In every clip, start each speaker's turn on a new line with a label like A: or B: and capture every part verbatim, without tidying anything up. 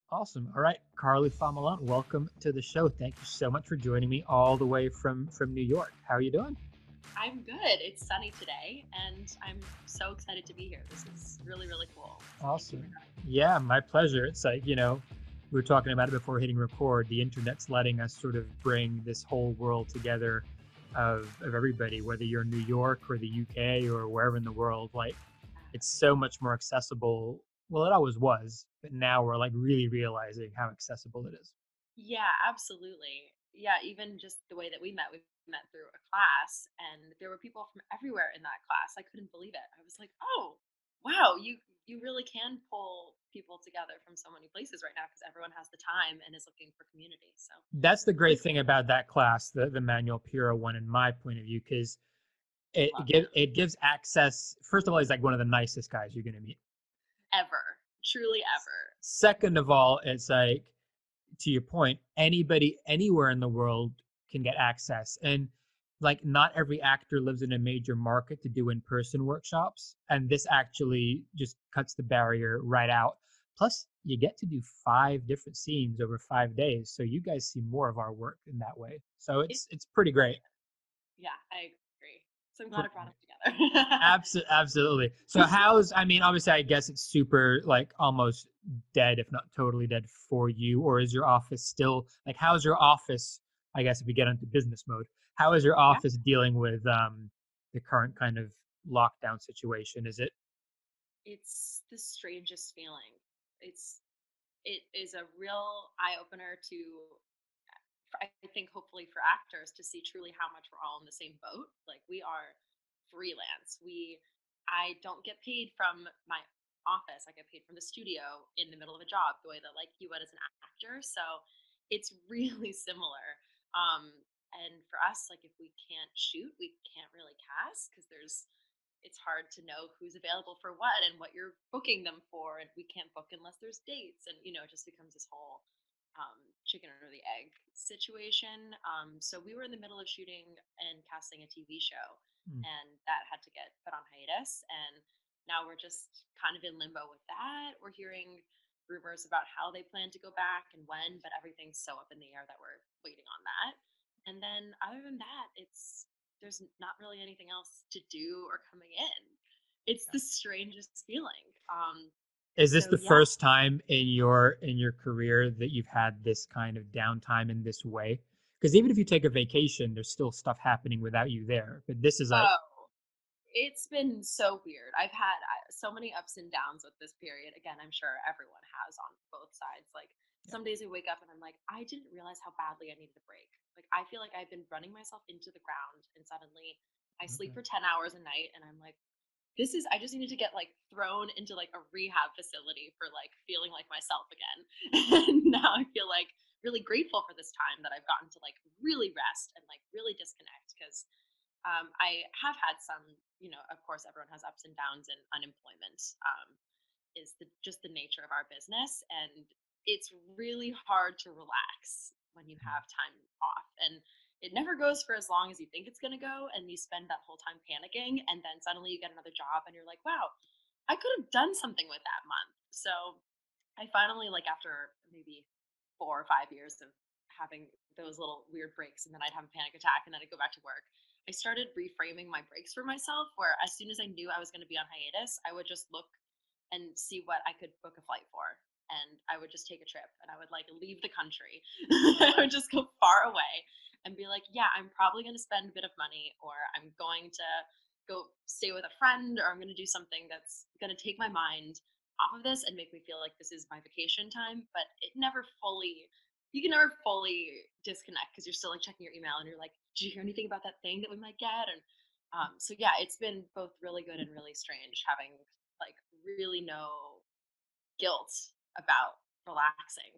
A: Awesome. All right, Carly Famalon, welcome to the show. Thank you so much for joining me all the way from from New York. How are you doing?
B: I'm good. It's sunny today, and I'm so excited to be here. This is really, really cool. So thank you for
A: Awesome.
B: having me.
A: Yeah, my pleasure. It's like, you know, we were talking about it before hitting record. The internet's letting us sort of bring this whole world together of of everybody, whether you're in New York or the U K or wherever in the world. Like, it's so much more accessible. Well, it always was, but now we're like really realizing how accessible it is.
B: Yeah, absolutely. Yeah, even just the way that we met, we met through a class, and there were people from everywhere in that class. I couldn't believe it. I was like, "Oh, wow, you you really can pull people together from so many places right now because everyone has the time and is looking for community." So
A: That's the
B: really
A: great thing about that class, the the Manuel Piro one, in my point of view, because it
B: love
A: give,
B: him.
A: it gives access. First of all, he's like one of the nicest guys you're gonna meet.
B: Ever. Truly ever.
A: Second of all, it's like, to your point, anybody anywhere in the world can get access, and like not every actor lives in a major market to do in-person workshops, and this actually just cuts the barrier right out. Plus, you get to do five different scenes over five days, so you guys see more of our work in that way. So
B: It's
A: it's it's pretty great.
B: brilliant. Yeah, I agree. So I'm glad I brought us together.
A: Absolutely, absolutely. So how's, I mean, obviously, I guess it's super like almost dead, if not totally dead for you, or is your office still like, how's your office? I guess if we get into business mode, how is your
B: Yeah.
A: office dealing with um the current kind of lockdown situation? Is it
B: It's the strangest feeling. It's it is a real eye opener to for- I think hopefully for actors to see truly how much we're all in the same boat. Like we are freelance. We I don't get paid from my office. I get paid from the studio in the middle of a job, the way that like you would as an actor. So it's really similar. Um and for us, like if we can't shoot, we can't really cast because there's it's hard to know who's available for what and what you're booking them for, and we can't book unless there's dates, and you know it just becomes this whole um, chicken or the egg situation. Um, so we were in the middle of shooting and casting a TV show,
A: mm,
B: and that had to get put on hiatus, and now we're just kind of in limbo with that. We're hearing rumors about how they plan to go back and when, but everything's so up in the air that we're waiting on that. And then other than that, it's there's not really anything else to do or coming in. It's the strangest feeling. Um,
A: is this
B: so
A: the
B: yeah,
A: first time in your in your career that you've had this kind of downtime in this way? Because even if you take a vacation, there's still stuff happening without you there. But this is like,
B: oh, it's been so weird. I've had uh, so many ups and downs with this period. Again, I'm sure everyone has on both sides. Like
A: yeah,
B: some days I wake up and I'm like, I didn't realize how badly I needed a break. Like I feel like I've been running myself into the ground, and suddenly I sleep
A: okay,
B: for ten hours a night and I'm like, this is I just needed to get like thrown into like a rehab facility for like feeling like myself again. And now I feel like really grateful for this time that I've gotten to like really rest and like really disconnect because um, I have had some, you know, of course, everyone has ups and downs, and unemployment um, is the, just the nature of our business. And it's really hard to relax when you have time off. And it never goes for as long as you think it's going to go. And you spend that whole time panicking. And then suddenly you get another job and you're like, wow, I could have done something with that month. So I finally, like, after maybe four or five years of having those little weird breaks, and then I'd have a panic attack, and then I'd go back to work. I started reframing my breaks for myself, where as soon as I knew I was going to be on hiatus, I would just look and see what I could book a flight for. And I would just take a trip and I would like leave the country. I would just go far away and be like, yeah, I'm probably going to spend a bit of money, or I'm going to go stay with a friend, or I'm going to do something that's going to take my mind off of this and make me feel like this is my vacation time. But it never fully, you can never fully disconnect because you're still like checking your email and you're like, did you hear anything about that thing that we might get? And um, so yeah, it's been both really good and really strange having like really no guilt about relaxing.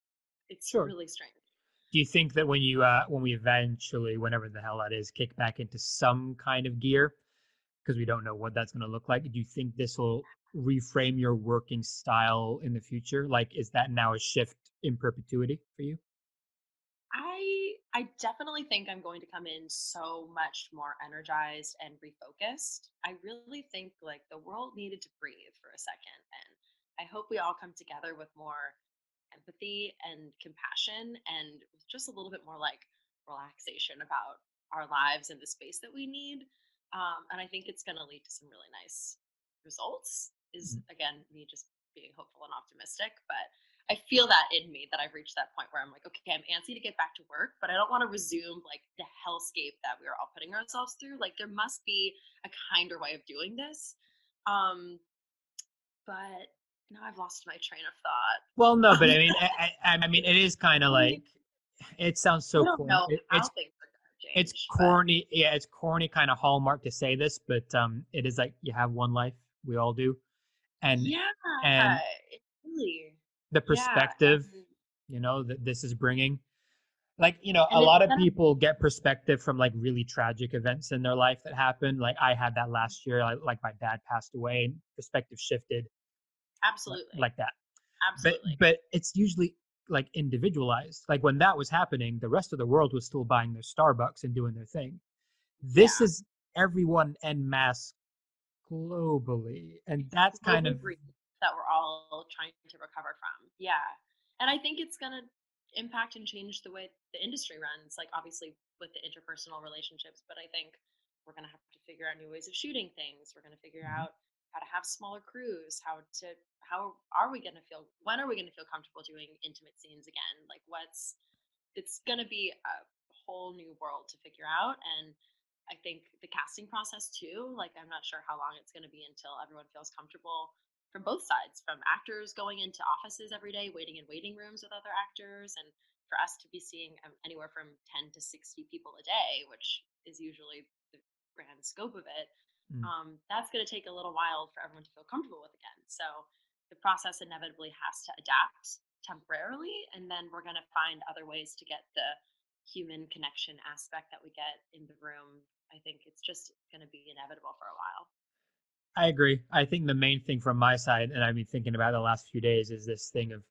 B: It's
A: sure.
B: really strange.
A: Do you think that when you uh when we eventually, whenever the hell that is, kick back into some kind of gear, because we don't know what that's going to look like, do you think this will reframe your working style in the future? Like, is that now a shift in perpetuity for you?
B: I I definitely think I'm going to come in so much more energized and refocused. I really think like the world needed to breathe for a second, and I hope we all come together with more empathy and compassion and with just a little bit more like relaxation about our lives and the space that we need. Um, and I think it's going to lead to some really nice results. Is
A: Mhm.
B: again me just being hopeful and optimistic, but I feel that in me that I've reached that point where I'm like, okay, I'm antsy to get back to work, but I don't want to resume like the hellscape that we are all putting ourselves through. Like there must be a kinder way of doing this. Um, but now I've lost my train of
A: Well, no,
B: thought.
A: but I mean, I, I, I mean, it is kind of like it sounds
B: I
A: so
B: don't
A: corny.
B: know
A: It,
B: how
A: it's
B: things are gonna
A: it's
B: change, but
A: corny. Yeah, it's corny kind of hallmark to say this, but um, it is like you have one life. We all do, and
B: yeah,
A: and
B: it really,
A: the
B: yeah,
A: perspective,
B: and
A: you know, that this is bringing. Like, you know, a
B: and it's
A: lot of
B: gonna
A: people get perspective from like really tragic events in their life that happened. Like I had that last year. Like, like my dad passed away, and perspective shifted like,
B: absolutely,
A: like that. But
B: absolutely,
A: but it's usually like individualized. Like when that was happening, the rest of the world was still buying their Starbucks and doing their thing. This
B: yeah.
A: is everyone en masse globally, and
B: It's
A: that's
B: a
A: kind
B: global
A: of
B: grief that we're all trying to recover from. Yeah. And I think it's going to impact and change the way the industry runs, like obviously with the interpersonal relationships, but I think we're going to have to figure out new ways of shooting things. We're going to figure
A: Mhm.
B: out how to have smaller crews, how to how are we going to feel when are we going to feel comfortable doing intimate scenes again? Like what's it's going to be a whole new world to figure out. And I think the casting process too, like I'm not sure how long it's going to be until everyone feels comfortable from both sides, from actors going into offices every day waiting in waiting rooms with other actors, and for us to be seeing um, anywhere from ten to sixty people a day, which is usually the grand scope of it.
A: Mm.
B: Um, that's going to take a little while for everyone to feel comfortable with again. So the process inevitably has to adapt temporarily, and then we're going to find other ways to get the human connection aspect that we get in the room. I think it's just going to be inevitable for a while.
A: I agree. I think the main thing from my side, and I've been thinking about it the last few days, is this thing of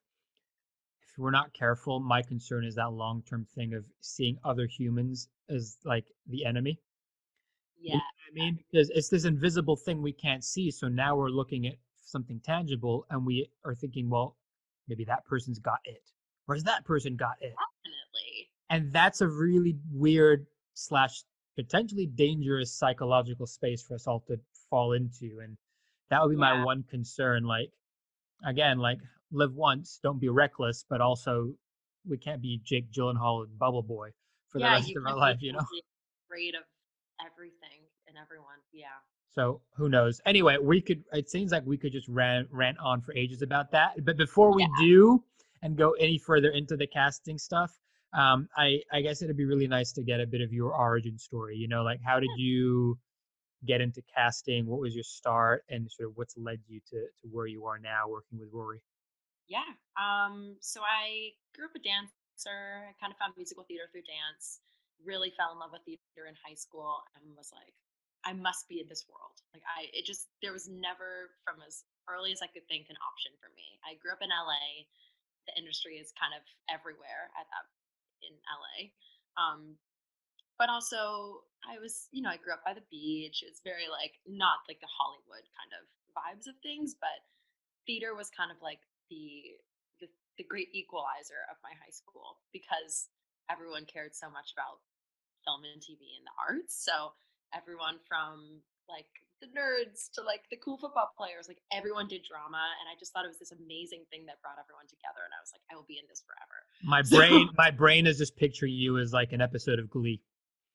A: if we're not careful, my concern is that long term thing of seeing other humans as like the enemy. You know
B: Yeah,
A: what I mean? Because it's this invisible thing we can't see. So now we're looking at something tangible and we are thinking, well, maybe that person's got it. Whereas that person got it.
B: definitely.
A: And that's a really weird slash potentially dangerous psychological space for us all to fall into. And that would be my
B: Yeah.
A: one concern. Like, again, like live once, don't be reckless, but also we can't be Jake Gyllenhaal and Bubble Boy for the
B: Yeah,
A: rest
B: you
A: of our
B: can't be
A: life, you know?
B: totally afraid of everything and everyone. Yeah.
A: So who knows? Anyway, we could. It seems like we could just rant rant on for ages about that. But before we
B: Yeah.
A: do and go any further into the casting stuff, um, I I guess it'd be really nice to get a bit of your origin story. You know, like how did you get into casting? What was your start, and sort of what's led you to to where you are now, working with Rory?
B: Yeah. Um, so I grew up a dancer. I kind of found musical theater through dance. Really fell in love with theater in high school and was like, I must be in this world. Like I it just there was never from as early as I could think an option for me. I grew up in L A. The industry is kind of everywhere at that in L A. Um, but also I was, you know, I grew up by the beach. It's very like not like the Hollywood kind of vibes of things, but theater was kind of like the the, the great equalizer of my high school because everyone cared so much about film and T V and the arts. So everyone from like the nerds to like the cool football players, like everyone did drama, and I just thought it was this amazing thing that brought everyone together. And I was like, I will be in this forever.
A: My
B: So
A: brain, my brain is just picturing you as like an episode of Glee.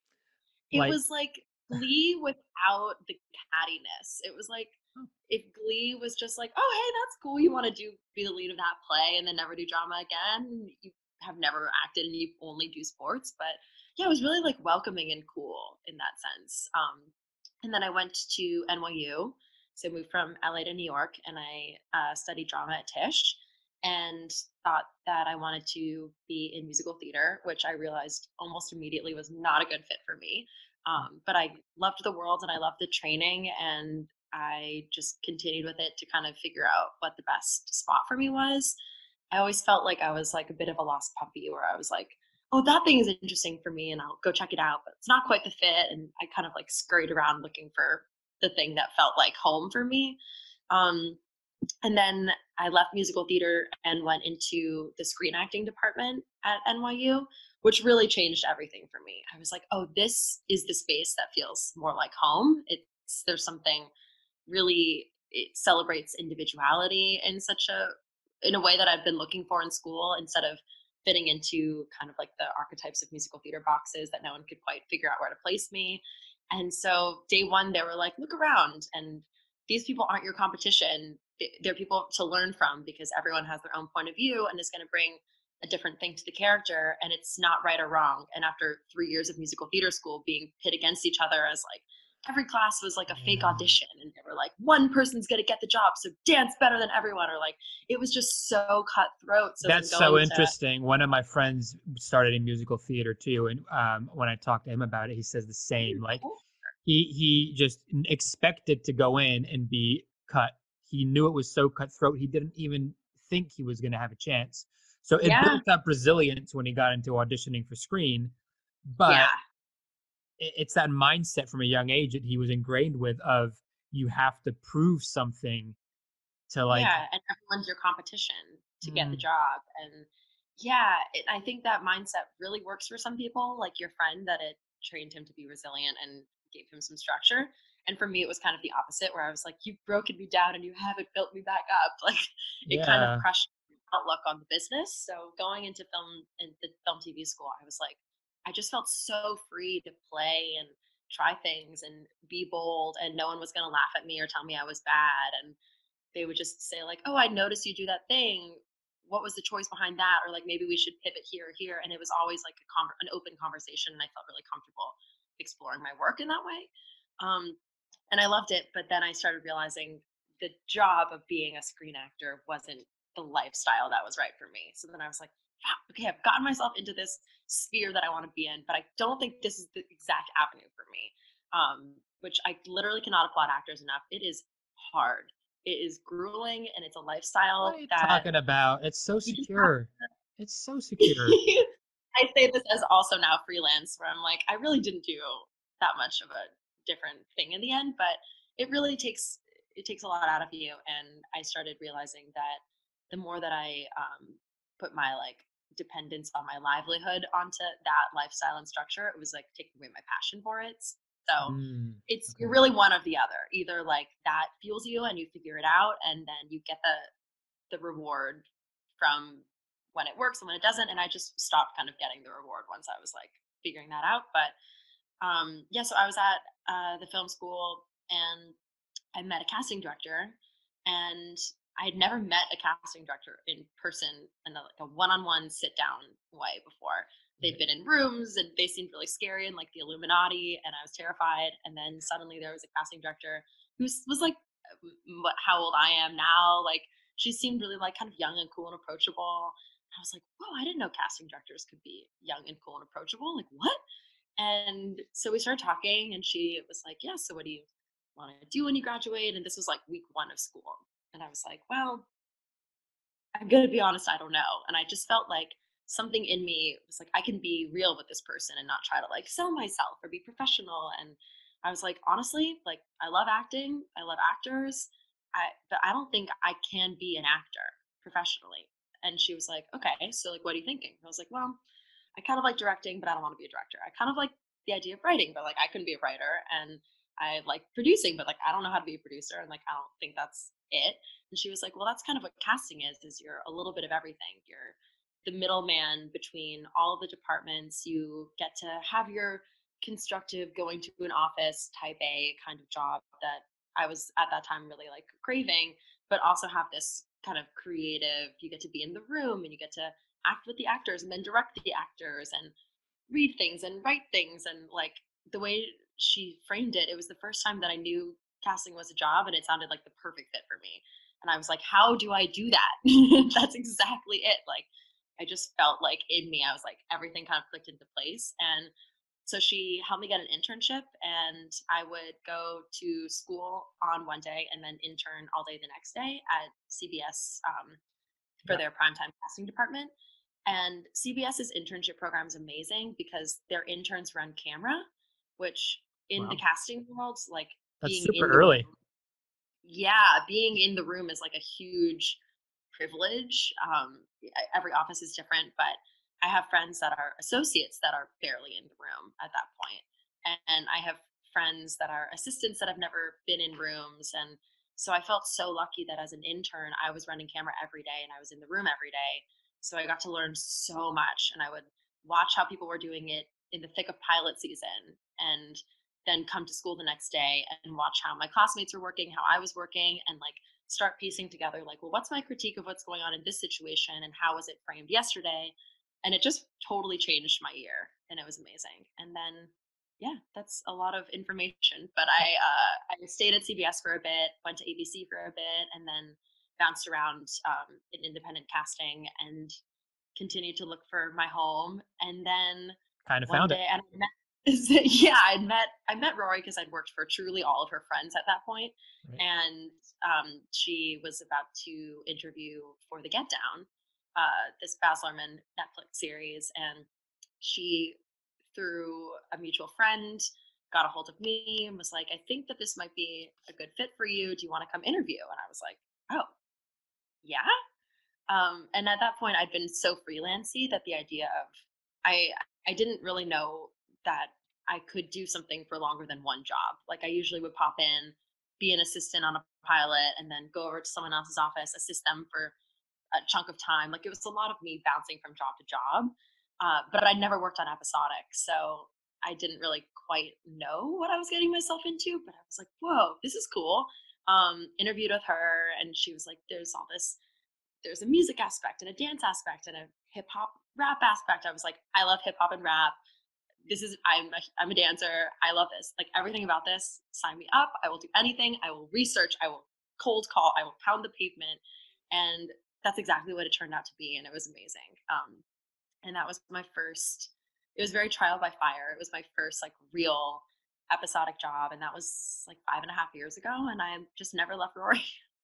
B: it
A: Like,
B: was like Glee without the cattiness. It was like if Glee was just like, oh hey, that's cool. You want to do be the lead of that play and then never do drama again. You have never acted and you only do sports. But yeah, it was really like welcoming and cool in that sense. Um, and then I went to N Y U. So I moved from L A to New York and I uh, studied drama at Tisch and thought that I wanted to be in musical theater, which I realized almost immediately was not a good fit for me. Um, but I loved the world and I loved the training, and I just continued with it to kind of figure out what the best spot for me was. I always felt like I was like a bit of a lost puppy where I was like, oh, that thing is interesting for me and I'll go check it out, but it's not quite the fit. And I kind of like scurried around looking for the thing that felt like home for me. Um, And then I left musical theater and went into the screen acting department at N Y U, which really changed everything for me. I was like, oh, this is the space that feels more like home. It's there's something really, it celebrates individuality in such a in a way that I've been looking for in school, instead of fitting into kind of like the archetypes of musical theater boxes that no one could quite figure out where to place me. And so day one, they were like, look around, and these people aren't your competition. They're people to learn from, because everyone has their own point of view and is going to bring a different thing to the character, and it's not right or wrong. And after three years of musical theater school being pit against each other as like every class was like a fake
A: Yeah.
B: audition, and they were like, one person's going to get the job, so dance better than everyone, or like it was just so cutthroat. So then
A: That's so
B: going to
A: interesting. One of my friends started in musical theater too, and um, when I talked to him about it, he says the same. Like he he just expected to go in and be cut. He knew it was so cutthroat. He didn't even think he was going to have a chance. So it
B: yeah,
A: built up resilience when he got into auditioning for screen. But
B: yeah,
A: it- it's that mindset from a young age that he was ingrained with of you have to prove something to like.
B: yeah, and everyone's your competition to get the
A: Mm,
B: job. And yeah, it, I think that mindset really works for some people, like your friend, that it trained him to be resilient and gave him some structure. And for me, it was kind of the opposite, where I was like, you've broken me down and you haven't built me back up. Like it kind of
A: yeah.
B: crushed my outlook on the business. So going into film and the film T V school, I was like, I just felt so free to play and try things and be bold, and no one was going to laugh at me or tell me I was bad. And they would just say like, "Oh, I noticed you do that thing. What was the choice behind that?" Or like, "Maybe we should pivot here or here." And it was always like a con- an open conversation, and I felt really comfortable exploring my work in that way. Um, and I loved it. But then I started realizing the job of being a screen actor wasn't the lifestyle that was right for me. So then I was like, "Fuck, okay, I've gotten myself into this sphere that I want to be in, but I don't think this is the exact avenue for me." Um, which I literally cannot applaud actors enough. It is hard, it is grueling, and it's a
A: What
B: lifestyle
A: are you
B: that
A: talking about? It's so
B: you just have
A: secure. It's so secure.
B: to I say this as also now freelance, where I'm like, I really didn't do that much of a different thing in the end, but it really takes it takes a lot out of you. And I started realizing that the more that I um, put my like dependence on my livelihood onto that lifestyle and structure, it was like taking away my passion for it. So
A: Mm,
B: it's you're
A: okay.
B: really one of the other. Either like that fuels you and you figure it out, and then you get the the reward from when it works and when it doesn't. And I just stopped kind of getting the reward once I was like figuring that out. But um, yeah, so I was at uh, the film school, and I met a casting director, and I had never met a casting director in person in a, like a one-on-one sit-down way before. They'd been in rooms and they seemed really scary and like the Illuminati, and I was terrified. And then suddenly there was a casting director who was like, what, how old I am now. Like she seemed really like kind of young and cool and approachable. I was like, whoa, I didn't know casting directors could be young and cool and approachable. Like what? And so we started talking, and she was like, yeah, so what do you want to do when you graduate? And this was like week one of school. And I was like, well, I'm going to be honest, I don't know. And I just felt like something in me was like, I can be real with this person and not try to like sell myself or be professional. And I was like, honestly, like I love acting, I love actors, I, but I don't think I can be an actor professionally. And she was like, okay, so like, what are you thinking? I was like, well, I kind of like directing, but I don't want to be a director. I kind of like the idea of writing, but like I couldn't be a writer. And I like producing, but like I don't know how to be a producer, and like I don't think that's it. And she was like, well, that's kind of what casting is, is you're a little bit of everything. You're the middleman between all of the departments. You get to have your constructive going to an office type A kind of job that I was at that time really like craving, but also have this kind of creative, you get to be in the room and you get to act with the actors and then direct the actors and read things and write things. And like the way she framed it, it was the first time that I knew casting was a job, and it sounded like the perfect fit for me. And I was like, how do I do that? That's exactly it. Like I just felt like in me, I was like, everything kind of clicked into place. And so she helped me get an internship, and I would go to school on one day and then intern all day the next day at C B S um, for
A: Yeah.
B: their primetime casting department. And CBS's internship program is amazing because their interns run camera, which in the
A: Wow.
B: casting world, like
A: That's
B: being
A: super
B: in the room,
A: early.
B: Yeah, being in the room is like a huge privilege. Um, e- every office is different, but I have friends that are associates that are barely in the room at that point. And I have friends that are assistants that have never been in rooms. And so I felt so lucky that as an intern, I was running camera every day and I was in the room every day. So I got to learn so much and I would watch how people were doing it in the thick of pilot season and then come to school the next day and watch how my classmates were working, how I was working, and like start piecing together like, well, what's my critique of what's going on in this situation and how was it framed yesterday? And it just totally changed my year and it was amazing. And then yeah, that's a lot of information. But I uh, I stayed at C B S for a bit, went to A B C for a bit, and then bounced around um, in independent casting and continued to look for my home. And then
A: Kind of
B: one
A: found it.
B: day, and I met yeah, I met I met Rory because I'd worked for truly all of her friends at that point,
A: Right.
B: and um, she was about to interview for The Get Down, uh, this Baz Luhrmann Netflix series, and she, through a mutual friend, got a hold of me and was like, "I think that this might be a good fit for you. Do you want to come interview?" And I was like, "Oh, yeah." Um, and at that point, I'd been so freelancy that the idea of I I didn't really know that I could do something for longer than one job. Like I usually would pop in, be an assistant on a pilot, and then go over to someone else's office, assist them for a chunk of time. Like it was a lot of me bouncing from job to job. Uh, but I'd never worked on episodic, so I didn't really quite know what I was getting myself into. But I was like, "Whoa, this is cool." Um, interviewed with her, and she was like, "There's all this there's a music aspect and a dance aspect and a hip hop rap aspect." I was like, I love hip hop and rap. This is I'm a, I'm a dancer. I love this. Like everything about this. Sign me up. I will do anything. I will research. I will cold call. I will pound the pavement. And that's exactly what it turned out to be, and it was amazing. Um, and that was my first. It was very trial by fire. It was my first like real episodic job, and that was like five and a half years ago. And I just never left Rory.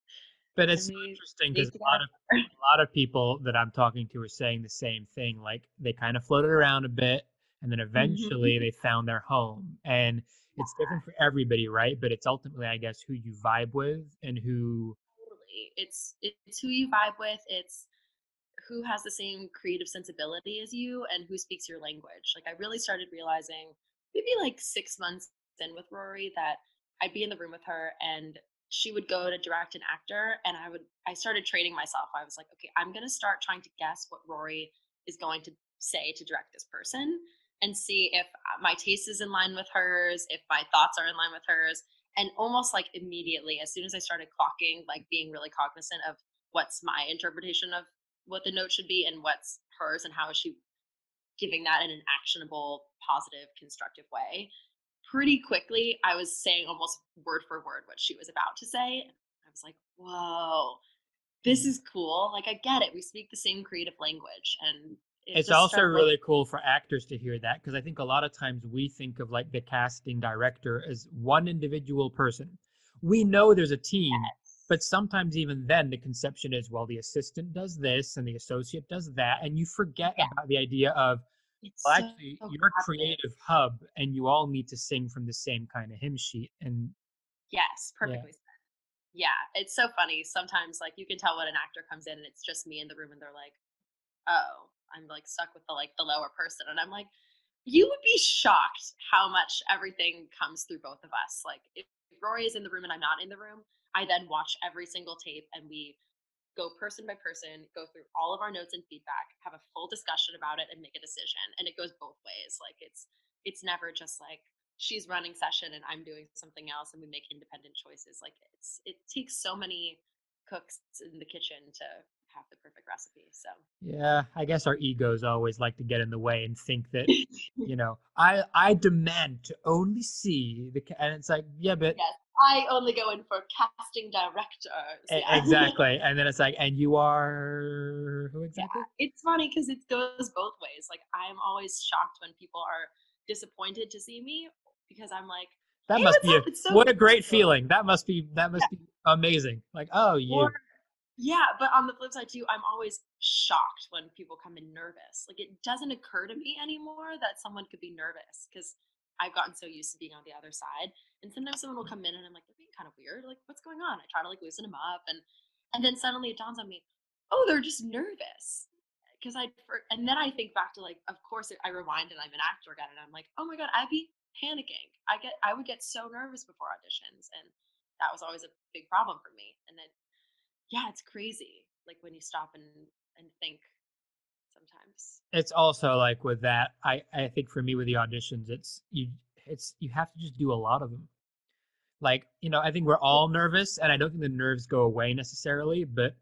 A: But it's
B: And
A: so
B: we
A: interesting because
B: stayed
A: a lot
B: together.
A: of a lot of people that I'm talking to are saying the same thing. Like they kind of floated around a bit, and then eventually
B: Mhm.
A: they found their home. And it's different for everybody, right? But it's ultimately, I guess, who you vibe with and who.
B: Totally. It's it's who you vibe with. It's who has the same creative sensibility as you and who speaks your language. Like I really started realizing maybe like six months in with Rory that I'd be in the room with her and she would go to direct an actor and I would I started training myself. I was like, okay, I'm gonna start trying to guess what Rory is going to say to direct this person and see if uh, my taste is in line with hers, if my thoughts are in line with hers. And almost like immediately, as soon as I started clocking, like being really cognizant of what's my interpretation of what the note should be and what's hers and how is she giving that in an actionable, positive, constructive way. Pretty quickly, I was saying almost word for word what she was about to say. I was like, whoa, this is cool. Like, I get it. We speak the same creative language. And it
A: It's
B: just
A: also
B: started like,
A: really cool for actors to hear that because I think a lot of times we think of like the casting director as one individual person. We know there's a team, but
B: yes,
A: sometimes even then the conception is, well, the assistant does this and the associate does that, and you forget
B: yeah,
A: about the idea of, well,
B: it's so,
A: actually,
B: so
A: you're a
B: collaborative.
A: creative hub and you all need to sing from the same kind of hymn sheet. And
B: Yes,
A: yeah,
B: perfectly said. Yeah, it's so funny. Sometimes, like, you can tell when an actor comes in and it's just me in the room and they're like, oh, I'm like stuck with the like the lower person. And I'm like, you would be shocked how much everything comes through both of us. Like if Rory is in the room and I'm not in the room, I then watch every single tape and we go person by person, go through all of our notes and feedback, have a full discussion about it and make a decision. And it goes both ways. Like it's it's never just like she's running session and I'm doing something else and we make independent choices. Like it's it takes so many cooks in the kitchen to have the perfect recipe. So
A: yeah, I guess our egos always like to get in the way and think that, you know, I I demand to only see the ca-, and it's like, yeah, but
B: yes, I only go in for casting directors.
A: e-
B: Yeah.
A: exactly. And then it's like, and you are who
B: Yeah.
A: exactly?
B: It's funny because it goes both ways. Like, I'm always shocked when people are disappointed to see me because I'm like,
A: That
B: hey,
A: must
B: what's
A: be
B: up?
A: a
B: It's so
A: what
B: good
A: a
B: to see
A: great
B: you.
A: feeling. That must be that
B: Yeah.
A: must be amazing. Like, oh,
B: Or,
A: you.
B: yeah. But on the flip side, too, I'm always shocked when people come in nervous. Like, it doesn't occur to me anymore that someone could be nervous because I've gotten so used to being on the other side. And sometimes someone will come in and I'm like, they're being kind of weird. Like, what's going on? I try to like loosen them up, and and then suddenly it dawns on me, oh, they're just nervous. Because I for, and then I think back to like, of course, I rewind and I'm an actor again, and I'm like, oh my god, I'd be panicking. I get I would get so nervous before auditions, and that was always a big problem for me. And then yeah, it's crazy. Like when you stop and and think sometimes.
A: It's also like with that, I I think for me with the auditions, it's you it's you have to just do a lot of them. Like, you know, I think we're all nervous, and I don't think the nerves go away necessarily, but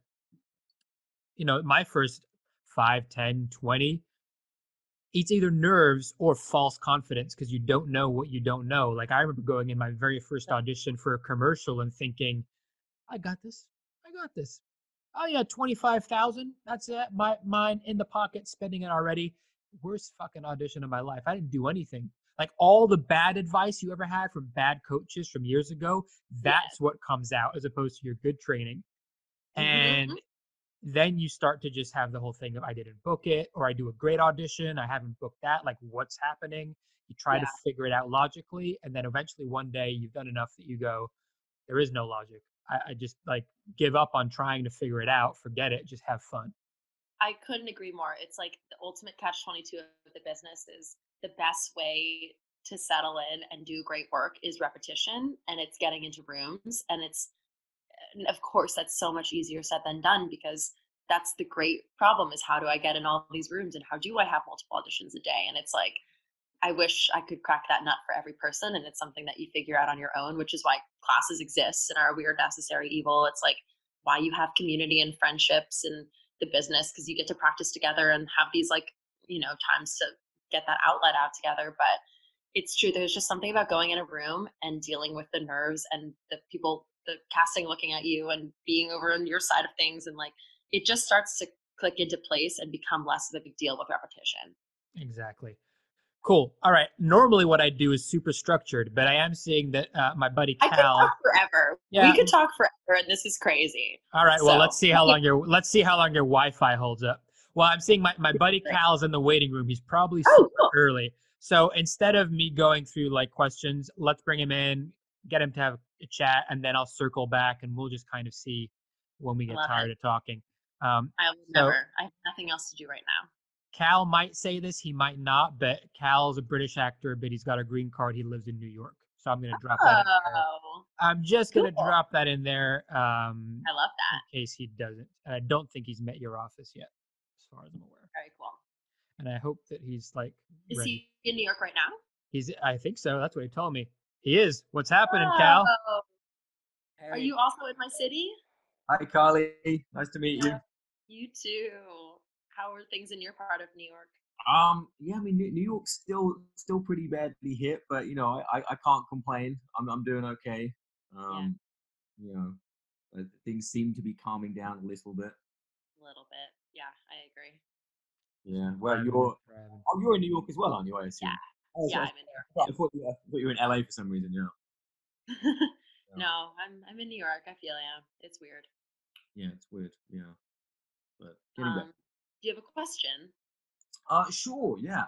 A: you know, my first five, ten, twenty, it's either nerves or false confidence because you don't know what you don't know. Like I remember going in my very first audition for a commercial and thinking, I got this. I got this. Oh yeah, twenty-five thousand. That's it. My mine in the pocket, spending it already. Worst fucking audition of my life. I didn't do anything. Like all the bad advice you ever had from bad coaches from years ago,
B: Yes.
A: that's what comes out as opposed to your good training. And
B: Hmm.
A: then you start to just have the whole thing of I didn't book it, or I do a great audition, I haven't booked that. Like what's happening? You try to
B: Yeah.
A: figure it out logically, and then eventually one day you've done enough that you go, there is no logic. I, I just like give up on trying to figure it out. Forget it. Just have fun.
B: I couldn't agree more. It's like the ultimate catch twenty-two of the business is the best way to settle in and do great work is repetition, and it's getting into rooms, and it's and of course that's so much easier said than done because that's the great problem is how do I get in all these rooms and how do I have multiple auditions a day? And it's like I wish I could crack that nut for every person, and it's something that you figure out on your own, which is why classes exist and are a weird necessary evil. It's like why you have community and friendships and the business because you get to practice together and have these like you know times to get that outlet out together. But it's true. There's just something about going in a room and dealing with the nerves and the people, the casting looking at you and being over on your side of things, and like it just starts to click into place and become less of a big deal with repetition.
A: Exactly. Cool. All right. Normally, what I do is super structured, but I am seeing that uh, my buddy
B: I could talk
A: Cal.
B: forever. We
A: Yeah.
B: could talk forever, and this is crazy.
A: All right. Well,
B: So,
A: let's see how long your let's see how long your Wi-Fi holds up. Well, I'm seeing my my buddy Cal's in the waiting room. He's probably
B: oh,
A: super
B: cool.
A: early. So instead of me going through like questions, let's bring him in, get him to have a chat, and then I'll circle back and we'll just kind of see when we
B: I
A: get
B: love it.
A: tired of talking. Um,
B: I will
A: so
B: never. I have nothing else to do right now.
A: Cal might say this, he might not, but Cal's a British actor, but he's got a green card. He lives in New York. So I'm going to drop that in there.
B: Oh,
A: I'm just going
B: cool.
A: to drop that in there um,
B: I love
A: in
B: that.
A: case he doesn't. And I don't think he's met your office yet, as far as I'm aware.
B: Very cool.
A: And I hope that he's like
B: Is
A: ready.
B: he in New York right now?
A: He's, I think so. That's what he told me. He is. What's happening, Cal?
B: Oh, are
C: Hey.
B: you also in my city?
C: Hi, Carly. Nice to meet you.
B: You too. How are things in your part of New York?
C: Um, yeah, I mean, New New York's still still pretty badly hit, but you know, I, I can't complain. I'm I'm doing okay. Um, you know, uh, things seem to be calming down a little bit.
B: A little bit. Yeah, I agree.
C: Yeah. Well,
A: Driving,
C: you're
A: driving.
C: oh, you're in New York as well, aren't you? I assume.
B: Yeah.
C: Oh,
B: Yeah,
C: so-
B: I'm in New
C: I thought you were, I thought you were in L A for some reason. Yeah.
B: York. No, I'm I'm in New York. I feel yeah. It's weird.
C: Yeah, it's weird. Yeah, but getting better.
B: Um, do you have a question?
C: Uh, sure. Yeah.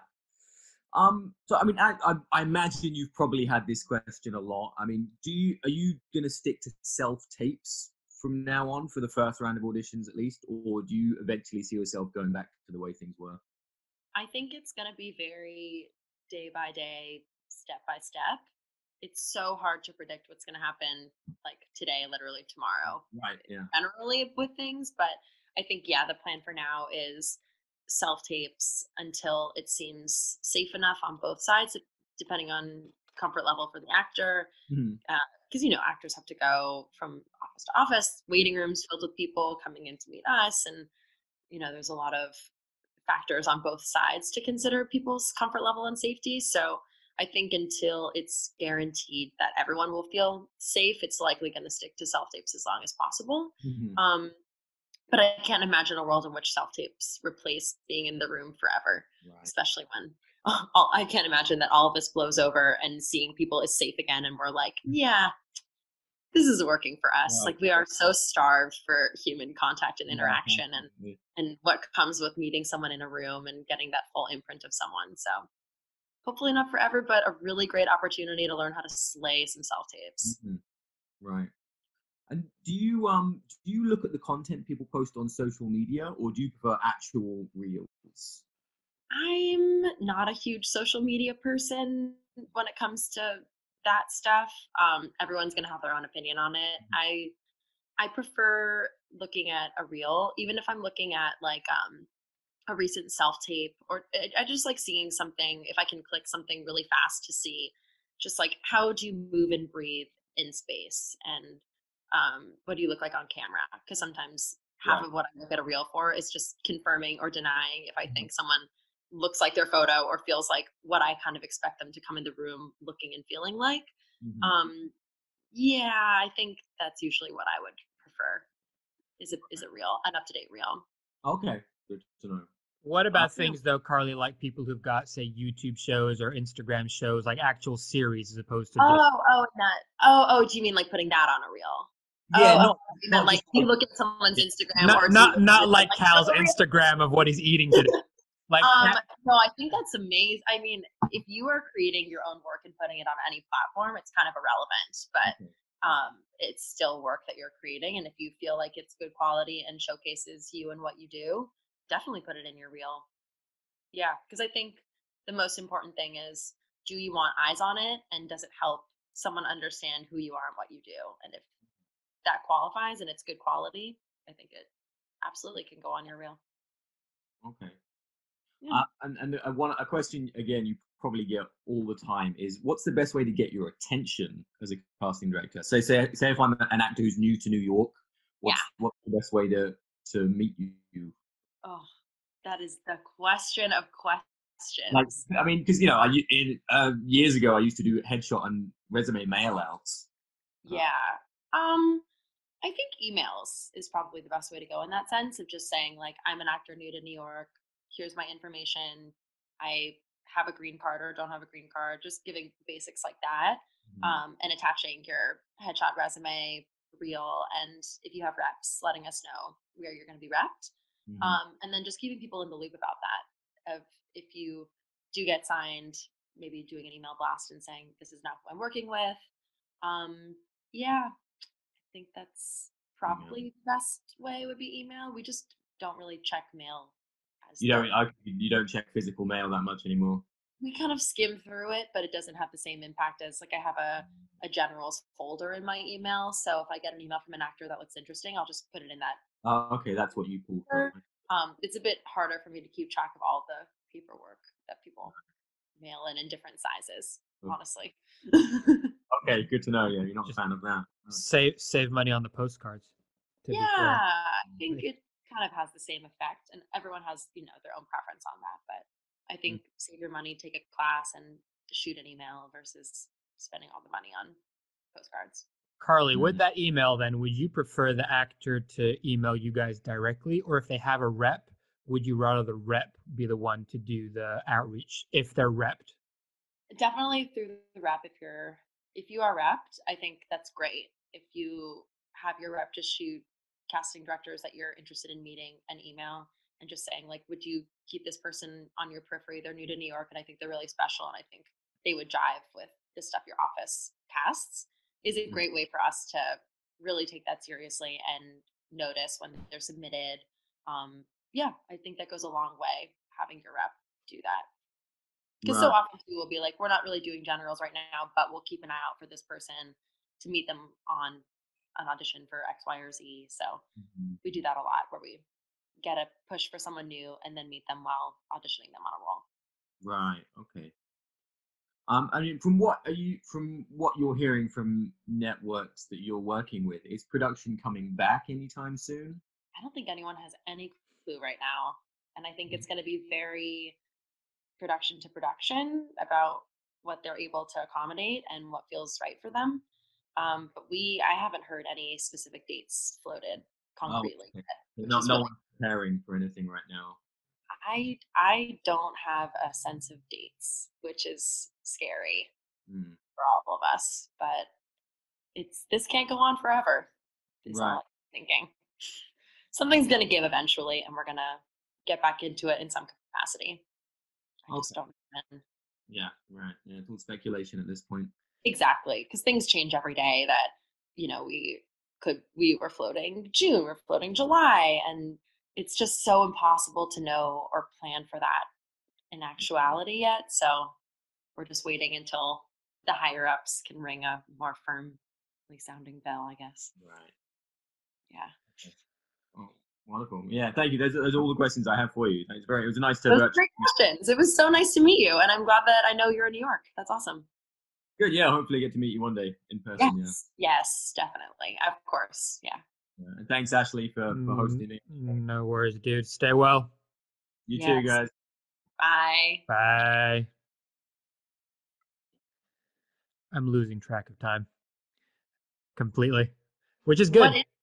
C: Um, so I mean, I, I I imagine you've probably had this question a lot. I mean, do you are you gonna stick to self tapes from now on for the first round of auditions at least, or do you eventually see yourself going back to the way things were?
B: I think it's gonna be very day by day, step by step. It's so hard to predict what's gonna happen like today, literally tomorrow.
C: Right. Yeah.
B: Generally with things, but I think yeah, the plan for now is self tapes until it seems safe enough on both sides, depending on comfort level for the actor.
C: Mhm.
B: Because you know actors have to go from office to office, waiting rooms filled with people coming in to meet us, and you know there's a lot of factors on both sides to consider people's comfort level and safety. So I think until it's guaranteed that everyone will feel safe, it's likely going to stick to self tapes as long as possible.
C: Mhm.
B: Um, but I can't imagine a world in which self tapes replace being in the room forever,
C: Right.
B: especially when all, I can't imagine that all of this blows over and seeing people is safe again. And we're like, yeah, this is working for us.
C: Right.
B: Like we are so starved for human contact and
C: Yeah,
B: interaction and,
C: definitely.
B: and what comes with meeting someone in a room and getting that full imprint of someone. So hopefully not forever, but a really great opportunity to learn how to slay some self tapes.
C: Mhm. Right. And do you um do you look at the content people post on social media, or do you prefer actual reels?
B: I'm not a huge social media person when it comes to that stuff. Um, everyone's gonna have their own opinion on it. I I prefer looking at a reel, even if I'm looking at like um a recent self tape, or I, I just like seeing something. If I can click something really fast to see, just like how do you move and breathe in space, and um, what do you look like on camera? Because sometimes half
C: Right.
B: of what I look at a reel for is just confirming or denying if I think someone looks like their photo or feels like what I kind of expect them to come in the room looking and feeling like.
C: Mhm.
B: Um, yeah, I think that's usually what I would prefer. Is a is a reel, an up to date reel.
C: Okay, good to know.
A: What
C: Uh,
A: about things though, Carly, like people who've got say YouTube shows or Instagram shows, like actual series as opposed to just
B: Oh, oh, not. Oh, oh. Do you mean like putting that on a reel?
C: yeah,
B: Oh, oh.
C: not
B: You meant
C: not
B: like
C: just
B: you
C: like
B: look at someone's
A: yeah,
B: Instagram,
A: not
B: or do you
A: not
B: look at
A: not
B: it and
A: like
B: like
A: Cal's
B: "Oh, real?"
A: Instagram of what he's eating today. Like
B: Um,
A: Cal,
B: no, I think that's amazing. I mean, if you are creating your own work and putting it on any platform, it's kind of irrelevant, but
C: okay.
B: um, it's still work that you're creating. And if you feel like it's good quality and showcases you and what you do, definitely put it in your reel. Yeah, because I think the most important thing is, do you want eyes on it, and does it help someone understand who you are and what you do? And if that qualifies and it's good quality, I think it absolutely can go on your reel.
C: Okay.
B: Yeah.
C: Uh, and and uh, one a question again you probably get all the time is, what's the best way to get your attention as a casting director? So say say if I'm an actor who's new to New York,
B: Yeah.
C: what's what's the best way to to meet you?
B: Oh, that is the question of
C: Like,
B: questions.
C: I mean, because you know, I u- in uh, years ago I used to do headshot and resume mail outs. Uh,
B: Yeah. Um, I think emails is probably the best way to go in that sense of just saying like, I'm an actor new to New York. Here's my information. I have a green card or don't have a green card. Just giving basics like that,
C: mhm,
B: um, and attaching your headshot, resume, reel, and if you have reps, letting us know where you're going to be repped,
C: mhm.
B: um, and then just keeping people in the loop about that. Of if you do get signed, maybe doing an email blast and saying this is not who I'm working with. Um, yeah, think that's
C: Email.
B: probably the best way would be email. We just don't really check mail as
C: You
B: the
C: don't I, you don't check physical mail that much anymore.
B: we kind of skim through it, but it doesn't have the same impact as like I have a a generals folder in my email. So if I get an email from an actor that looks interesting, I'll just put it in that
C: Oh, okay, that's what you pull from.
B: folder. Um, it's a bit harder for me to keep track of all the paperwork that people mail in in different sizes, honestly.
C: Okay, good to know. Yeah, you're not a
A: just
C: fan of that. Oh.
A: save save money on the postcards. To be fair,
B: Yeah, I think it kind of has the same effect, and everyone has, you know, their own preference on that. But I
C: Mm.
B: think save your money, take a class, and shoot an email versus spending all the money on postcards.
A: Carly, with
C: Mm.
A: that email, then would you prefer the actor to email you guys directly, or if they have a rep, would you rather the rep be the one to do the outreach if they're repped?
B: Definitely through the rep. If you're if you are repped, I think that's great. If you have your rep just shoot casting directors that you're interested in meeting an email and just saying like, would you keep this person on your periphery? They're new to New York and I think they're really special and I think they would jive with the stuff your office casts, is a
C: Mm.
B: great way for us to really take that seriously and notice when they're submitted. Um, yeah, I think that goes a long way having your rep do that. Because so
C: Right.
B: often too, we'll be like, we're not really doing generals right now, but we'll keep an eye out for this person to meet them on an audition for X, Y, or Z. So
C: Mhm.
B: we do that a lot where we get a push for someone new and then meet them while auditioning them on a role.
C: Right. Okay. Um, I mean, from what are you from what you're hearing from networks that you're working with, is production coming back anytime soon?
B: I don't think anyone has any clue right now. And I think it's going to be very production to production about what they're able to accommodate and what feels right for them. Um, but we, I haven't heard any specific dates floated
C: Oh,
B: concretely
C: okay.
B: yet, which
C: No,
B: is
C: no
B: really
C: one's preparing for anything right now.
B: I I don't have a sense of dates, which is scary
C: Mm.
B: for all of us. But it's this can't go on forever. Is
C: Right.
B: all I'm thinking. Something's gonna give eventually, and we're gonna get back into it in some capacity. I just
C: Okay.
B: don't know when.
C: Yeah, right. Yeah, it's all speculation at this point.
B: Exactly, because things change every day. That you know we could we were floating June, we're floating July, and it's just so impossible to know or plan for that in actuality yet. So we're just waiting until the higher ups can ring a more firmly sounding bell, I guess.
C: Right.
B: Yeah.
C: Oh, wonderful. Yeah, thank you. Those, those are all the questions I have for you. It's very. It was nice to.
B: Those are
C: virtually-
B: great questions. It was so nice to meet you, and I'm glad that I know you're in New York. That's awesome.
C: Good. Yeah. Hopefully, get to meet you one day in person.
B: Yes, yes, definitely. Of course. Yeah.
C: Yeah. yeah. And thanks, Ashley, for, for hosting me.
A: No worries, dude. Stay well.
C: You
B: Yes.
C: too, guys.
B: Bye.
A: Bye. I'm losing track of time completely, which is good.
B: What is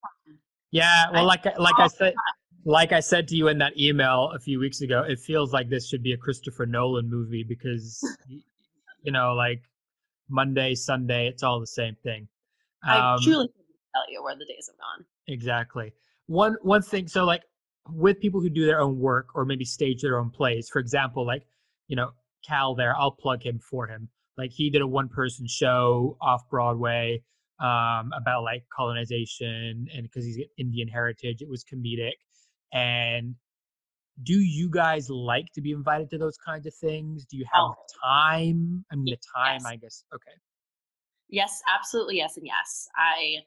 A: Yeah, well,
B: I-
A: like I- like I said, like I said to you in that email a few weeks ago, it feels like this should be a Christopher Nolan movie because, y- you know, like Monday, Sunday, it's all the same thing.
B: I
A: Um,
B: truly couldn't tell you where the days have gone.
A: Exactly. One one thing, so like with people who do their own work or maybe stage their own plays, for example, like, you know, Cal there, I'll plug him for him. Like he did a one person show off Broadway um about like colonization, and because he's Indian heritage, it was comedic. And do you guys like to be invited to those kinds of things? Do you have
B: Oh.
A: the time? I mean, the time,
B: Yes.
A: I guess. Okay.
B: Yes, absolutely. Yes, and yes. I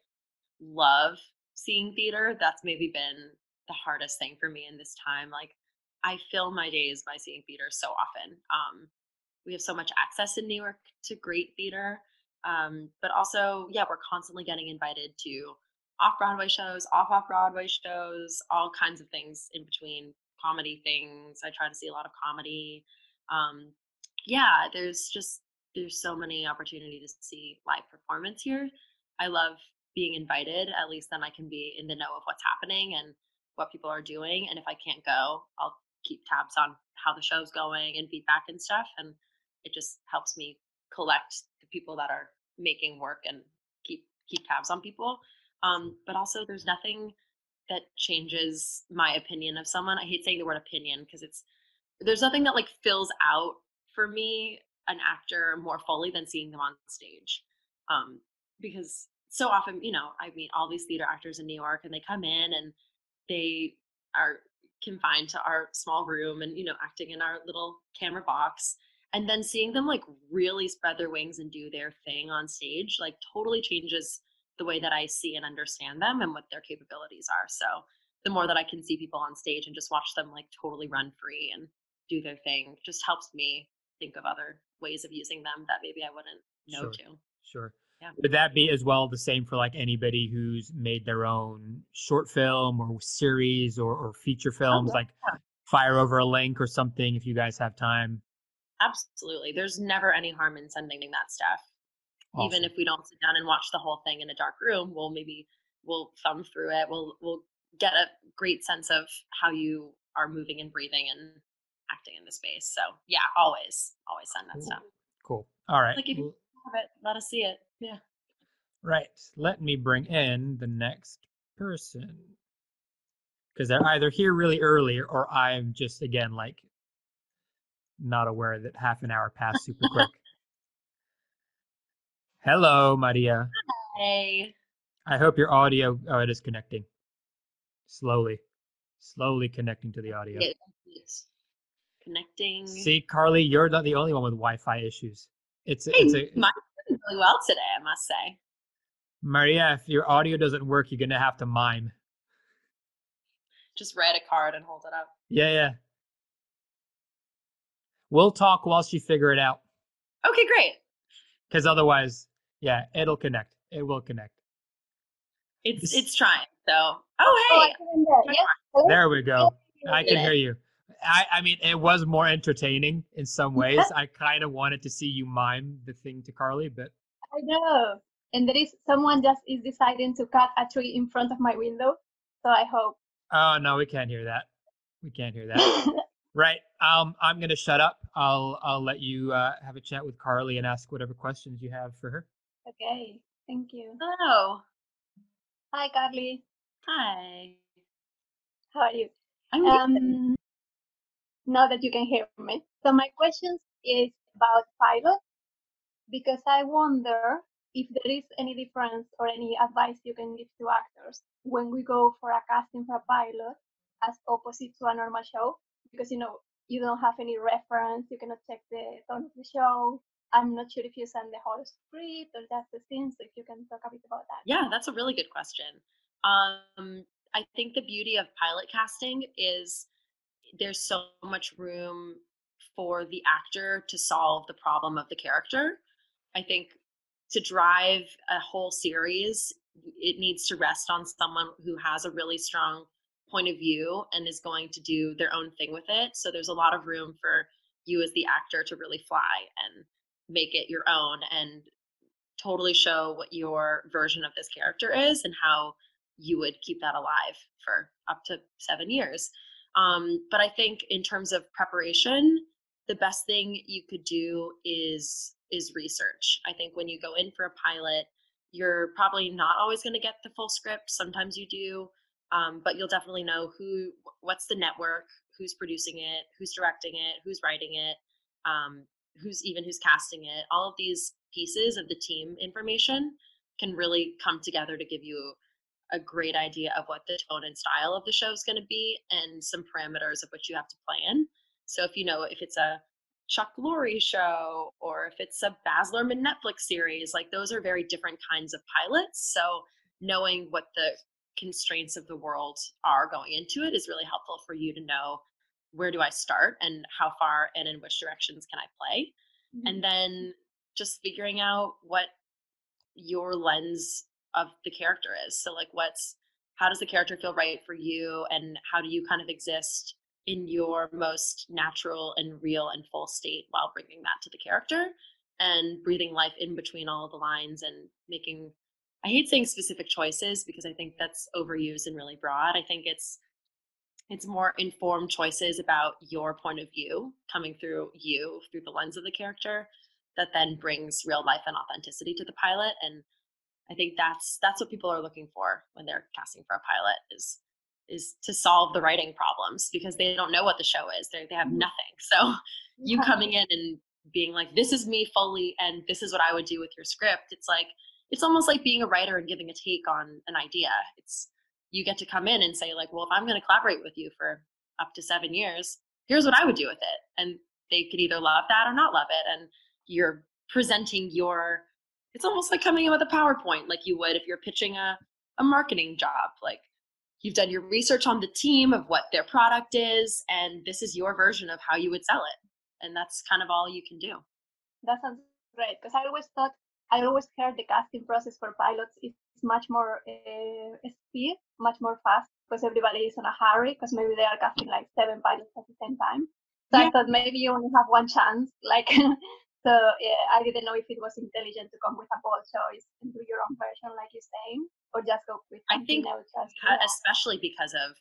B: love seeing theater. That's maybe been the hardest thing for me in this time. Like, I fill my days by seeing theater so often. Um, we have so much access in New York to great theater. Um, but also, yeah, we're constantly getting invited to off Broadway shows, off off Broadway shows, all kinds of things in between, comedy things. I try to see a lot of comedy. Um, yeah, there's just there's so many opportunities to see live performance here. I love being invited. At least then I can be in the know of what's happening and what people are doing. And if I can't go, I'll keep tabs on how the show's going and feedback and stuff. And it just helps me collect the people that are making work and keep keep tabs on people. Um, but also, there's nothing that changes my opinion of someone. I hate saying the word opinion because it's there's nothing that like fills out for me an actor more fully than seeing them on stage. Um, because so often, you know, I meet all these theater actors in New York and they come in and they are confined to our small room and, you know, acting in our little camera box. And then seeing them like really spread their wings and do their thing on stage, like totally changes the way that I see and understand them and what their capabilities are. So the more that I can see people on stage and just watch them like totally run free and do their thing just helps me think of other ways of using them that maybe I wouldn't know
A: Sure.
B: to.
A: Sure.
B: Yeah.
A: Would that be as well the same for like anybody who's made their own short film or series or, or feature films?
B: yeah.
A: Like fire over a link or something if you guys have time.
B: Absolutely. There's never any harm in sending that stuff.
A: Awesome.
B: Even if we don't sit down and watch the whole thing in a dark room, we'll maybe we'll thumb through it. We'll we'll get a great sense of how you are moving and breathing and acting in the space. So yeah, always, always send that
A: Cool.
B: stuff.
A: Cool. All right.
B: Like if you have it, let us see it. Yeah.
A: Right. Let me bring in the next person. Because they're either here really early or I'm just, again, like not aware that half an hour passed super quick. Hello, Maria.
B: Hey.
A: I hope your audio, oh, it is connecting. Slowly. Slowly connecting to the audio.
B: It, it's connecting.
A: See, Carly, you're not the only one with Wi-Fi issues. It's
B: Hey,
A: it's a
B: mine's doing really well today, I must say.
A: Maria, if your audio doesn't work, you're gonna have to mime.
B: Just write a card and hold it up.
A: Yeah, yeah. We'll talk whilst you figure it out.
B: Okay, great.
A: Because otherwise, yeah, it'll connect. It will connect.
B: It's it's trying. So, oh
D: Oh, I
B: hey,
D: can hear. Yes.
A: There we go. I can
B: Yeah.
A: hear you. I, I mean, it was more entertaining in some ways. I kind of wanted to see you mime the thing to Carly, but
D: I know. And there is someone just is deciding to cut a tree in front of my window. So I hope.
A: oh no, we can't hear that. We can't hear that. Right. Um, I'm gonna shut up. I'll I'll let you uh, have a chat with Carly and ask whatever questions you have for her.
D: Okay. Thank you.
B: oh,
D: Hi, Carly.
B: hi.
D: How are you?
B: I'm good.
D: Um, now that you can hear me. So my question is, about pilot because I wonder if there is any difference or any advice you can give to actors when we go for a casting for a pilot as opposite to a normal show, because you know you don't have any reference, you cannot check the tone of the show. I'm not sure if you send the whole script or just the scenes, so if you can talk a bit about that.
B: Yeah, that's a really good question. Um, I think the beauty of pilot casting is there's so much room for the actor to solve the problem of the character. I think to drive a whole series, it needs to rest on someone who has a really strong point of view and is going to do their own thing with it. So there's a lot of room for you as the actor to really fly and make it your own and totally show what your version of this character is and how you would keep that alive for up to seven years. Um, but I think in terms of preparation, the best thing you could do is is research. I think when you go in for a pilot, you're probably not always going to get the full script. Sometimes you do, um, but you'll definitely know who, what's the network, who's producing it, who's directing it, who's writing it, um, who's even who's casting it. All of these pieces of the team information can really come together to give you a great idea of what the tone and style of the show is going to be and some parameters of what you have to play in. So if you know if it's a Chuck Lorre show or if it's a Baz Luhrmann Netflix series, like those are very different kinds of pilots. So knowing what the constraints of the world are going into it is really helpful for you to know where do I start and how far and in which directions can I play. Mm-hmm. And then just figuring out what your lens of the character is. So like what's, how does the character feel right for you and how do you kind of exist in your most natural and real and full state while bringing that to the character and breathing life in between all of the lines and making, I hate saying specific choices because I think that's overused and really broad. I think it's it's more informed choices about your point of view coming through you, through the lens of the character that then brings real life and authenticity to the pilot. And I think that's that's what people are looking for when they're casting for a pilot is is to solve the writing problems because they don't know what the show is. They they have nothing. So you coming in and being like, this is me fully and this is what I would do with your script. It's like, it's almost like being a writer and giving a take on an idea. It's, you get to come in and say like, well, if I'm going to collaborate with you for up to seven years, here's what I would do with it. And they could either love that or not love it. And you're presenting your, it's almost like coming in with a PowerPoint like you would if you're pitching a, a marketing job. Like you've done your research on the team of what their product is, and this is your version of how you would sell it. And that's kind of all you can do.
D: That sounds great. Because I always thought, I always heard the casting process for pilots is much more uh, speed, much more fast, because everybody is in a hurry, because maybe they are casting like seven pilots at the same time. So yeah. I thought maybe you only have one chance. Like, so yeah, I didn't know if it was intelligent to come with a bold choice and do your own version, like you're saying, or just go with.
B: I think, especially because of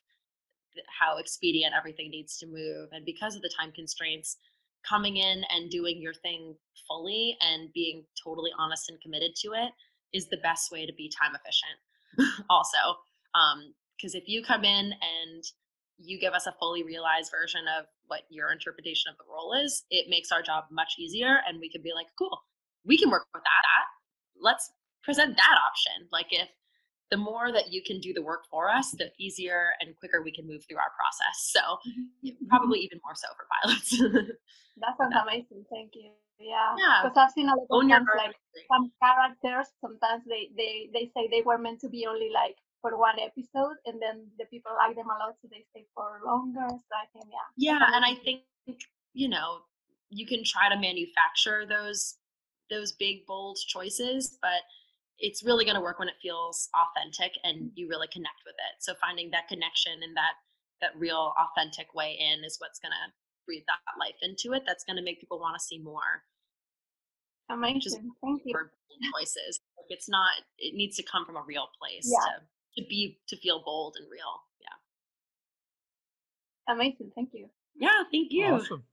B: how expedient everything needs to move, and because of the time constraints, coming in and doing your thing fully and being totally honest and committed to it is the best way to be time efficient. Also, because um, if you come in and you give us a fully realized version of what your interpretation of the role is, it makes our job much easier and we can be like, cool, we can work with that. Let's present that option. Like if the more that you can do the work for us, the easier and quicker we can move through our process. So mm-hmm. probably even more so for pilots.
D: That sounds
B: yeah.
D: amazing. Thank you. Yeah.
B: Yeah.
D: Because I've seen a lot of
B: Own
D: times like some characters, sometimes they, they, they say they were meant to be only like for one episode and then the people like them a lot so they stay for longer. So I think, yeah.
B: Yeah. And I think, you know, you can try to manufacture those those big, bold choices, but it's really going to work when it feels authentic and you really connect with it. So finding that connection and that that real authentic way in is what's going to breathe that life into it. That's going to make people want to see more.
D: Amazing. Thank you.
B: Choices. Like it's not, it needs to come from a real place
D: yeah.
B: to, to be, to feel bold and real. Yeah.
D: Amazing. Thank you.
B: Yeah. Thank you.
A: Awesome.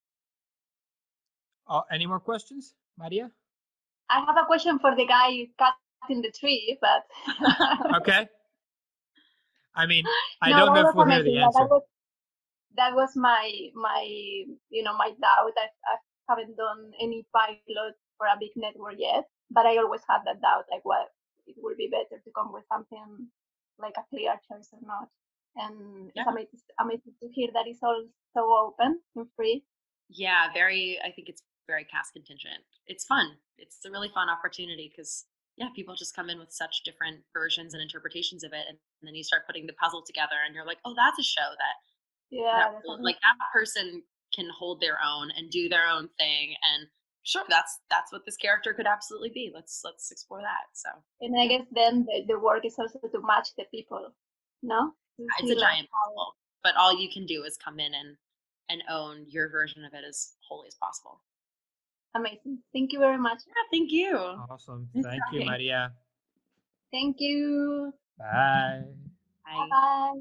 A: Uh, any more questions, Maria?
D: I have a question for the guy cutting the tree, but.
A: Okay. I mean, I
D: no,
A: don't know if we'll hear the answer.
D: That was, that was my, my, you know, my doubt. I've, I've haven't done any pilot for a big network yet, but I always have that doubt, like, what it would be better to come with something like a clear choice or not. And
B: Yeah.
D: it's amazing, amazing to hear that it's all so open and free.
B: Yeah, very, I think it's very cast contingent. It's fun. It's a really fun opportunity because, yeah, people just come in with such different versions and interpretations of it. And, and then you start putting the puzzle together and you're like, oh, that's a show that,
D: Yeah,
B: that
D: that's
B: will-
D: amazing.
B: like that person can hold their own and do their own thing. And sure, that's that's what this character could absolutely be. Let's let's explore that. So
D: And I guess then the, the work is also to match the people, no? To
B: it's
D: see,
B: a
D: like,
B: giant
D: how-
B: puzzle, but all you can do is come in and and own your version of it as wholly as possible.
D: Amazing. Thank you very much.
B: Yeah, thank you.
A: Awesome.
B: Nice
A: Thank you,
B: talking.
A: Maria.
D: Thank you.
A: Bye.
B: Bye.
D: Bye.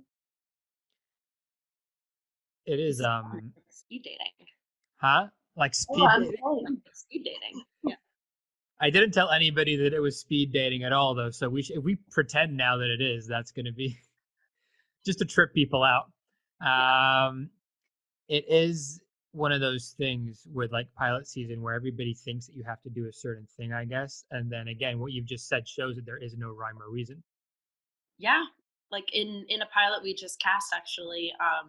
A: It
B: This
A: is
B: is fun.
A: um
B: Like speed dating.
A: huh? Like speed
D: Oh, I'm
A: dating?
D: sorry.
B: Like speed dating. Yeah.
A: I didn't tell anybody that it was speed dating at all though. So we should, if we pretend now that it is, that's going to be just to trip people out. Um it is one of those things with like pilot season where everybody thinks that you have to do a certain thing, I guess. And then again, what you've just said shows that there is no rhyme or reason.
B: Yeah. Like in in a pilot we just cast actually, um,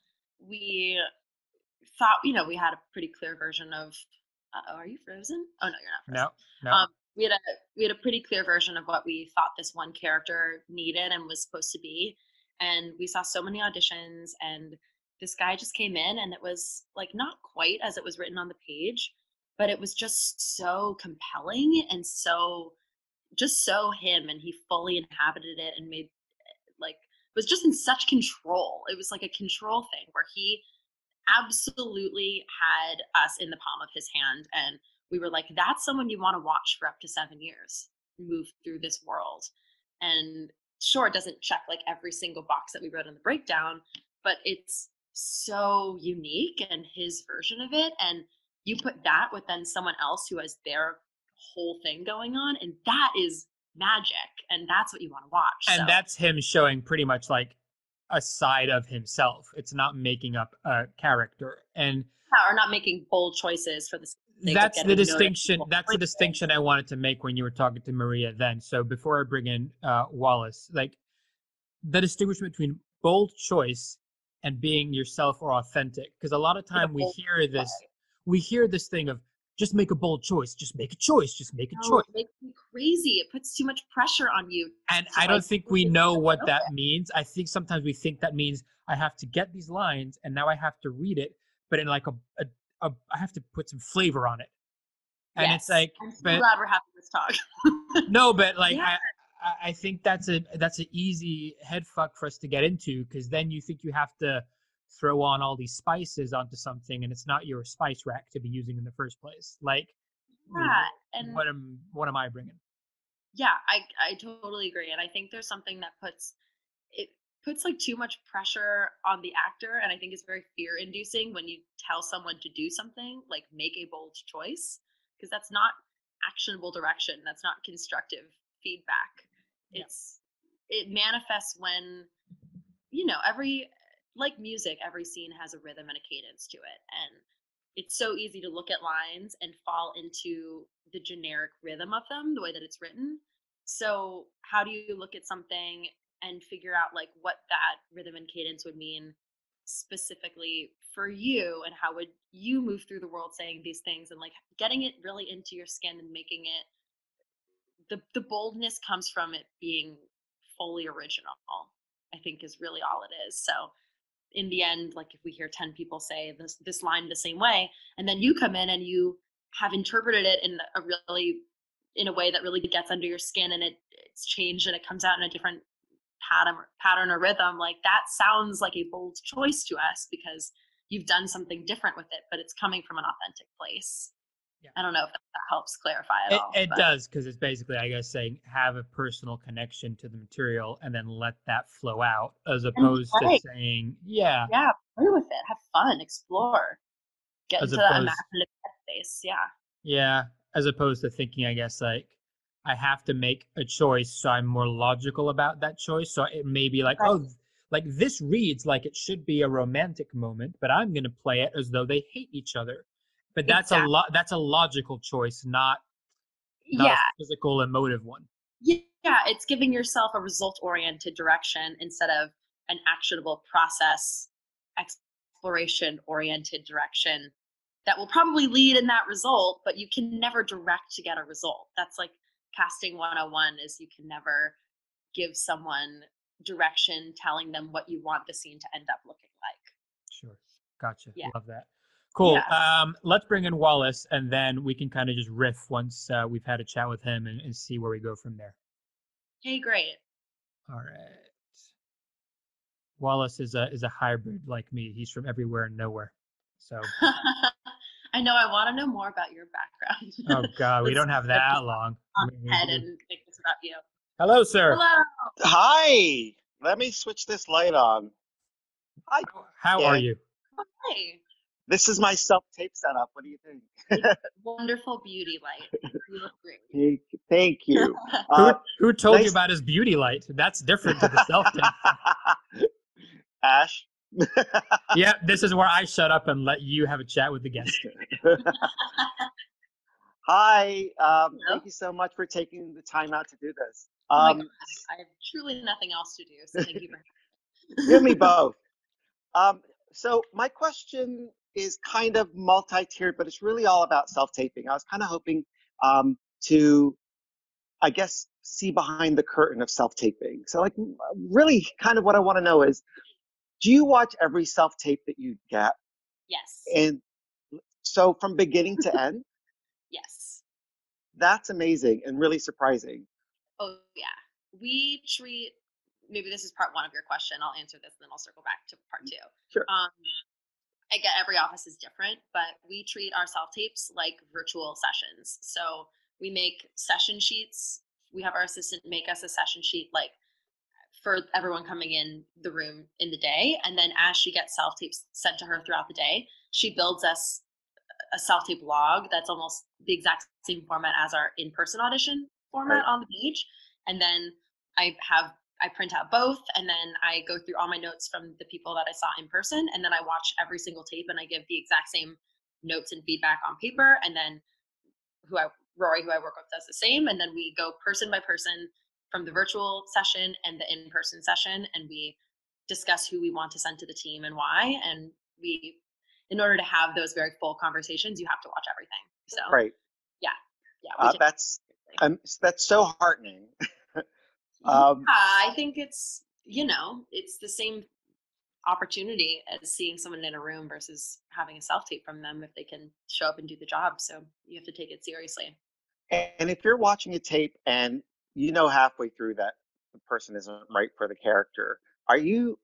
B: we thought, you know, we had a pretty clear version of uh, are you frozen? Oh no, you're not frozen.
A: No, no.
B: Um, we had a we had a pretty clear version of what we thought this one character needed and was supposed to be, and we saw so many auditions, and this guy just came in, and it was like not quite as it was written on the page, but it was just so compelling and so just so him, and he fully inhabited it and made like was just in such control. It was like a control thing where he absolutely had us in the palm of his hand, and we were like, that's someone you want to watch for up to seven years move through this world. And sure, it doesn't check like every single box that we wrote in the breakdown, but it's so unique and his version of it. And you put that with then someone else who has their whole thing going on, and that is magic, and that's what you want to watch.
A: And
B: so.
A: that's him showing pretty much like a side of himself. It's not making up a character. And
B: Or not making bold choices for the sake of
A: that's the
B: getting noticed.
A: distinction. That's the
B: Choices.
A: distinction I wanted to make when you were talking to Maria then. So before I bring in uh, Wallace, like the distinction between bold choice and being yourself or authentic. Because a lot of time we
B: bold
A: hear this, we hear this thing of just make a bold choice, just make a choice, just make a
B: No,
A: choice.
B: it makes me crazy. It puts too much pressure on you.
A: And
B: to,
A: I don't
B: like,
A: think we
B: really
A: know
B: get
A: what
B: to
A: that
B: it.
A: means. I think sometimes we think that means I have to get these lines and now I have to read it, but in like a, a, a I have to put some flavor on it. And
B: Yes.
A: it's like,
B: I'm so
A: but
B: glad we're having this talk.
A: no, but like
B: Yeah.
A: I, I I think that's a that's an easy head fuck for us to get into, because then you think you have to throw on all these spices onto something and it's not your spice rack to be using in the first place. Like,
B: Yeah, and
A: what am what am I bringing?
B: yeah, I I totally agree, and I think there's something that puts it puts like too much pressure on the actor, and I think it's very fear inducing when you tell someone to do something like make a bold choice, because that's not actionable direction. That's not constructive feedback.
A: Yeah.
B: It's it manifests when, you know, every like music, every scene has a rhythm and a cadence to it, and it's so easy to look at lines and fall into the generic rhythm of them, the way that it's written. So how do you look at something and figure out like what that rhythm and cadence would mean specifically for you, and how would you move through the world saying these things, and like getting it really into your skin and making it the the boldness comes from it being fully original, I think, is really all it is. So in the end, like if we hear ten people say this this line the same way, and then you come in and you have interpreted it in a really in a way that really gets under your skin, and it it's changed and it comes out in a different pattern pattern or rhythm, like that sounds like a bold choice to us because you've done something different with it, but it's coming from an authentic place.
A: Yeah.
B: I don't know if that helps clarify at
A: It,
B: all.
A: it
B: but-
A: does, because it's basically, I guess, saying have a personal connection to the material and then let that flow out, as opposed
B: play.
A: to saying, yeah,
B: Yeah, play with it, have fun, explore, get
A: As
B: into that
A: opposed-
B: imaginative space. Yeah.
A: yeah, as opposed to thinking, I guess, like I have to make a choice, so I'm more logical about that choice. So it may be like,
B: Right.
A: oh, like this reads like it should be a romantic moment, but I'm going to play it as though they hate each other. But that's
B: Exactly.
A: a lot. That's a logical choice, not not
B: Yeah.
A: a physical, emotive one.
B: Yeah, it's giving yourself a result-oriented direction instead of an actionable process, exploration-oriented direction that will probably lead in that result, but you can never direct to get a result. That's like casting one oh one is you can never give someone direction telling them what you want the scene to end up looking like.
A: Sure. Gotcha.
B: Yeah.
A: Love that. Cool.
B: Yeah.
A: Um, let's bring in Wallace, and then we can kind of just riff once uh, we've had a chat with him and, and see where we go from there.
B: Hey, great.
A: All right. Wallace is a is a hybrid like me. He's from everywhere and nowhere. So.
B: I know. I want to know more about your background.
A: Oh God, we don't have that long.
B: On head and make this about you.
A: Hello, sir.
B: Hello.
E: Hi. Let me switch this light on. Hi.
A: How
E: Yeah.
A: are you?
B: Hi.
E: This is my self-tape setup. What do you think?
B: Wonderful beauty light. You look great.
E: Thank, thank you.
A: Who,
E: Uh,
A: who told you
E: nice-
A: about his beauty light? That's different to the self tape.
E: Ash.
A: Yeah, this is where I shut up and let you have a chat with the guest.
E: Hi. Um,
B: Hello.
E: thank you so much for taking the time out to do this.
B: Oh my
E: Um,
B: God. I have truly nothing else to do, so thank you for
E: give me both. Um, so my question is kind of multi-tiered, but it's really all about self-taping. I was kind of hoping um, to, I guess, see behind the curtain of self-taping. So like really kind of what I want to know is, do you watch every self-tape that you get?
B: Yes.
E: And so from beginning to end?
B: Yes.
E: That's amazing and really surprising.
B: Oh yeah. We treat, maybe this is part one of your question. I'll answer this, then I'll circle back to part two.
E: Sure.
B: Um, I get every office is different, but we treat our self tapes like virtual sessions. So we make session sheets. We have our assistant make us a session sheet like for everyone coming in the room in the day. And then as she gets self tapes sent to her throughout the day, she builds us a self tape log that's almost the exact same format as our in person audition format
E: Right.
B: on the page. And then I have I print out both, and then I go through all my notes from the people that I saw in person, and then I watch every single tape and I give the exact same notes and feedback on paper. And then who I Rory, who I work with, does the same. And then we go person by person from the virtual session and the in-person session, and we discuss who we want to send to the team and why. And we, in order to have those very full conversations, you have to watch everything. So
E: Right.
B: yeah, we
E: Uh,
B: take-
E: that's um, that's so heartening. um,
B: yeah, I think it's, you know, it's the same opportunity as seeing someone in a room versus having a self tape from them if they can show up and do the job. So you have to take it seriously.
E: And if you're watching a tape and you know halfway through that the person isn't right for the character, are you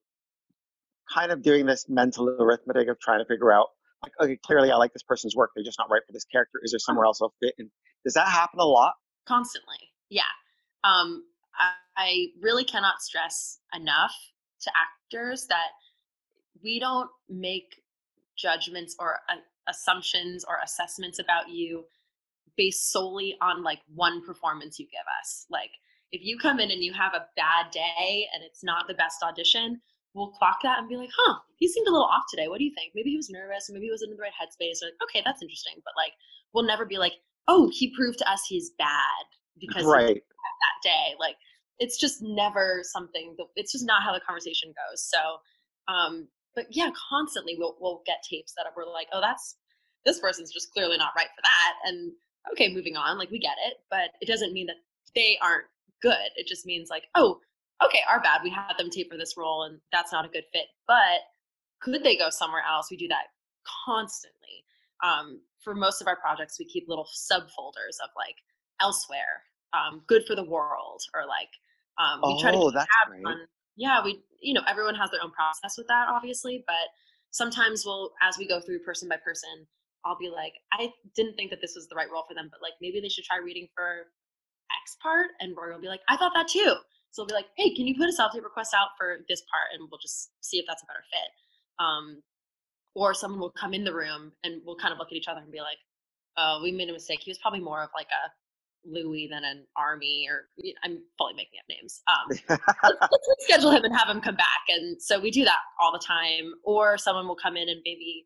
E: kind of doing this mental arithmetic of trying to figure out, like, okay, clearly I like this person's work, they're just not right for this character. Is there somewhere else I'll fit? And does that happen a lot?
B: Constantly. Yeah. Um, I, I really cannot stress enough to actors that we don't make judgments or uh, assumptions or assessments about you based solely on like one performance you give us. Like if you come in and you have a bad day and it's not the best audition, we'll clock that and be like, huh, he seemed a little off today. What do you think? Maybe he was nervous or maybe he wasn't in the right headspace. Or like, okay, that's interesting. But like, we'll never be like, oh, he proved to us he's bad because he
E: Right.
B: had that day. Like it's just never something that, it's just not how the conversation goes. So, um, but yeah, constantly we'll, we'll get tapes that we're like, oh, that's, this person's just clearly not right for that. And okay, moving on, like we get it, but it doesn't mean that they aren't good. It just means like, oh, okay, our bad. We had them tape for this role and that's not a good fit, but could they go somewhere else? We do that constantly. Um, for most of our projects, we keep little subfolders of like elsewhere, um, good for the world, or like, um, we try to
E: Oh,
B: keep
E: that's
B: tabs
E: great.
B: on, yeah, we, you know, everyone has their own process with that, obviously, but sometimes we'll, as we go through person by person, I'll be like, I didn't think that this was the right role for them, but like maybe they should try reading for X part. And Rory will be like, I thought that too. So we'll be like, hey, can you put a self tape request out for this part? And we'll just see if that's a better fit. Um, or someone will come in the room and we'll kind of look at each other and be like, oh, we made a mistake. He was probably more of like a Louis than an Army, or I'm fully making up names. Um, let's, let's schedule him and have him come back. And so we do that all the time. Or someone will come in and maybe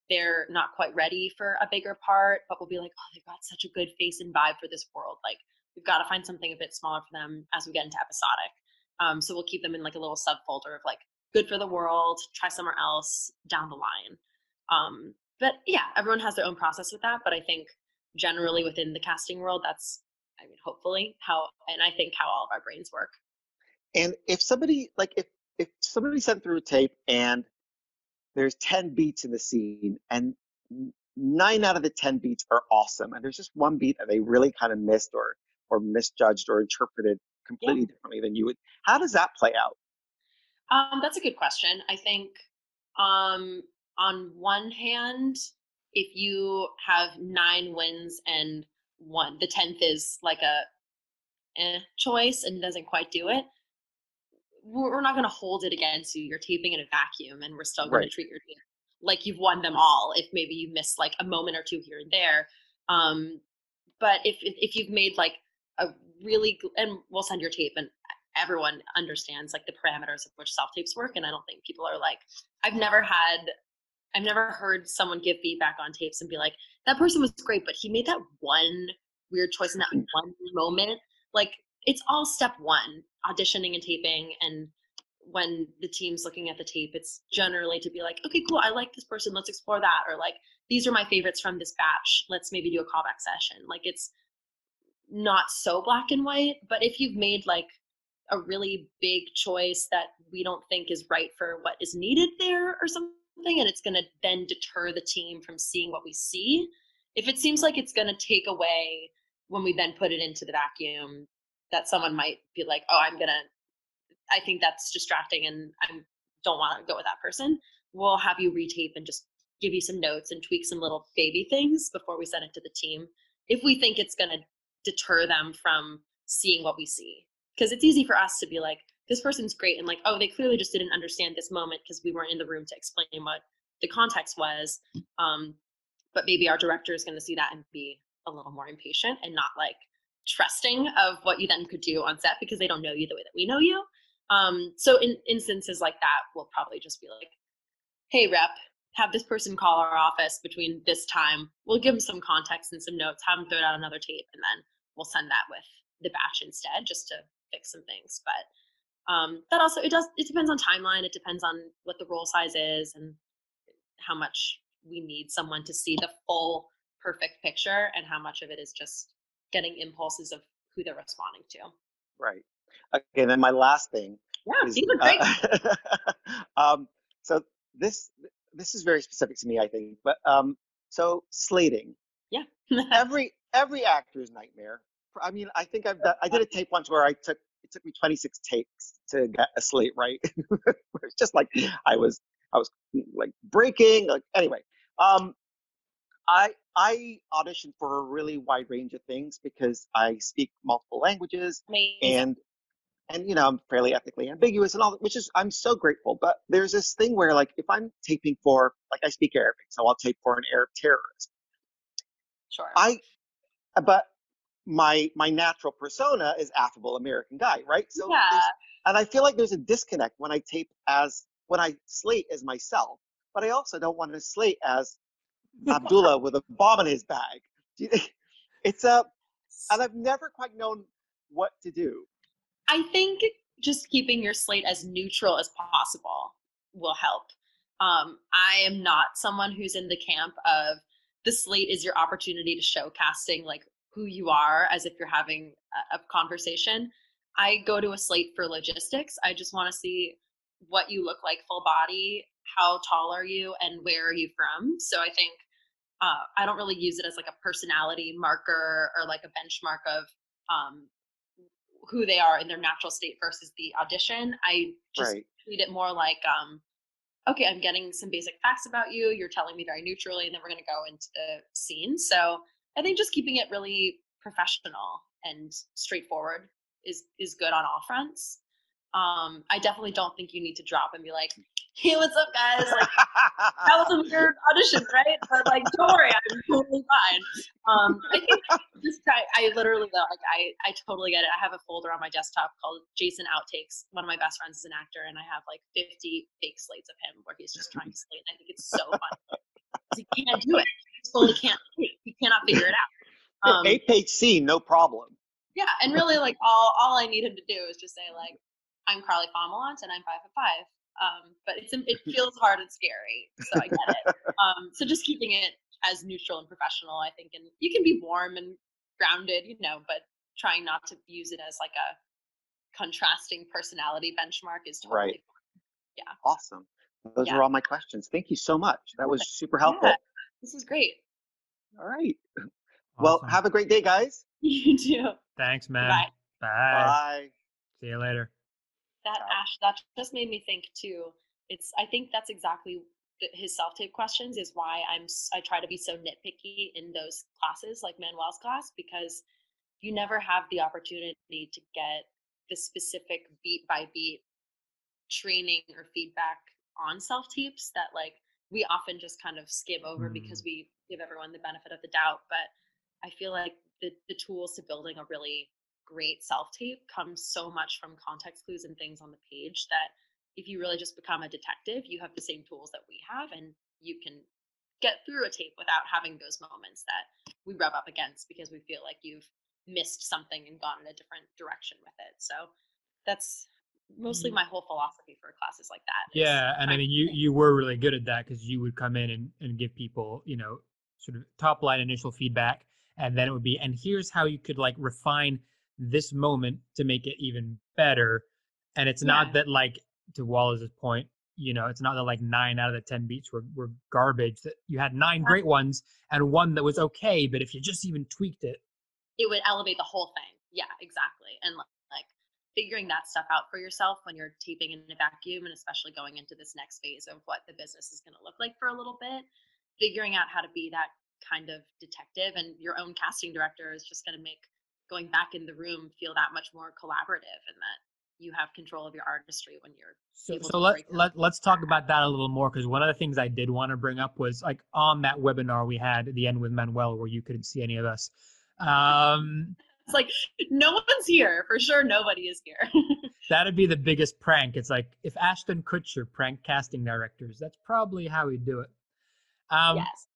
B: they're not quite ready for a bigger part, but we'll be like, oh, they've got such a good face and vibe for this world. Like, we've got to find something a bit smaller for them as we get into episodic. Um, so we'll keep them in like a little subfolder of like, good for the world, try somewhere else down the line. Um, but yeah, everyone has their own process with that. But I think generally within the casting world, that's, I mean, hopefully how, and I think how all of our brains work.
E: And if somebody, like if, if somebody sent through a tape and there's ten beats in the scene and nine out of the ten beats are awesome, and there's just one beat that they really kind of missed or, or misjudged or interpreted completely yeah. differently than you would, how does that play out?
B: Um, that's a good question. I think um, on one hand, if you have nine wins and one, the tenth is like a eh, choice and doesn't quite do it, we're not going to hold it against you. You're taping in a vacuum, and we're still going right. to treat your team like you've won them all. If maybe you missed like a moment or two here and there, um, but if if you've made like a really, and we'll send your tape, and everyone understands like the parameters of which self tapes work, and I don't think people are like, I've never had, I've never heard someone give feedback on tapes and be like, that person was great, but he made that one weird choice in that one moment. Like, it's all step one, auditioning and taping. And when the team's looking at the tape, it's generally to be like, okay, cool, I like this person, let's explore that. Or like, these are my favorites from this batch, let's maybe do a callback session. Like, it's not so black and white, but if you've made like a really big choice that we don't think is right for what is needed there or something, and it's going to then deter the team from seeing what we see, if it seems like it's going to take away when we then put it into the vacuum, that someone might be like, oh, I'm going to, I think that's distracting and I don't want to go with that person, we'll have you retape and just give you some notes and tweak some little baby things before we send it to the team, if we think it's going to deter them from seeing what we see. Because it's easy for us to be like, this person's great, and like, oh, they clearly just didn't understand this moment because we weren't in the room to explain what the context was. Um, but maybe our director is going to see that and be a little more impatient and not like trusting of what you then could do on set because they don't know you the way that we know you. Um, so in instances like that, we'll probably just be like, hey, rep, have this person call our office between this time. We'll give them some context and some notes, have them throw out another tape, and then we'll send that with the batch instead just to fix some things. But um, that also, it does, it depends on timeline. It depends on what the role size is and how much we need someone to see the full perfect picture and how much of it is just getting impulses of who they're responding to.
E: Right. Okay, then my last thing.
B: Yeah,
E: is,
B: these are great.
E: Uh, um, so this this is very specific to me, I think. But um, so slating.
B: Yeah.
E: every every actor's nightmare. I mean, I think I've done, I did a tape once where I took it took me twenty-six takes to get a slate right. It's just like I was I was like breaking. Like anyway, um, I I auditioned for a really wide range of things because I speak multiple languages.
B: Amazing.
E: and and you know I'm fairly ethnically ambiguous and all that, which is I'm so grateful. But there's this thing where like if I'm taping for like I speak Arabic, so I'll tape for an Arab terrorist.
B: Sure.
E: I but my my natural persona is affable American guy, right? So
B: yeah.
E: And I feel like there's a disconnect when I tape as when I slate as myself, but I also don't want to slate as Abdullah with a bomb in his bag. It's a and I've never quite known what to do.
B: I think just keeping your slate as neutral as possible will help. Um, I am not someone who's in the camp of the slate is your opportunity to show casting like who you are as if you're having a, a conversation. I go to a slate for logistics. I just want to see what you look like full body, how tall are you, and where are you from. So I think uh, I don't really use it as like a personality marker or like a benchmark of um, who they are in their natural state versus the audition. I just
E: right.
B: treat it more like, um, okay, I'm getting some basic facts about you. You're telling me very neutrally, and then we're going to go into the scene. So I think just keeping it really professional and straightforward is is good on all fronts. Um, I definitely don't think you need to drop and be like, hey, what's up, guys? Like, that was a weird audition, right? But like, don't worry, I'm totally fine. Um, I think just try, I literally, like, I, I totally get it. I have a folder on my desktop called Jason Outtakes. One of my best friends is an actor, and I have like fifty fake slates of him where he's just trying to slate. I think it's so funny. 'cause he can't do it. He totally can't. He cannot figure it out. Um,
E: A page C, no problem.
B: yeah, and really, like all all I need him to do is just say like, "I'm Carly Fomelant and I'm five foot five." Um, but it's it feels hard and scary, so I get it. Um, so just keeping it as neutral and professional, I think, and you can be warm and grounded, you know, but trying not to use it as like a contrasting personality benchmark is totally
E: Right.
B: fine. Yeah.
E: Awesome. Those
B: Yeah.
E: are all my questions. Thank you so much. That was super
B: Yeah,
E: helpful.
B: this is great.
E: All right. Well,
A: Awesome.
E: have a great day, guys.
B: You too.
A: Thanks, man.
B: Bye.
A: Bye.
E: Bye.
A: See you later.
B: That
E: Bye.
B: Ash, that just made me think too. It's I think that's exactly the, his self-tape questions is why I'm s- I try to be so nitpicky in those classes like Manuel's class, because you never have the opportunity to get the specific beat by beat training or feedback on self-tapes that like we often just kind of skim over because we give everyone the benefit of the doubt. But I feel like the, the tools to building a really great self-tape comes so much from context clues and things on the page that if you really just become a detective, you have the same tools that we have and you can get through a tape without having those moments that we rub up against because we feel like you've missed something and gone in a different direction with it. So that's mostly my whole philosophy for classes like that. is
A: Yeah, and I
B: trying
A: mean,
B: to-
A: you you were really good at that because you would come in and, and give people, you know, sort of top line initial feedback, and then it would be, and here's how you could like refine this moment to make it even better. And it's
B: Yeah.
A: not that like to Wallace's point, you know, it's not that like nine out of the ten beats were were garbage. That you had nine great ones and one that was okay, but if you just even tweaked it,
B: it would elevate the whole thing. Yeah, exactly. And like, like figuring that stuff out for yourself when you're taping in a vacuum, and especially going into this next phase of what the business is going to look like for a little bit, figuring out how to be that kind of detective and your own casting director is just going to make going back in the room feel that much more collaborative, and that you have control of your artistry when you're
A: So,
B: able
A: so
B: to
A: let,
B: break those
A: let, let's talk about that a little more, because one of the things I did want to bring up was like on that webinar we had at the end with Manuel where you couldn't see any of us. Um,
B: It's like no one's here for sure. Nobody is here.
A: that'd be the biggest prank. It's like if Ashton Kutcher pranked casting directors, that's probably how he'd do it. Um,
B: Yes.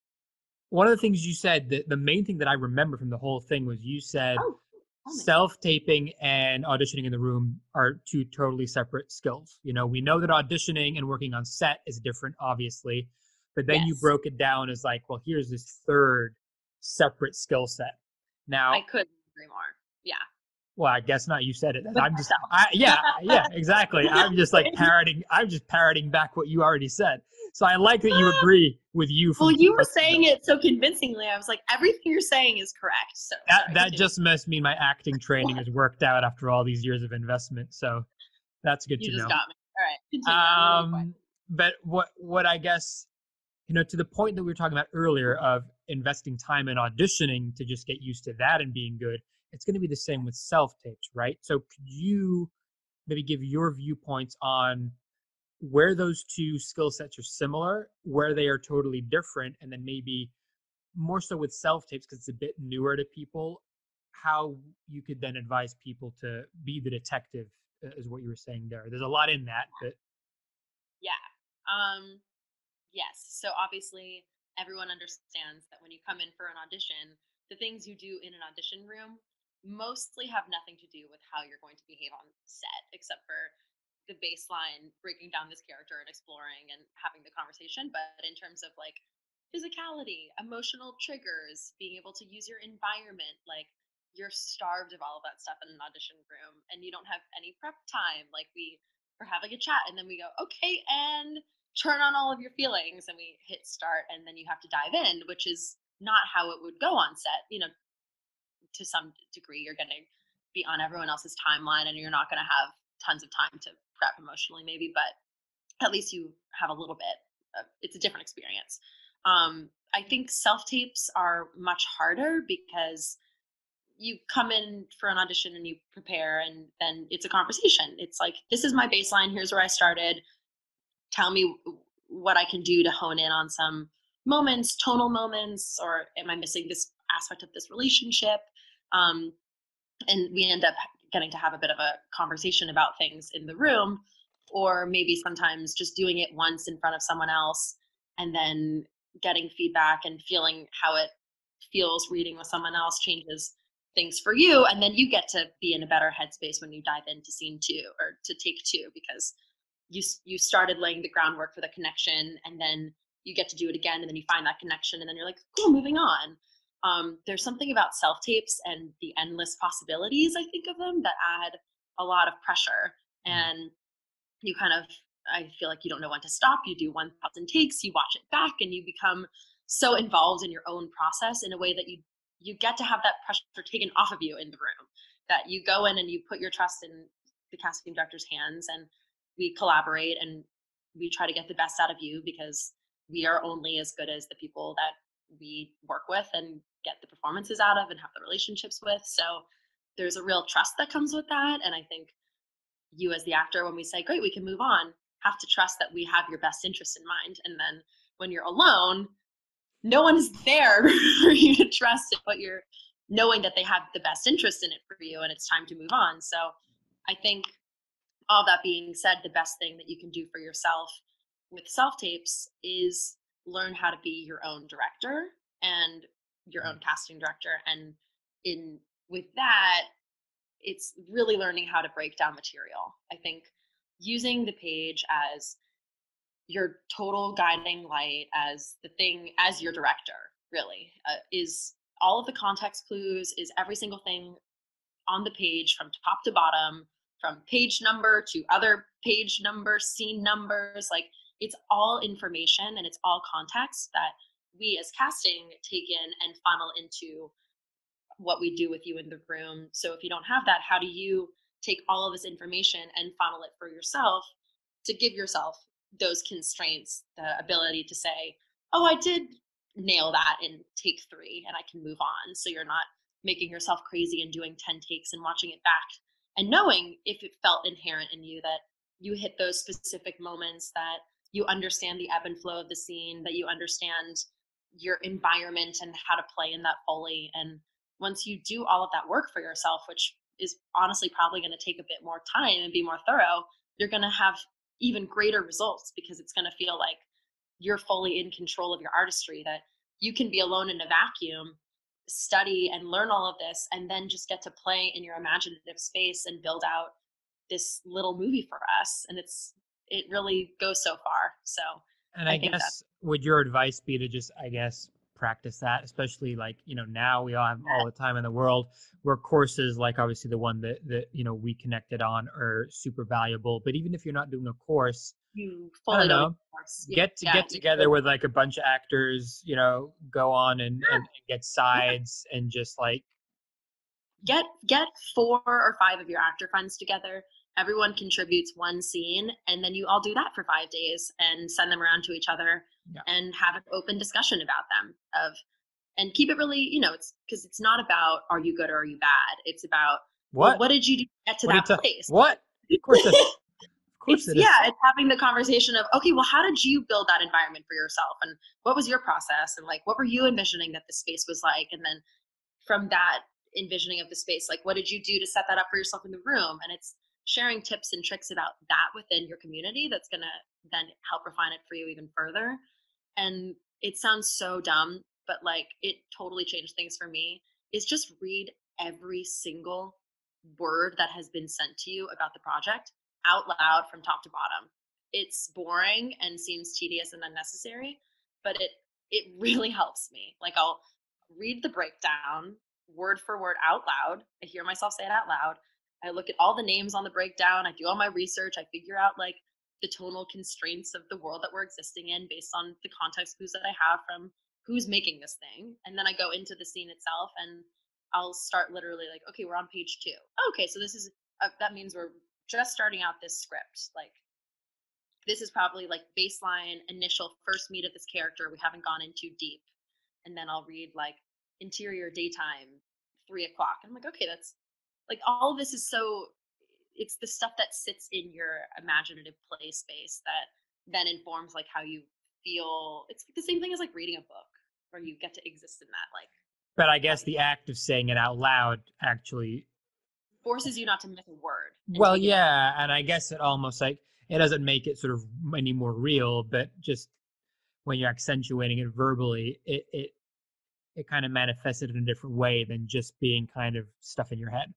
A: One of the things you said, that the main thing that I remember from the whole thing was you said
B: Oh, tell me.
A: self-taping and auditioning in the room are two totally separate skills. You know, we know that auditioning and working on set is different, obviously, but then you
B: Yes.
A: broke it down as like, well, here's this third separate skill set. Now,
B: I couldn't agree more. Yeah.
A: well, I guess not. You said it.
B: With
A: I'm just,
B: myself.
A: I, yeah, yeah, exactly. I'm just like parroting. I'm just parroting back what you already said. So I like that you agree with you. From
B: Well, you were
A: two months ago.
B: saying it so convincingly. I was like, everything you're saying is correct. So
A: That
B: sorry,
A: that
B: continue.
A: just must mean my acting training has worked out after all these years of investment. So that's good
B: you
A: to
B: just
A: know.
B: got me. All right, continue. I'm really quiet.
A: Um, but what what I guess, you know, to the point that we were talking about earlier of investing time in auditioning to just get used to that and being good, it's going to be the same with self tapes, right? So could you maybe give your viewpoints on where those two skill sets are similar, where they are totally different, and then maybe more so with self tapes because it's a bit newer to people, how you could then advise people to be the detective, uh, is what you were saying there. There's a lot in that, but
B: Yeah. Um. Yes. So obviously, everyone understands that when you come in for an audition, the things you do in an audition room mostly have nothing to do with how you're going to behave on set, except for the baseline breaking down this character and exploring and having the conversation. But in terms of like physicality, emotional triggers, being able to use your environment, like you're starved of all of that stuff in an audition room and you don't have any prep time. Like we are having a chat and then we go, okay, and turn on all of your feelings, and we hit start, and then you have to dive in, which is not how it would go on set. You know, to some degree, you're going to be on everyone else's timeline and you're not going to have tons of time to prep emotionally maybe, but at least you have a little bit of, it's a different experience. um, I think self tapes are much harder because you come in for an audition and you prepare, and then it's a conversation. It's like, this is my baseline, here's where I started, tell me what I can do to hone in on some moments, tonal moments, or am I missing this aspect of this relationship? Um, and we end up getting to have a bit of a conversation about things in the room, or maybe sometimes just doing it once in front of someone else and then getting feedback and feeling how it feels reading with someone else changes things for you, and then you get to be in a better headspace when you dive into scene two or to take two, because you you started laying the groundwork for the connection, and then you get to do it again, and then you find that connection, and then you're like, cool, moving on. Um, there's something about self tapes and the endless possibilities, I think, of them that add a lot of pressure, and you kind of, I feel like you don't know when to stop. You do one thousand takes, you watch it back, and you become so involved in your own process in a way that you you get to have that pressure taken off of you in the room, that you go in and you put your trust in the casting director's hands, and we collaborate and we try to get the best out of you, because we are only as good as the people that we work with and get the performances out of and have the relationships with. So there's a real trust that comes with that. And I think you as the actor, when we say, great, we can move on, have to trust that we have your best interest in mind. And then when you're alone, no one is there for you to trust it, but you're knowing that they have the best interest in it for you, and it's time to move on. So I think, all that being said, the best thing that you can do for yourself with self-tapes is learn how to be your own director and your own casting director. And in with that, it's really learning how to break down material. I think using the page as your total guiding light, as the thing, as your director, really, uh, is all of the context clues, is every single thing on the page from top to bottom, from page number to other page number, scene numbers. Like, it's all information and it's all context that we as casting take in and funnel into what we do with you in the room. So if you don't have that, how do you take all of this information and funnel it for yourself to give yourself those constraints, the ability to say, oh, I did nail that in take three and I can move on. So you're not making yourself crazy and doing ten takes and watching it back and knowing, if it felt inherent in you, that you hit those specific moments, that you understand the ebb and flow of the scene, that you understand your environment and how to play in that Foley. And once you do all of that work for yourself, which is honestly probably going to take a bit more time and be more thorough, you're going to have even greater results, because it's going to feel like you're fully in control of your artistry, that you can be alone in a vacuum, study and learn all of this, and then just get to play in your imaginative space and build out this little movie for us. And it's, it really goes so far. So,
A: and I, I guess, that's... would your advice be to just, I guess, practice that, especially like, you know, now we all have all the time in the world, where courses like obviously the one that, that, you know, we connected on are super valuable. But even if you're not doing a course,
B: you
A: I don't know,
B: yeah,
A: get to
B: yeah,
A: get together with like a bunch of actors, you know, go on and, and, and get sides and just like
B: get get four or five of your actor friends together. Everyone contributes one scene, and then you all do that for five days and send them around to each other, yeah, and have an open discussion about them. Of and keep it really, you know, it's because it's not about are you good or are you bad. It's about
A: what
B: well, what did you do to get to
A: what
B: that place?
A: What? Of course, it, of course,
B: it's,
A: it is.
B: Yeah, it's having the conversation of, okay, well, how did you build that environment for yourself, and what was your process, and like what were you envisioning that the space was like, and then from that envisioning of the space, like what did you do to set that up for yourself in the room? And it's sharing tips and tricks about that within your community that's going to then help refine it for you even further. And it sounds so dumb, but like it totally changed things for me, is just read every single word that has been sent to you about the project out loud from top to bottom. It's boring and seems tedious and unnecessary, but it it really helps me. Like, I'll read the breakdown word for word out loud. I hear myself say it out loud. I look at all the names on the breakdown. I do all my research. I figure out like the tonal constraints of the world that we're existing in based on the context clues that I have from who's making this thing. And then I go into the scene itself, and I'll start literally like, okay, we're on page two. Okay, so this is, uh, that means we're just starting out this script. Like, this is probably like baseline, initial first meet of this character. We haven't gone in too deep. And then I'll read like interior daytime, three o'clock. And I'm like, okay, that's like, all of this is so, it's the stuff that sits in your imaginative play space that then informs like how you feel. It's like the same thing as like reading a book, where you get to exist in that like.
A: But I guess the act of saying it out loud actually
B: forces you not to miss a word.
A: Well, yeah, and I guess it almost like, it doesn't make it sort of any more real, but just when you're accentuating it verbally, it it it kind of manifested in a different way than just being kind of stuff in your head.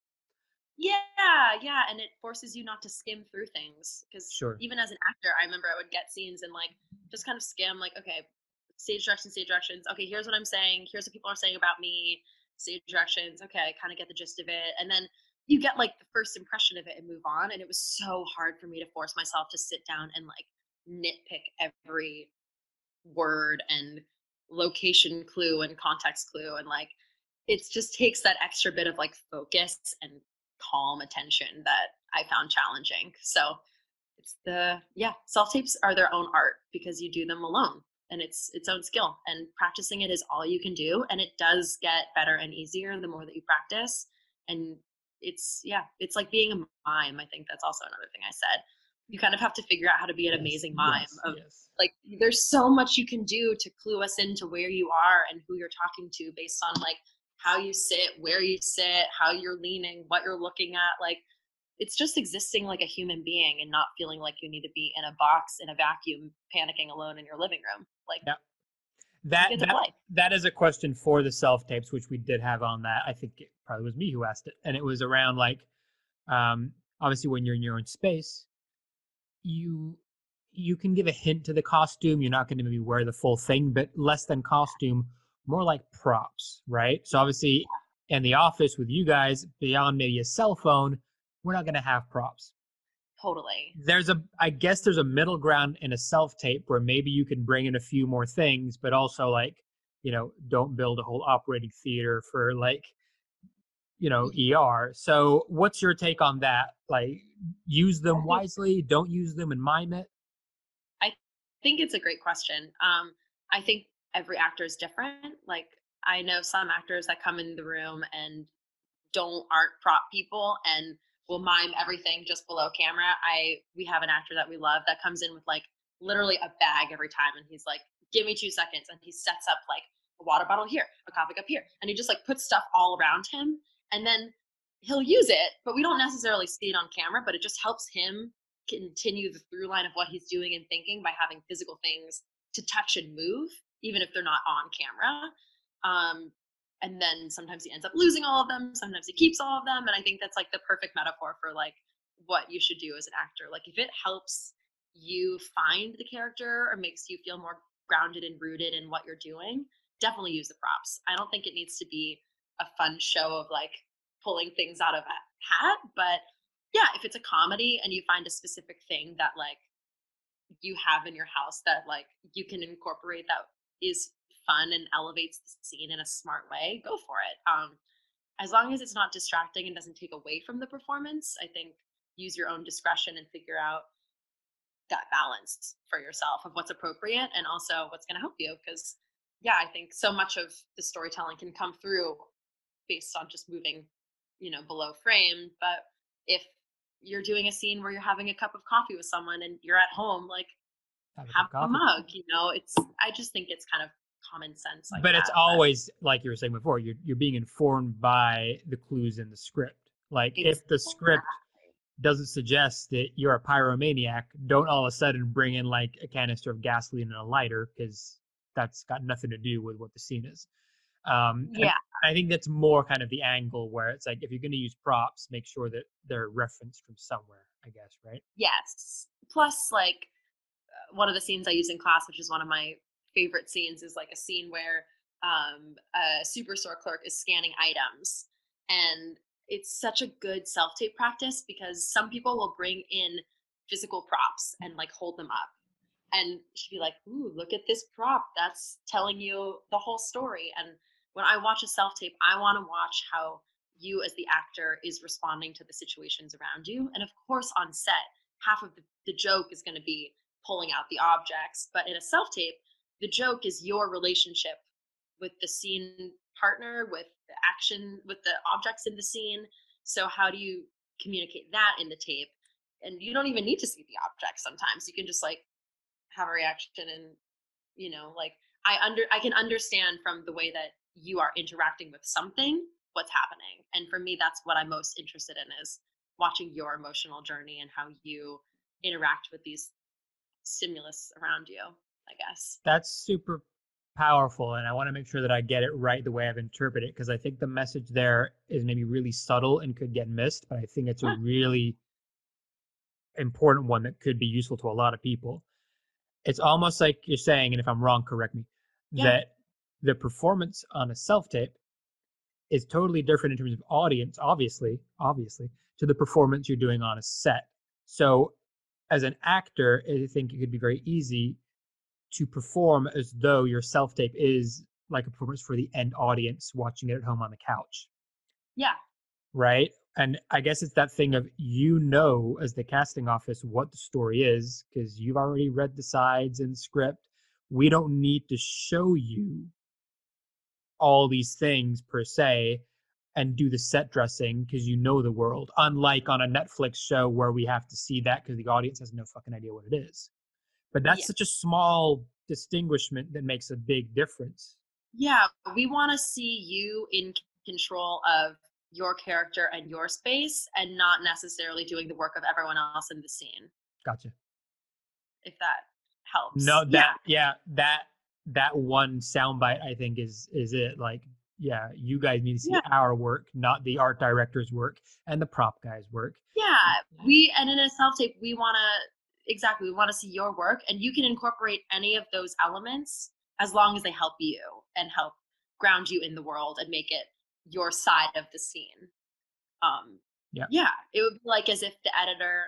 B: Yeah, yeah, and it forces you not to skim through things because
A: Sure.
B: even as an actor, I remember I would get scenes and like just kind of skim, like, okay, stage directions, stage directions. Okay, here's what I'm saying. Here's what people are saying about me. Stage directions. Okay, I kind of get the gist of it, and then you get like the first impression of it and move on. And it was so hard for me to force myself to sit down and like nitpick every word and location clue and context clue, and like it just takes that extra bit of like focus and calm attention that I found challenging. So it's the yeah, self tapes are their own art because you do them alone and it's its own skill, and practicing it is all you can do, and it does get better and easier the more that you practice. And it's yeah, it's like being a mime. I think that's also another thing I said. You kind of have to figure out how to be an
A: Yes,
B: amazing mime
A: yes,
B: of
A: yes.
B: like there's so much you can do to clue us into where you are and who you're talking to based on like how you sit, where you sit, how you're leaning, what you're looking at. Like it's just existing like a human being and not feeling like you need to be in a box in a vacuum panicking alone in your living room. Like
A: Yeah.
B: you
A: That
B: get to
A: that
B: play.
A: that is a question for the self tapes, which we did have on that. I think it probably was me who asked it, and it was around like, um, obviously when you're in your own space, you you can give a hint to the costume. You're not going to maybe wear the full thing, but less than costume, more like props, right? So obviously, in the office with you guys, beyond maybe a cell phone, we're not going to have props.
B: Totally.
A: There's a, I guess there's a middle ground in a self tape where maybe you can bring in a few more things, but also like, you know, don't build a whole operating theater for like, you know, E R. So what's your take on that? Like, use them
B: think-
A: wisely, don't use them and mime it.
B: I think it's a great question. Um, I think every actor is different. Like I know some actors that come in the room and don't aren't prop people and will mime everything just below camera. I we have an actor that we love that comes in with like literally a bag every time, and he's like, "Give me two seconds," and he sets up like a water bottle here, a coffee cup here, and he just like puts stuff all around him, and then he'll use it, but we don't necessarily see it on camera, but it just helps him continue the through line of what he's doing and thinking by having physical things to touch and move, even if they're not on camera. Um, and then sometimes he ends up losing all of them, sometimes he keeps all of them, and I think that's like the perfect metaphor for like what you should do as an actor. Like if it helps you find the character or makes you feel more grounded and rooted in what you're doing, definitely use the props. I don't think it needs to be a fun show of like pulling things out of a hat, but yeah, if it's a comedy and you find a specific thing that like you have in your house that like you can incorporate that is fun and elevates the scene in a smart way, go for it. Um, as long as it's not distracting and doesn't take away from the performance, I think use your own discretion and figure out that balance for yourself of what's appropriate and also what's going to help you. Because yeah, I think so much of the storytelling can come through based on just moving, you know, below frame. But if you're doing a scene where you're having a cup of coffee with someone and you're at home, like
A: Have a cup
B: have
A: of
B: a
A: coffee.
B: mug, you know, it's, I just think it's kind of common sense. Like
A: But it's
B: that,
A: always like you were saying before, you're you're being informed by the clues in the script. Like if the script doesn't suggest that you're a pyromaniac, don't all of a sudden bring in like a canister of gasoline and a lighter, because that's got nothing to do with what the scene is. Um, and
B: yeah.
A: I think that's more kind of the angle where it's like if you're going to use props, make sure that they're referenced from somewhere, I guess, right?
B: Yes. Plus, like uh, one of the scenes I use in class, which is one of my favorite scenes, is like a scene where um, a superstore clerk is scanning items, and it's such a good self-tape practice because some people will bring in physical props and like hold them up, and she'd be like, "Ooh, look at this prop. That's telling you the whole story." And when I watch a self-tape, I want to watch how you as the actor is responding to the situations around you. And of course, on set, half of the, the joke is going to be pulling out the objects. But in a self-tape, the joke is your relationship with the scene partner, with the action, with the objects in the scene. So how do you communicate that in the tape? And you don't even need to see the objects sometimes. You can just like have a reaction and, you know, like I under I can understand from the way that you are interacting with something what's happening. And for me, that's what I'm most interested in, is watching your emotional journey and how you interact with these stimulus around you. I guess.
A: That's super powerful, and I want to make sure that I get it right the way I've interpreted it, because I think the message there is maybe really subtle and could get missed, but I think it's a
B: Yeah.
A: really important one that could be useful to a lot of people. It's almost like you're saying, and if I'm wrong, correct me,
B: Yeah.
A: that the performance on a self-tape is totally different in terms of audience, obviously, obviously, to the performance you're doing on a set. So as an actor, I think it could be very easy to perform as though your self-tape is like a performance for the end audience watching it at home on the couch,
B: Yeah.
A: right? And I guess it's that thing of, you know, as the casting office, what the story is, because you've already read the sides and the script. We don't need to show you all these things per se and do the set dressing because you know the world, unlike on a Netflix show where we have to see that because the audience has no fucking idea what it is. But that's
B: Yeah.
A: such a small distinguishment that makes a big difference.
B: Yeah, we want to see you in control of your character and your space, and not necessarily doing the work of everyone else in the scene,
A: Gotcha.
B: if that helps.
A: No,
B: Yeah.
A: that yeah, that that one soundbite I think is is it. Like, yeah, you guys need to see
B: Yeah.
A: our work, not the art director's work and the prop guy's work.
B: Yeah, we and in a self tape, we want to exactly we want to see your work, and you can incorporate any of those elements as long as they help you and help ground you in the world and make it your side of the scene. Um,
A: Yeah.
B: yeah, it would be like as if the editor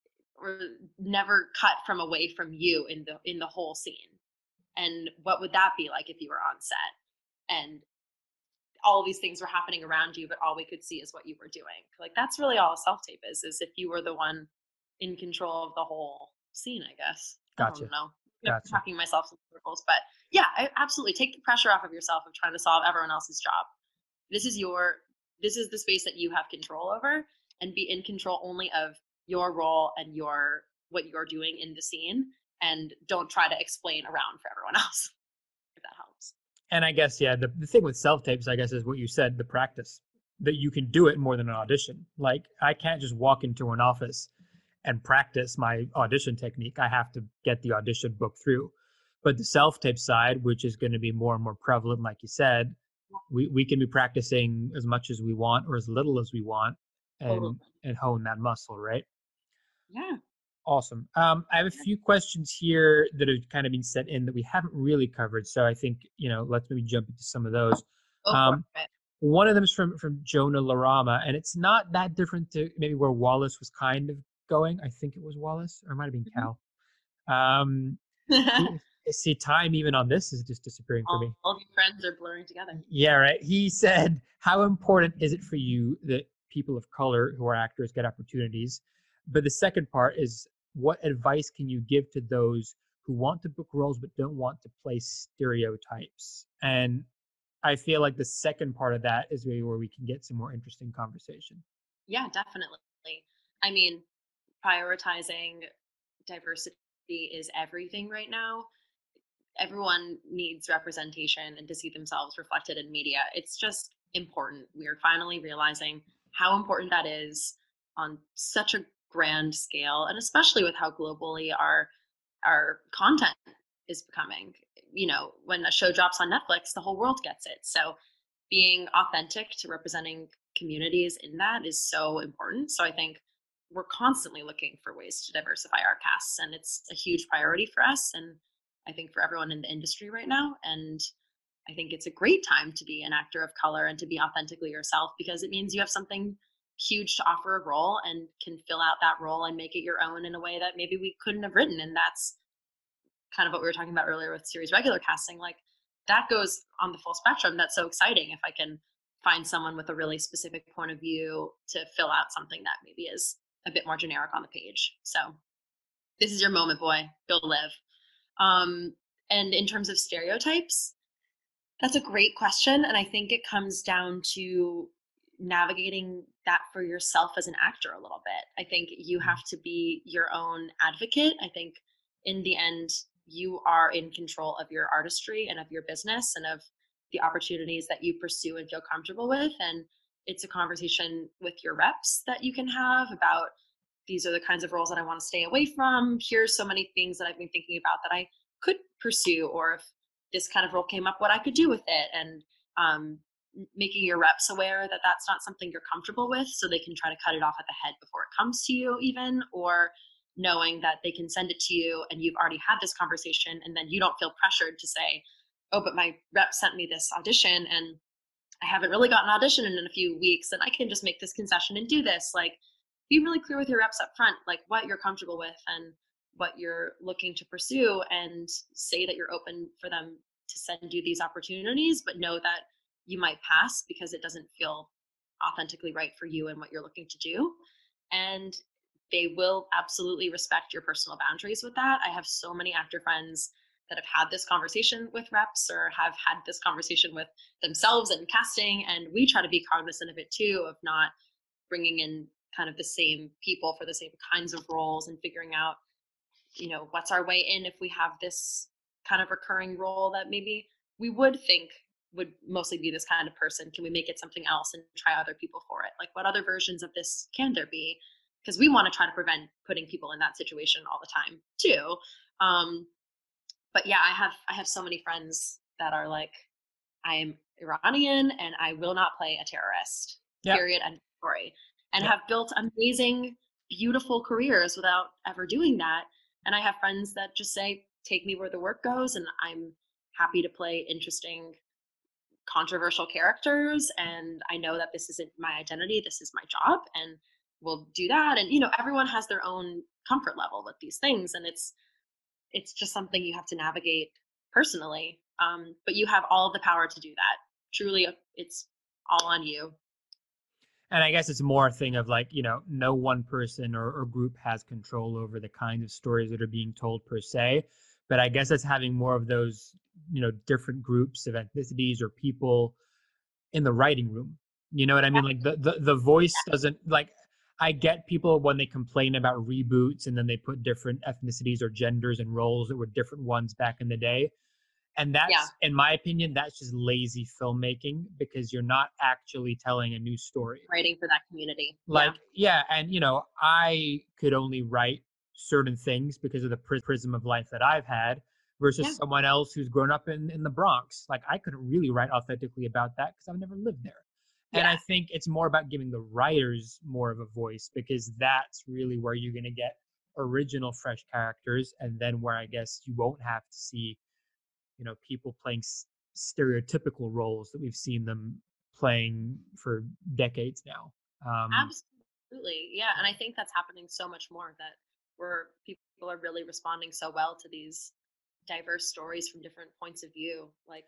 B: or never cut from away from you in the in the whole scene. And what would that be like if you were on set and all of these things were happening around you, but all we could see is what you were doing? Like, that's really all a self tape is, is if you were the one in control of the whole scene, I guess. I
A: Gotcha.
B: don't know. I'm
A: Gotcha.
B: talking myself in circles, but yeah, I, absolutely take the pressure off of yourself of trying to solve everyone else's job. This is your, this is the space that you have control over, and be in control only of your role and your, what you're doing in the scene, and don't try to explain around for everyone else, if that helps.
A: And I guess, yeah, the, the thing with self-tapes, I guess, is what you said, the practice. That you can do it more than an audition. Like, I can't just walk into an office and practice my audition technique. I have to get the audition book through. But the self-tape side, which is going to be more and more prevalent, like you said, we, we can be practicing as much as we want or as little as we want, and,
B: Totally.
A: and hone that muscle, right?
B: Yeah.
A: Awesome. Um, I have a few questions here that have kind of been set in that we haven't really covered. So I think, you know, let's maybe jump into some of those.
B: Go
A: Um,
B: for it.
A: One of them is from, from Jonah Larama, and it's not that different to maybe where Wallace was kind of going. I think it was Wallace, or it might have been
B: Mhm.
A: Cal. Um, he- see, time even on this is just disappearing for me.
B: all, all of your friends are blurring together.
A: Yeah, right. He said, how important is it for you that people of color who are actors get opportunities? But the second part is, what advice can you give to those who want to book roles but don't want to play stereotypes? And I feel like the second part of that is maybe where we can get some more interesting conversation.
B: Yeah, definitely. I mean, prioritizing diversity is everything right now. Everyone needs representation and to see themselves reflected in media. It's just important. We are finally realizing how important that is on such a grand scale, and especially with how globally our our content is becoming. You know, when a show drops on Netflix, the whole world gets it. So being authentic to representing communities in that is so important. So I think we're constantly looking for ways to diversify our casts, and it's a huge priority for us, and I think for everyone in the industry right now. And I think it's a great time to be an actor of color and to be authentically yourself, because it means you have something huge to offer a role and can fill out that role and make it your own in a way that maybe we couldn't have written. And that's kind of what we were talking about earlier with series regular casting. Like, that goes on the full spectrum. That's so exciting if I can find someone with a really specific point of view to fill out something that maybe is a bit more generic on the page. So this is your moment, boy. Go live. Um, and in terms of stereotypes, that's a great question. And I think it comes down to navigating that for yourself as an actor a little bit. I think you have to be your own advocate. I think in the end, you are in control of your artistry and of your business and of the opportunities that you pursue and feel comfortable with. And it's a conversation with your reps that you can have about, these are the kinds of roles that I want to stay away from. Here's so many things that I've been thinking about that I could pursue, or if this kind of role came up, what I could do with it. And um, making your reps aware that that's not something you're comfortable with, so they can try to cut it off at the head before it comes to you even, or knowing that they can send it to you and you've already had this conversation, and then you don't feel pressured to say, oh, but my rep sent me this audition and I haven't really got an audition in a few weeks, and I can just make this concession and do this. Like, be really clear with your reps up front, like what you're comfortable with and what you're looking to pursue, and say that you're open for them to send you these opportunities, but know that you might pass because it doesn't feel authentically right for you and what you're looking to do. And they will absolutely respect your personal boundaries with that. I have so many actor friends that have had this conversation with reps, or have had this conversation with themselves and casting. And we try to be cognizant of it too, of not bringing in kind of the same people for the same kinds of roles, and figuring out, you know, what's our way in if we have this kind of recurring role that maybe we would think would mostly be this kind of person. Can we make it something else and try other people for it? Like, what other versions of this can there be? Because we want to try to prevent putting people in that situation all the time too. Um, but yeah, I have I have so many friends that are like, I am Iranian and I will not play a terrorist. Yep. Period. End of story. And yep. have built amazing, beautiful careers without ever doing that. And I have friends that just say, take me where the work goes, and I'm happy to play interesting, controversial characters. And I know that this isn't my identity, this is my job, and we'll do that. And, you know, everyone has their own comfort level with these things, and it's it's just something you have to navigate personally. Um, but you have all of the power to do that. Truly, it's all on you.
A: And I guess it's more a thing of like, you know, no one person or, or group has control over the kinds of stories that are being told per se. But I guess it's having more of those, you know, different groups of ethnicities or people in the writing room. You know what I mean? Like the, the, the voice doesn't, like, I get people when they complain about reboots and then they put different ethnicities or genders and roles that were different ones back in the day. And that's, yeah. in my opinion, that's just lazy filmmaking, because you're not actually telling a new story.
B: Writing for that community.
A: Like, yeah. yeah and, you know, I could only write certain things because of the prism of life that I've had versus yeah. someone else who's grown up in, in the Bronx. Like, I couldn't really write authentically about that because I've never lived there. And yeah. I think it's more about giving the writers more of a voice, because that's really where you're going to get original, fresh characters. And then where I guess you won't have to see, you know, people playing s- stereotypical roles that we've seen them playing for decades now. Um,
B: Absolutely. Yeah. And I think that's happening so much more, that where people are really responding so well to these diverse stories from different points of view. Like,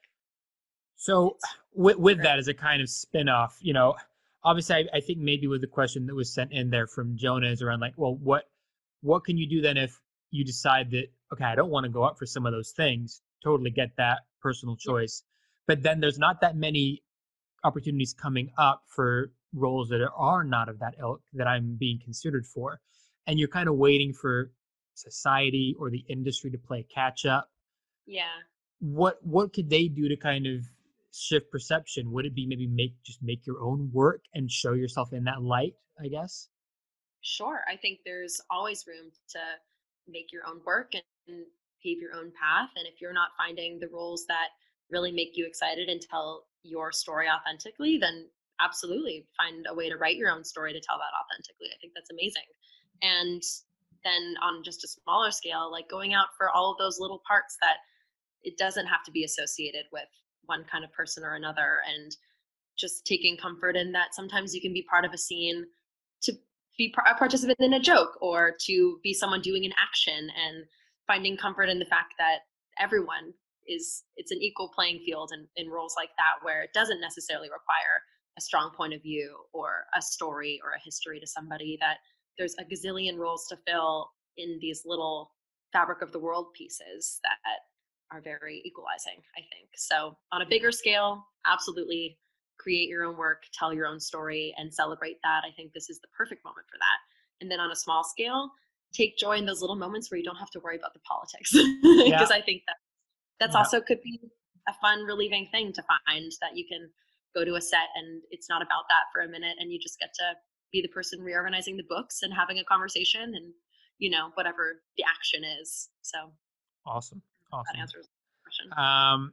A: so with, with that as a kind of spin-off, you know, obviously I, I think maybe with the question that was sent in there from Jonah is around like, well, what, what can you do then if you decide that, okay, I don't want to go up for some of those things? Totally get that, personal choice. But then there's not that many opportunities coming up for roles that are not of that ilk that I'm being considered for. And you're kind of waiting for society or the industry to play catch up.
B: Yeah.
A: What what could they do to kind of shift perception? Would it be maybe make just make your own work and show yourself in that light, I guess?
B: Sure. I think there's always room to make your own work and pave your own path. And if you're not finding the roles that really make you excited and tell your story authentically, then absolutely find a way to write your own story to tell that authentically. I think that's amazing. And then on just a smaller scale, like going out for all of those little parts that it doesn't have to be associated with one kind of person or another, and just taking comfort in that sometimes you can be part of a scene to be a participant in a joke, or to be someone doing an action, and finding comfort in the fact that everyone is, it's an equal playing field in, in roles like that, where it doesn't necessarily require a strong point of view or a story or a history to somebody, that there's a gazillion roles to fill in these little fabric of the world pieces that are very equalizing, I think. So on a bigger scale, absolutely create your own work, tell your own story, and celebrate that. I think this is the perfect moment for that. And then on a small scale, take joy in those little moments where you don't have to worry about the politics, because yeah. I think that that's yeah. also could be a fun, relieving thing to find, that you can go to a set and it's not about that for a minute, and you just get to be the person reorganizing the books and having a conversation, and, you know, whatever the action is. So
A: awesome. Awesome.
B: That answers the question.
A: Um,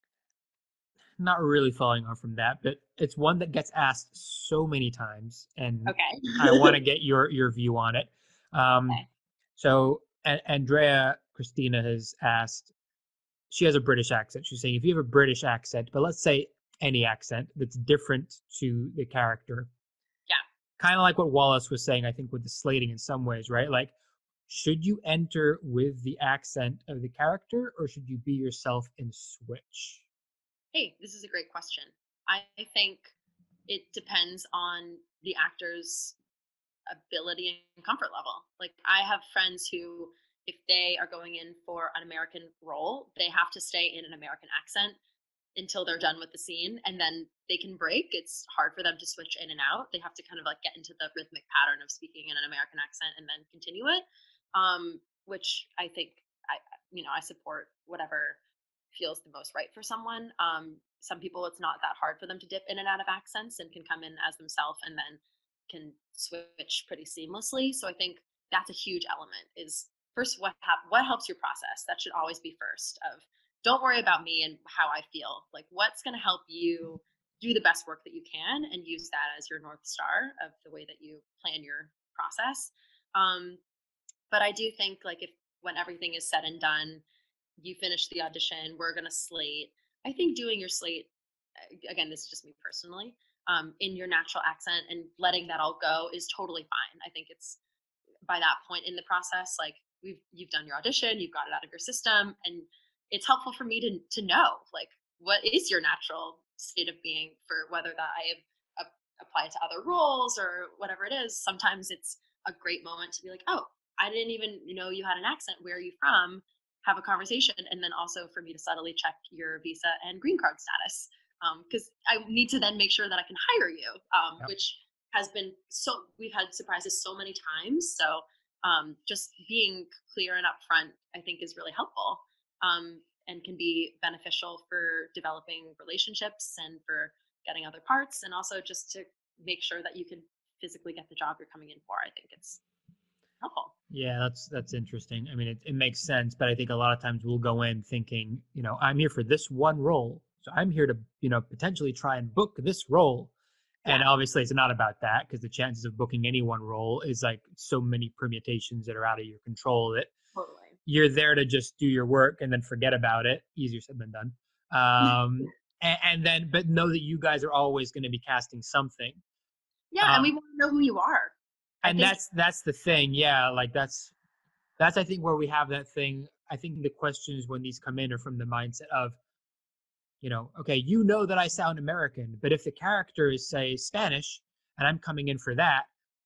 A: not really following on from that, but it's one that gets asked so many times, and
B: Okay.
A: I want to get your your view on it. Um,
B: Okay.
A: so a- Andrea Christina has asked. She has a British accent. She's saying if you have a British accent, but let's say any accent that's different to the character.
B: Yeah.
A: Kind of like what Wallace was saying, I think, with the slating in some ways, right? Like, should you enter with the accent of the character, or should you be yourself and switch?
B: Hey, this is a great question. I think it depends on the actor's ability and comfort level. Like, I have friends who, if they are going in for an American role, they have to stay in an American accent until they're done with the scene, and then they can break. It's hard for them to switch in and out. They have to kind of like get into the rhythmic pattern of speaking in an American accent and then continue it. Um, which I think I, you know, I support whatever feels the most right for someone. Um, some people, it's not that hard for them to dip in and out of accents and can come in as themselves and then can switch pretty seamlessly. So I think that's a huge element. Is first what ha- what helps your process. That should always be first. Of don't worry about me and how I feel. Like, what's going to help you do the best work that you can, and use that as your North Star of the way that you plan your process. Um, but I do think, like, if when everything is said and done, you finish the audition, we're going to slate. I think doing your slate, again, this is just me personally, um, in your natural accent and letting that all go is totally fine. I think it's by that point in the process, like, we've you've done your audition, you've got it out of your system, and it's helpful for me to to know, like, what is your natural state of being, for whether that I have, uh, apply it to other roles or whatever it is. Sometimes it's a great moment to be like, oh, I didn't even know you had an accent. Where are you from? Have a conversation, and then also for me to subtly check your visa and green card status, because um, I need to then make sure that I can hire you, um,
A: Yep.
B: which has been so we've had surprises so many times. So um, just being clear and upfront, I think, is really helpful, um, and can be beneficial for developing relationships and for getting other parts, and also just to make sure that you can physically get the job you're coming in for. I think it's helpful.
A: Yeah, that's that's interesting. I mean, it, it makes sense, but I think a lot of times we'll go in thinking, you know, I'm here for this one role, so I'm here to, you know, potentially try and book this role. And
B: Yeah.
A: obviously, it's not about that, because the chances of booking any one role is like so many permutations that are out of your control that
B: Totally.
A: you're there to just do your work and then forget about it. Easier said than done. Um, and, and then, but know that you guys are always going to be casting something.
B: Yeah,
A: Um,
B: and we want to know who you are. I
A: and
B: think
A: that's that's the thing. Yeah, like that's that's I think where we have that thing. I think the questions when these come in are from the mindset of, you know, okay, you know that I sound American, but if the character is, say, Spanish, and I'm coming in for that,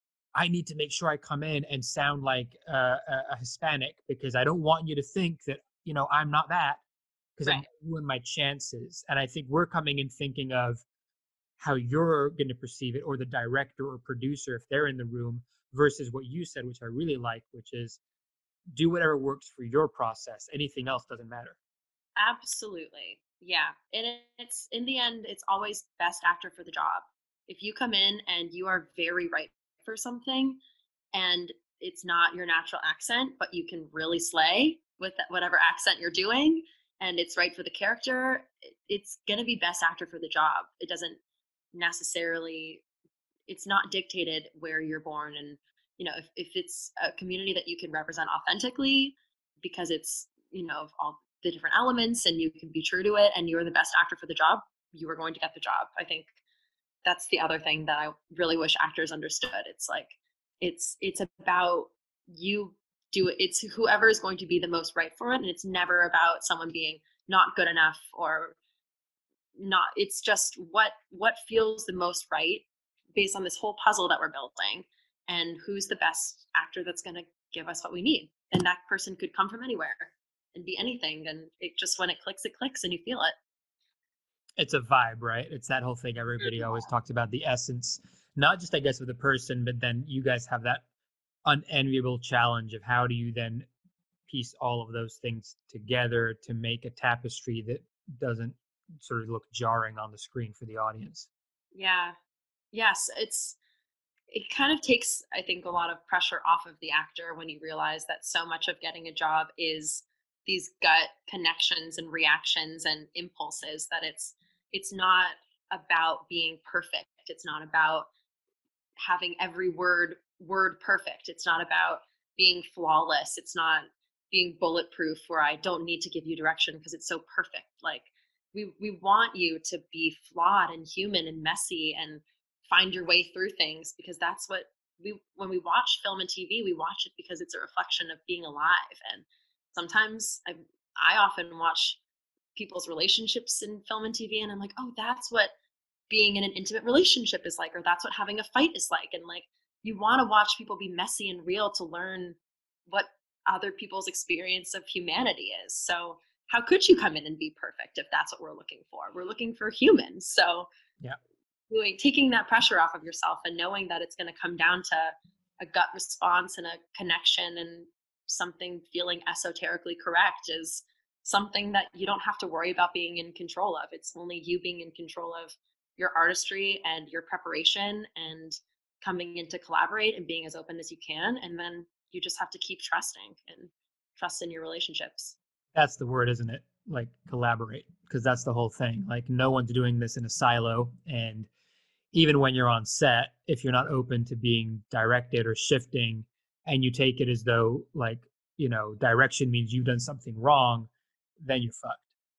A: I need to make sure I come in and sound like uh, a, a Hispanic, because I don't want you to think that, you know, I'm not that, because I'm
B: right.
A: ruin my chances. And I think we're coming in thinking of how you're going to perceive it, or the director or producer, if they're in the room, versus what you said, which I really like, which is do whatever works for your process. Anything else doesn't matter.
B: Absolutely. Yeah. And it- it's in the end, it's always best actor for the job. If you come in and you are very right for something, and it's not your natural accent, but you can really slay with that- whatever accent you're doing, and it's right for the character, it- it's going to be best actor for the job. It doesn't necessarily, it's not dictated where you're born. And, you know, if, if it's a community that you can represent authentically, because it's, you know, of all the different elements, and you can be true to it, and you're the best actor for the job, you are going to get the job. I think that's the other thing that I really wish actors understood. It's like, it's it's about you do it. It's whoever is going to be the most right for it, and it's never about someone being not good enough or not. It's just what what feels the most right based on this whole puzzle that we're building, and who's the best actor that's going to give us what we need. And that person could come from anywhere and be anything, and it just, when it clicks, it clicks, and you feel it.
A: It's a vibe, right? It's that whole thing everybody always talks about, the essence, not just, I guess, of the person, but then you guys have that unenviable challenge of how do you then piece all of those things together to make a tapestry that doesn't sort of look jarring on the screen for the audience.
B: Yeah. Yes, it's it kind of takes, I think, a lot of pressure off of the actor when you realize that so much of getting a job is these gut connections and reactions and impulses, that it's it's not about being perfect. It's not about having every word word perfect. It's not about being flawless. It's not being bulletproof where I don't need to give you direction because it's so perfect. Like we we want you to be flawed and human and messy and find your way through things, because that's what we when we watch film and T V, we watch it because it's a reflection of being alive. And sometimes I I often watch people's relationships in film and T V, and I'm like, oh, that's what being in an intimate relationship is like, or that's what having a fight is like. And like, you want to watch people be messy and real to learn what other people's experience of humanity is. So how could you come in and be perfect if that's what we're looking for? We're looking for humans. So
A: Yeah.
B: doing taking that pressure off of yourself and knowing that it's going to come down to a gut response and a connection and something feeling esoterically correct is something that you don't have to worry about being in control of. It's only you being in control of your artistry and your preparation and coming in to collaborate and being as open as you can. And then you just have to keep trusting and trust in your relationships.
A: That's the word, isn't it? Like collaborate, because that's the whole thing. Like no one's doing this in a silo. And even when you're on set, if you're not open to being directed or shifting, and you take it as though like, you know, direction means you've done something wrong, then you're fucked.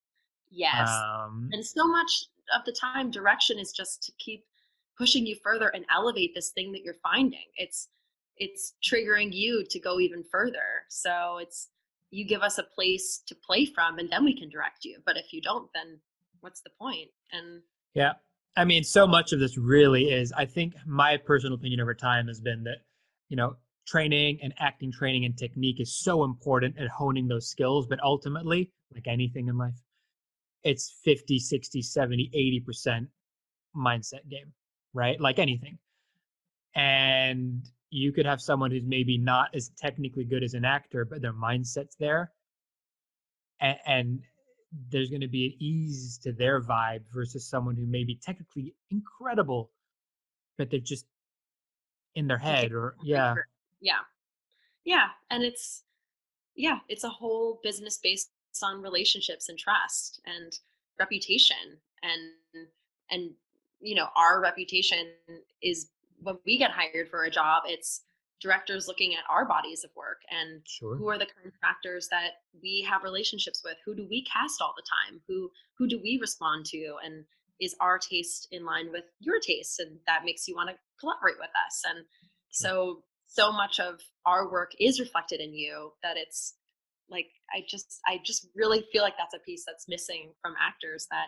B: Yes.
A: Um,
B: And so much of the time, direction is just to keep pushing you further and elevate this thing that you're finding. It's it's triggering you to go even further. So it's you give us a place to play from, and then we can direct you. But if you don't, then what's the point? And
A: yeah. I mean, so much of this really is, I think my personal opinion over time has been that, you know, training and acting training and technique is so important at honing those skills. But ultimately, like anything in life, it's fifty, sixty, seventy, eighty percent mindset game, right? Like anything. And you could have someone who's maybe not as technically good as an actor, but their mindset's there. And, and there's going to be an ease to their vibe versus someone who may be technically incredible, but they're just in their head or, yeah.
B: yeah. Yeah. And it's, yeah, it's a whole business based on relationships and trust and reputation. And, and, you know, our reputation is when we get hired for a job, it's directors looking at our bodies of work and
A: Sure.
B: who are the contractors that we have relationships with, who do we cast all the time, who who do we respond to, and is our taste in line with your taste, and that makes you want to collaborate with us. And
A: Sure.
B: so so much of our work is reflected in you that it's like i just i just really feel like that's a piece that's missing from actors, that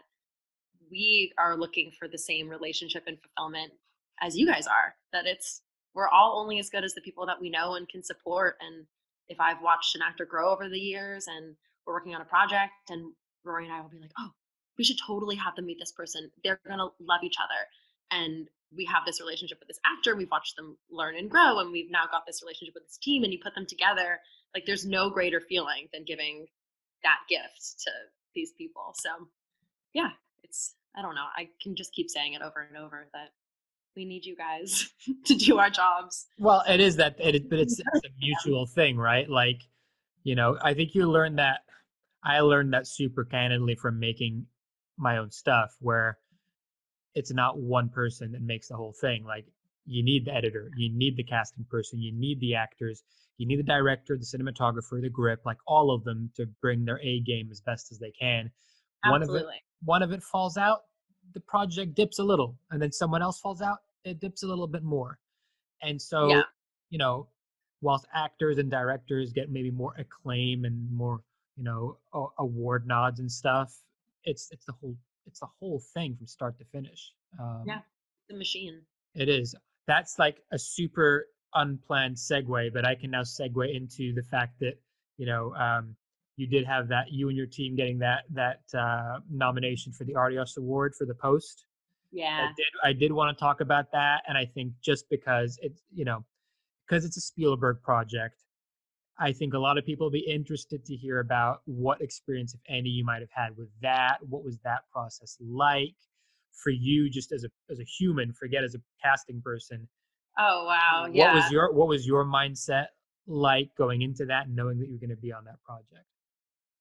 B: we are looking for the same relationship and fulfillment as you guys are, that it's we're all only as good as the people that we know and can support. And if I've watched an actor grow over the years and we're working on a project, and Rory and I will be like, oh, we should totally have them meet this person, they're going to love each other, and we have this relationship with this actor, we've watched them learn and grow, and we've now got this relationship with this team, and you put them together, like there's no greater feeling than giving that gift to these people. So yeah, it's I don't know, I can just keep saying it over and over that we need you guys to do our jobs.
A: Well, it is that, it, but it's, it's a mutual thing, right? Like, you know, I think you learn that, I learned that super candidly from making my own stuff, where it's not one person that makes the whole thing. Like you need the editor, you need the casting person, you need the actors, you need the director, the cinematographer, the grip, like all of them to bring their A game as best as they can. One of it,
B: Absolutely.
A: one of it falls out, the project dips a little, and then someone else falls out, it dips a little bit more. And so,
B: Yeah.
A: you know, whilst actors and directors get maybe more acclaim and more, you know, a- award nods and stuff, it's it's the whole it's the whole thing from start to finish. Um,
B: Yeah. The machine.
A: It is. That's like a super unplanned segue, but I can now segue into the fact that, you know, um, you did have that, you and your team getting that that uh, nomination for the Artios Award for The Post. I
B: Yeah.
A: did I did want to talk about that, and I think just because it's, you know, because it's a Spielberg project, I think a lot of people will be interested to hear about what experience, if any, you might have had with that. What was that process like for you, just as a as a human? Forget as a casting person.
B: Oh wow.
A: What
B: Yeah.
A: was your What was your mindset like going into that, knowing that you're going to be on that project?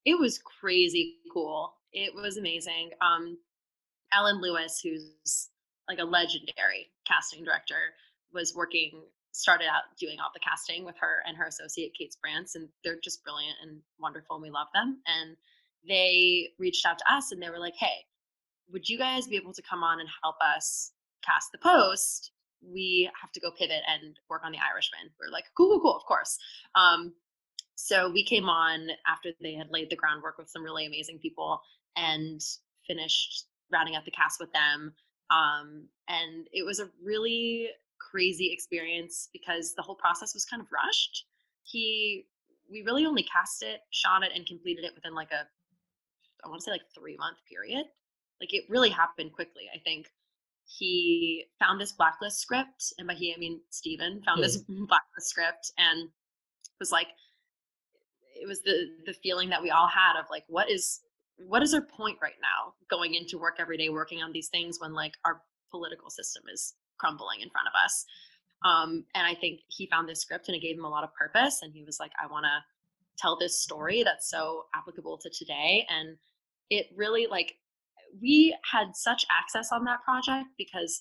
B: it was crazy cool. It was amazing. Um, Ellen Lewis, who's like a legendary casting director, was working, started out doing all the casting with her and her associate Kate Sprance, and they're just brilliant and wonderful, and we love them. And they reached out to us and they were like, hey, would you guys be able to come on and help us cast The Post? We have to go pivot and work on The Irishman. We we're like, cool, cool, cool, of course. Um, so we came on after they had laid the groundwork with some really amazing people and finished rounding out the cast with them. Um, and it was a really crazy experience because the whole process was kind of rushed. He, we really only cast it, shot it, and completed it within like a, I want to say like three month period. Like it really happened quickly. I think he found this Blacklist script, and by he I mean Steven found
A: Yeah.
B: this Blacklist script and was like, it was the the feeling that we all had of like, what is what is our point right now going into work every day working on these things when like our political system is crumbling in front of us. Um, and I think he found this script and it gave him a lot of purpose, and he was like, I want to tell this story that's so applicable to today. And it really, like, we had such access on that project because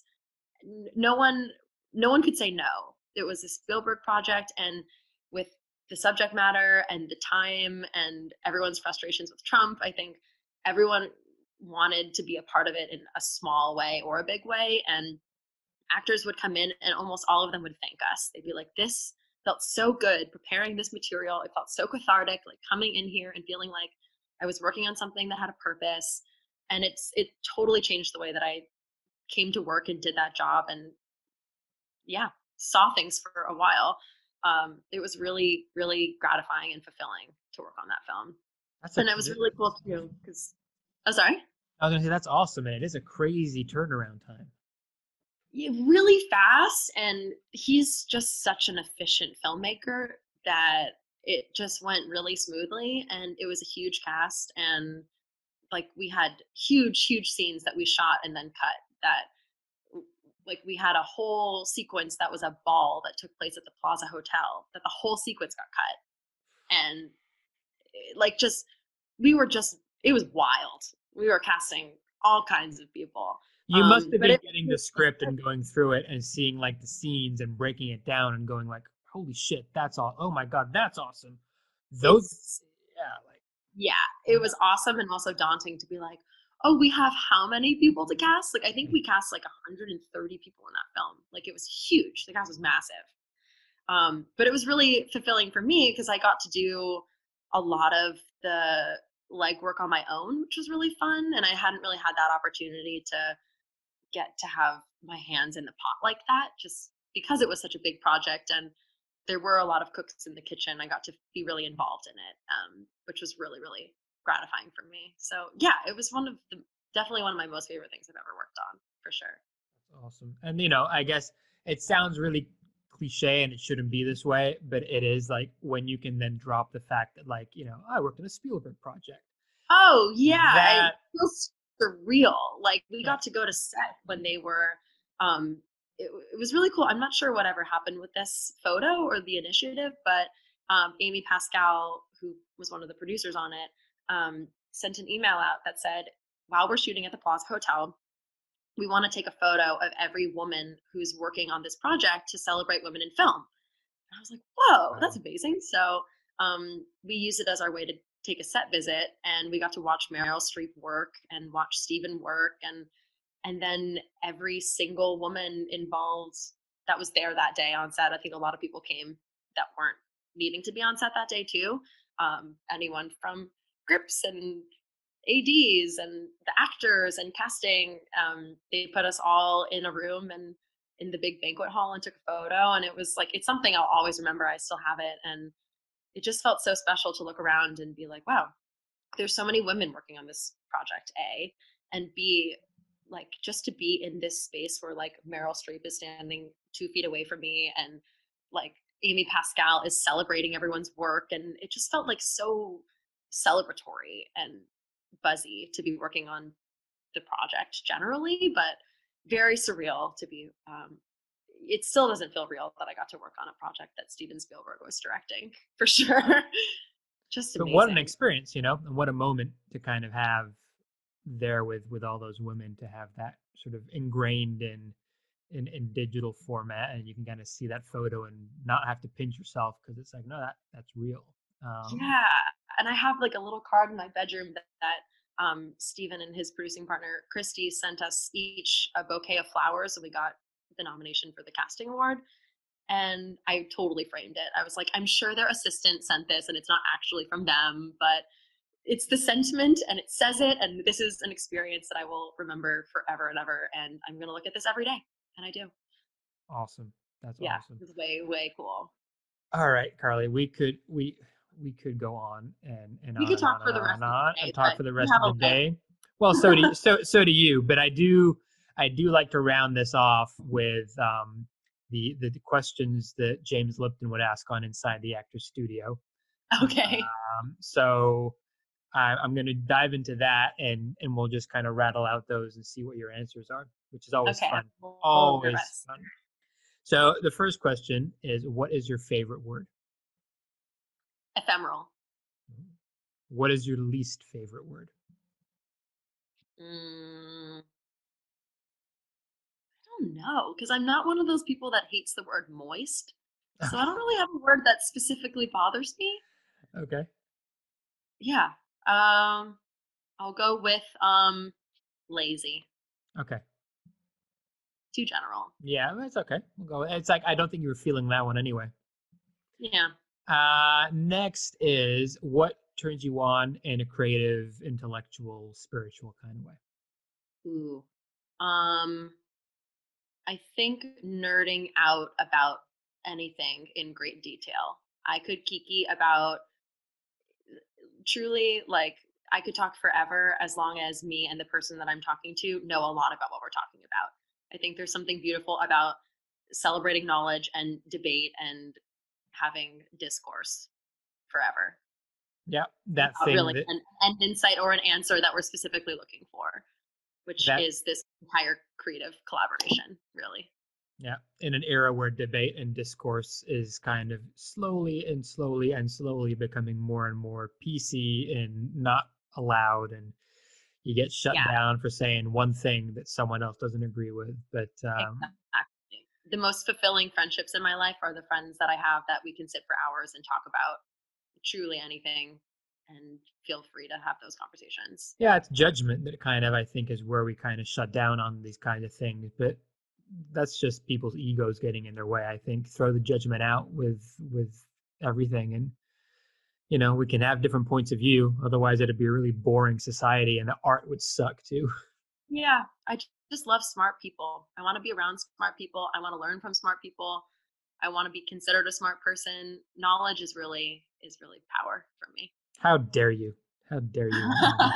B: no one no one could say no. It was a Spielberg project, and with the subject matter and the time and everyone's frustrations with Trump, I think everyone wanted to be a part of it in a small way or a big way. And actors would come in and almost all of them would thank us. They'd be like, this felt so good preparing this material. It felt so cathartic, like coming in here and feeling like I was working on something that had a purpose. And it's it totally changed the way that I came to work and did that job, and yeah, saw things for a while. Um, it was really, really gratifying and fulfilling to work on that film.
A: That's a
B: And it was
A: cra-
B: really cool too because, oh, sorry?
A: I was gonna say that's awesome, and it is a crazy turnaround time.
B: Yeah, really fast, and he's just such an efficient filmmaker that it just went really smoothly, and it was a huge cast, and like we had huge huge scenes that we shot and then cut. That like we had a whole sequence that was a ball that took place at the Plaza Hotel, that the whole sequence got cut. And like just we were just it was wild. We were casting all kinds of people.
A: You must
B: Um,
A: have
B: but
A: been
B: it,
A: getting the script and going through it and seeing like the scenes and breaking it down and going like, holy shit, that's all. Oh my god, that's awesome. Those,
B: It's-
A: yeah, like
B: yeah, it was awesome and also daunting to be like, oh, we have how many people to cast? Like I think we cast like one hundred thirty people in that film. Like it was huge. The cast was massive. Um, but it was really fulfilling for me because I got to do a lot of the legwork on my own, which was really fun. And I hadn't really had that opportunity to get to have my hands in the pot like that, just because it was such a big project and there were a lot of cooks in the kitchen. I got to be really involved in it, um, which was really, really gratifying for me. So yeah, it was one of the definitely one of my most favorite things I've ever worked on, for sure.
A: that's awesome. And you know, I guess it sounds really cliche and it shouldn't be this way, but it is like when you can then drop the fact that like, you know, I worked on a Spielberg project.
B: Oh yeah,
A: That-
B: it feels surreal. Like we
A: Yeah.
B: got to go to set when they were. Um, it, it was really cool. I'm not sure whatever happened with this photo or the initiative, but um, Amy Pascal, who was one of the producers on it, um, sent an email out that said, "While we're shooting at the Plaza Hotel, we want to take a photo of every woman who's working on this project to celebrate women in film." And I was like, whoa,
A: Wow.
B: that's amazing. So um, we used it as our way to take a set visit, and we got to watch Meryl Streep work and watch Steven work, and and then every single woman involved that was there that day on set. I think a lot of people came that weren't needing to be on set that day too. Um, anyone from grips and A Ds and the actors and casting, um, they put us all in a room and in the big banquet hall and took a photo. And it was like, it's something I'll always remember. I still have it. And it just felt so special to look around and be like, wow, there's so many women working on this project, A, and B, like just to be in this space where like Meryl Streep is standing two feet away from me and like Amy Pascal is celebrating everyone's work. And it just felt like so celebratory and buzzy to be working on the project generally, but very surreal to be. Um, it still doesn't feel real that I got to work on a project that Steven Spielberg was directing, for sure. Just
A: But
B: amazing.
A: what an experience, you know, and what a moment to kind of have there with with all those women, to have that sort of ingrained in in, in digital format, and you can kind of see that photo and not have to pinch yourself because it's like, no, that that's real. Um,
B: Yeah, and I have like a little card in my bedroom that, that um, Stephen and his producing partner Christy sent us each a bouquet of flowers, and we got the nomination for the casting award. And I totally framed it. I was like, I'm sure their assistant sent this, and it's not actually from them, but it's the sentiment, and it says it, and this is an experience that I will remember forever and ever. And I'm gonna look at this every day, and I do.
A: awesome. That's
B: Yeah,
A: awesome.
B: it's way way cool.
A: All right, Carly, we could we we could go on and and
B: We
A: on
B: could
A: and
B: talk
A: on
B: for
A: and
B: the
A: on
B: rest
A: and
B: of the
A: on
B: day,
A: and talk
B: but
A: for the
B: you
A: rest
B: have
A: of
B: a
A: the
B: way.
A: day. Well, so do you, so so do you, but I do I do like to round this off with um the the questions that James Lipton would ask on Inside the Actor Studio.
B: Okay.
A: Um, so I, I'm going to dive into that, and and we'll just kind of rattle out those and see what your answers are, which is always
B: Okay.
A: fun.
B: I'm a little
A: Always
B: nervous.
A: fun. So the first question is, what is your favorite word?
B: Ephemeral.
A: What is your least favorite word?
B: Mm, I don't know, because I'm not one of those people that hates the word moist. So I don't really have a word that specifically bothers me.
A: Okay.
B: Yeah. Um, I'll go with um, lazy.
A: Okay.
B: Too general.
A: Yeah, that's okay. We'll go. It's like, I don't think you were feeling that one anyway.
B: Yeah.
A: Uh, next is, what turns you on in a creative, intellectual, spiritual kind of way?
B: Ooh. Um, I think nerding out about anything in great detail. I could kiki about truly, like, I could talk forever as long as me and the person that I'm talking to know a lot about what we're talking about. I think there's something beautiful about celebrating knowledge and debate and having discourse forever.
A: Yeah, that
B: Without
A: thing
B: really
A: that
B: an, an insight or an answer that we're specifically looking for, which
A: That-
B: is this entire creative collaboration, really.
A: Yeah, in an era where debate and discourse is kind of slowly and slowly and slowly becoming more and more P C and not allowed, and you get shut
B: Yeah.
A: down for saying one thing that someone else doesn't agree with. But um,
B: Exactly. The most fulfilling friendships in my life are the friends that I have that we can sit for hours and talk about truly anything and feel free to have those conversations.
A: yeah, it's judgment that kind of, I think, is where we kind of shut down on these kind of things. But that's just people's egos getting in their way. I think throw the judgment out with with everything, and you know, we can have different points of view. Otherwise, it'd be a really boring society, and the art would suck too.
B: Yeah, I j- just love smart people. I want to be around smart people. I want to learn from smart people. I want to be considered a smart person. Knowledge is really is really power for me.
A: How dare you? How dare you?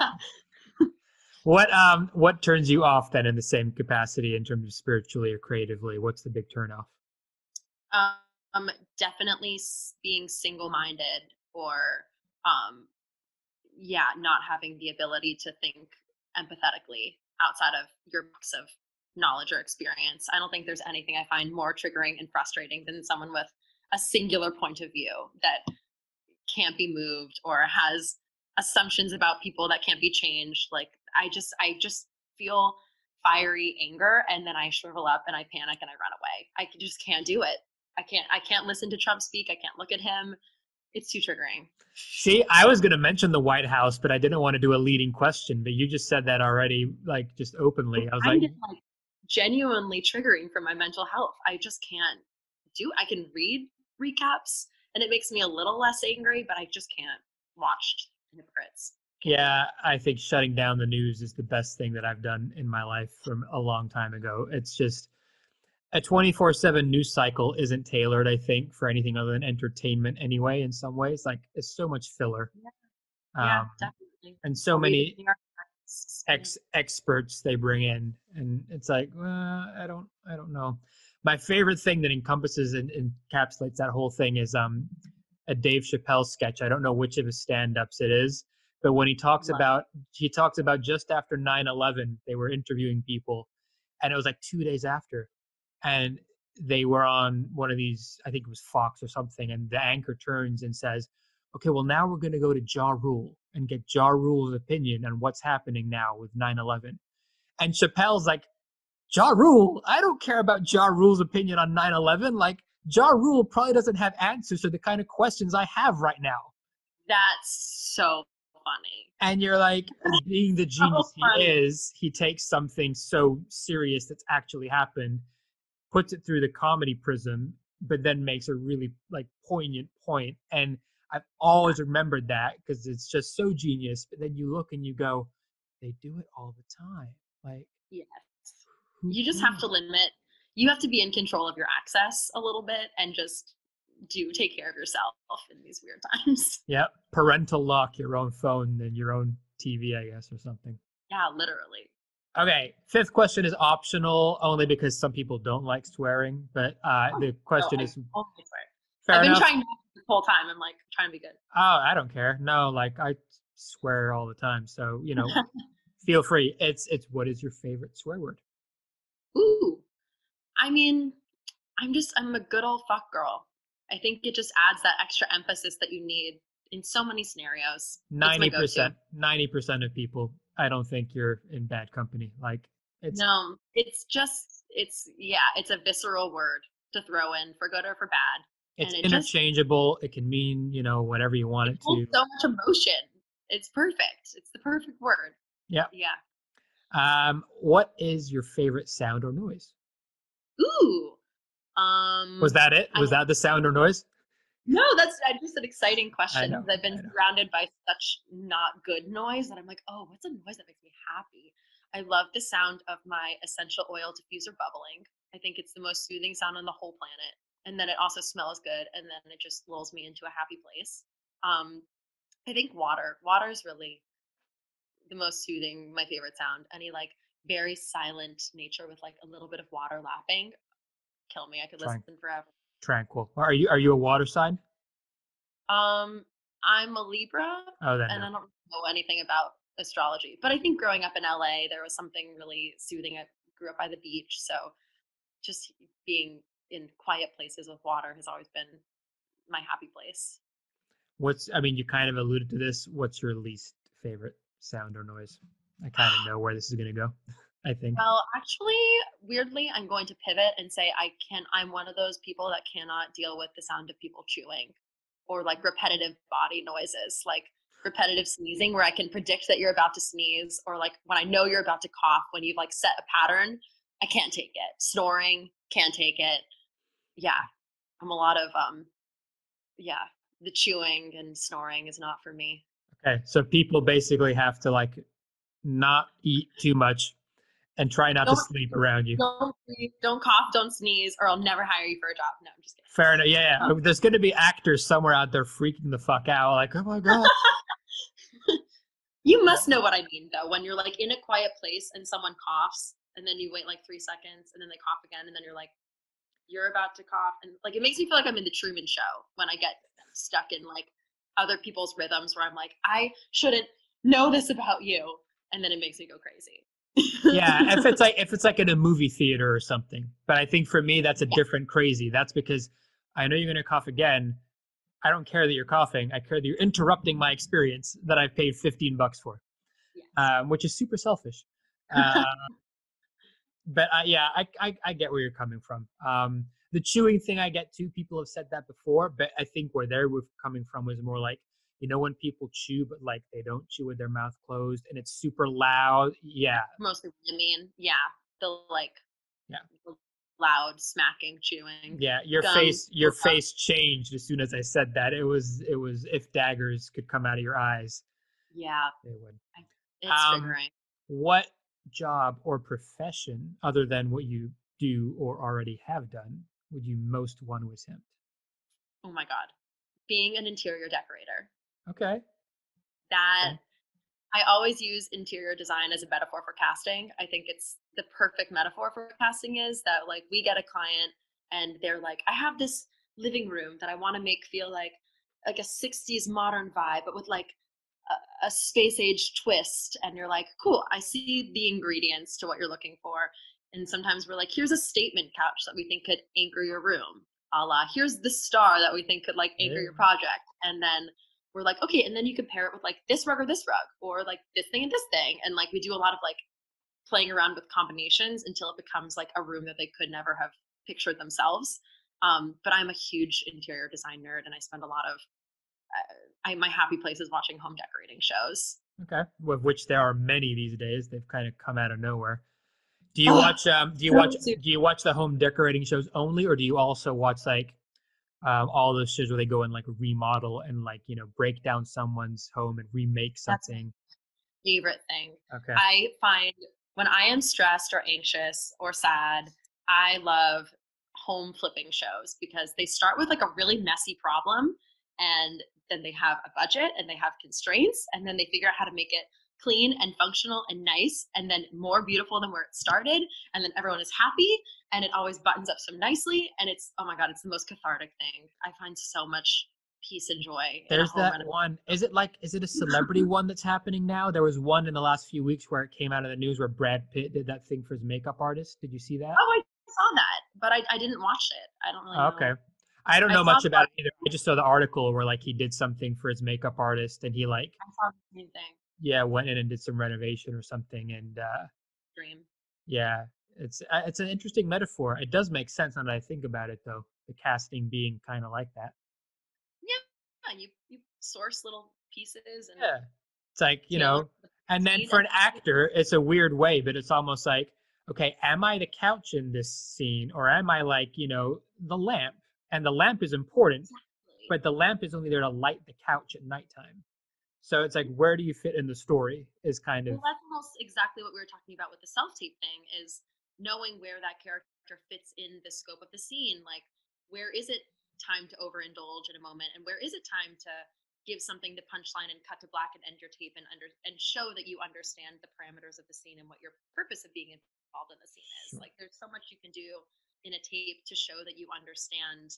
A: What um what turns you off then in the same capacity in terms of spiritually or creatively? What's the big turn off?
B: um, definitely s- being single-minded, or um, yeah, not having the ability to think empathetically outside of your box of knowledge or experience. I don't think there's anything I find more triggering and frustrating than someone with a singular point of view that can't be moved or has assumptions about people that can't be changed. Like I just I just feel fiery anger, and then I shrivel up and I panic and I run away. I c- just can't do it. I can't I can't listen to Trump speak. I can't look at him. It's too triggering.
A: See, I was going to mention the White House, but I didn't want to do a leading question. But you just said that already, like just openly. I was
B: I
A: like,
B: find it like genuinely triggering for my mental health. I just can't do. I can read recaps and it makes me a little less angry, but I just can't watch hypocrites. Can't do
A: yeah,
B: it.
A: I think shutting down the news is the best thing that I've done in my life from a long time ago. It's just a twenty-four seven news cycle isn't tailored, I think, for anything other than entertainment anyway, in some ways. Like, it's so much filler.
B: Yeah,
A: Um,
B: definitely.
A: and so
B: I'll read
A: many
B: the New York Times. Yeah.
A: ex experts they bring in, and it's like, well, I don't, I don't know. My favorite thing that encompasses and encapsulates that whole thing is um a Dave Chappelle sketch. I don't know which of his stand-ups it is, but when he talks
B: Love
A: about he talks about just after nine eleven, they were interviewing people, and it was like two days after, and they were on one of these, I think it was Fox or something, and the anchor turns and says, okay, well, now we're going to go to Ja Rule and get Ja Rule's opinion on what's happening now with nine eleven. And Chappelle's like, Ja Rule? I don't care about Ja Rule's opinion on nine eleven. Like, Ja Rule probably doesn't have answers to the kind of questions I have right now.
B: That's so funny.
A: And you're like, being the genius he
B: funny.
A: is, he takes something so serious that's actually happened, puts it through the comedy prism, but then makes a really like poignant point. And I've always remembered that because it's just so genius. But then you look and you go, they do it all the time. Like,
B: Yes.
A: who
B: You just have to
A: cares?
B: limit, you have to be in control of your access a little bit and just do take care of yourself in these weird times.
A: Yep. Parental lock your own phone and your own T V, I guess, or something.
B: Yeah, literally.
A: Okay. Fifth question is optional only because some people don't like swearing. But uh, the question
B: No, I
A: is
B: only swear.
A: fair
B: I've been
A: enough.
B: trying not to this whole time. I'm like trying to be good.
A: Oh, I don't care. No, like I swear all the time. So, you know, feel free. It's it's what is your favorite swear word?
B: Ooh. I mean, I'm just I'm a good old fuck girl. I think it just adds that extra emphasis that you need in so many scenarios. It's my
A: Ninety
B: go-to.
A: percent. Ninety percent of people, I don't think you're in bad company. Like it's
B: No, it's just it's yeah, it's a visceral word to throw in for good or for bad.
A: it's
B: and it just-
A: interchangeable. It can mean, you know, whatever you want it
B: It holds
A: to.
B: so much emotion. It's perfect. It's the perfect word.
A: Yeah.
B: Yeah.
A: Um, what is your favorite sound or noise?
B: Ooh. Um
A: Was that it?
B: I-
A: Was that the sound or noise?
B: No, that's uh, just an exciting question
A: know,
B: because I've been
A: I know.
B: surrounded by such not good noise that I'm like, oh, what's a noise that makes me happy? I love the sound of my essential oil diffuser bubbling. I think it's the most soothing sound on the whole planet. And then it also smells good, and then it just lulls me into a happy place. Um, I think water. Water is really the most soothing, my favorite sound. Any like very silent nature with like a little bit of water lapping, kill me. I could
A: Trying.
B: listen forever.
A: Tranquil. Are you are you a water sign?
B: Um, I'm a Libra,
A: Oh, then
B: and
A: no.
B: I don't know anything about astrology. But I think growing up in L A, there was something really soothing. I grew up by the beach, so just being in quiet places with water has always been my happy place.
A: What's I mean, you kind of alluded to this. What's your least favorite sound or noise? I kind of know where this is gonna go. I think.
B: Well, actually, weirdly, I'm going to pivot and say I can. I'm one of those people that cannot deal with the sound of people chewing, or like repetitive body noises, like repetitive sneezing, where I can predict that you're about to sneeze, or like when I know you're about to cough, when you've like set a pattern, I can't take it. Snoring, can't take it. Yeah, I'm a lot of um, yeah, the chewing and snoring is not for me.
A: Okay, so people basically have to like not eat too much and try not to
B: Don't-
A: sleep around you.
B: Don't breathe, don't cough, don't sneeze, or I'll never hire you for a job. No, I'm just kidding.
A: Fair enough. Yeah, yeah. There's going to be actors somewhere out there freaking the fuck out, like, oh my god.
B: You must know what I mean, though, when you're like in a quiet place and someone coughs, and then you wait like three seconds, and then they cough again, and then you're like, you're about to cough, and like it makes me feel like I'm in the Truman Show when I get stuck in like other people's rhythms, where I'm like, I shouldn't know this about you, and then it makes me go crazy.
A: Yeah, if it's like if it's like in a movie theater or something. But I think for me that's a
B: Yeah.
A: different crazy. That's because I know you're going to cough again. I don't care that you're coughing. I care that you're interrupting my experience that I've paid fifteen bucks for,
B: Yes.
A: um, which is super selfish. Uh, but uh, yeah, I, I I get where you're coming from. Um, the chewing thing I get too. People have said that before, but I think where they were coming from was more like, you know, when people chew, but like they don't chew with their mouth closed and it's super loud. Yeah,
B: Mostly what I mean, yeah, the like,
A: Yeah.
B: the loud smacking, chewing.
A: yeah. Your
B: Gum,
A: face, your
B: gum.
A: face changed as soon as I said that. It was, it was. If daggers could come out of your eyes,
B: Yeah,
A: they would.
B: it's
A: Um,
B: triggering.
A: What job or profession, other than what you do or already have done, would you most want to attempt?
B: Oh my god, being an interior decorator.
A: Okay.
B: That
A: Okay.
B: I always use interior design as a metaphor for casting. I think it's the perfect metaphor for casting is that like we get a client and they're like, I have this living room that I want to make feel like like a sixties modern vibe, but with like a, a space age twist. And you're like, cool, I see the ingredients to what you're looking for. And sometimes we're like, here's a statement couch that we think could anchor your room. A la, here's the star that we think could like anchor
A: Yeah.
B: your project. And then we're like, okay, and then you compare it with like this rug or this rug, or like this thing and this thing. And like we do a lot of like playing around with combinations until it becomes like a room that they could never have pictured themselves. Um, but I'm a huge interior design nerd, and I spend a lot of uh, I, my happy place is watching home decorating shows.
A: Okay, of which there are many these days. They've kind of come out of nowhere. Do you
B: Oh,
A: watch? Um, do you
B: so
A: watch?
B: too.
A: Do you watch the home decorating shows only, or do you also watch like um, all those shows where they go and like remodel and like you know break down someone's home and remake
B: That's
A: something?
B: Favorite thing.
A: Okay.
B: I find when I am stressed or anxious or sad, I love home flipping shows because they start with like a really messy problem, and then they have a budget and they have constraints, and then they figure out how to make it clean and functional and nice, and then more beautiful than where it started, and then everyone is happy, and it always buttons up so nicely, and it's, oh my god, it's the most cathartic thing. I find so much peace and joy in a
A: There's
B: home
A: that
B: renovation.
A: one. Is it like? Is it a celebrity one that's happening now? There was one in the last few weeks where it came out of the news where Brad Pitt did that thing for his makeup artist. Did you see that?
B: Oh, I saw that, but I, I didn't watch it. I don't really know.
A: Okay. I don't
B: I
A: know
B: saw
A: much about
B: that.
A: it either. I just saw the article where like he did something for his makeup artist and he like
B: I saw the same thing.
A: yeah went in and did some renovation or something and uh
B: Dream.
A: yeah it's uh, it's an interesting metaphor. It does make sense now that I think about it though, the casting being kind of like that.
B: Yeah, you you source little pieces and
A: Yeah, it's like you
B: tailor
A: know
B: the
A: and then
B: scene
A: for an
B: and-
A: actor it's a weird way, but it's almost like, okay, am I the couch in this scene or am I like you know the lamp? And the lamp is important,
B: Exactly.
A: but the lamp is only there to light the couch at nighttime. So it's like, where do you fit in the story is kind of,
B: Well, that's almost exactly what we were talking about with the self-tape thing, is knowing where that character fits in the scope of the scene. Like, where is it time to overindulge in a moment, and where is it time to give something to punchline and cut to black and end your tape and under and show that you understand the parameters of the scene and what your purpose of being involved in the scene is.
A: Sure.
B: Like, there's so much you can do in a tape to show that you understand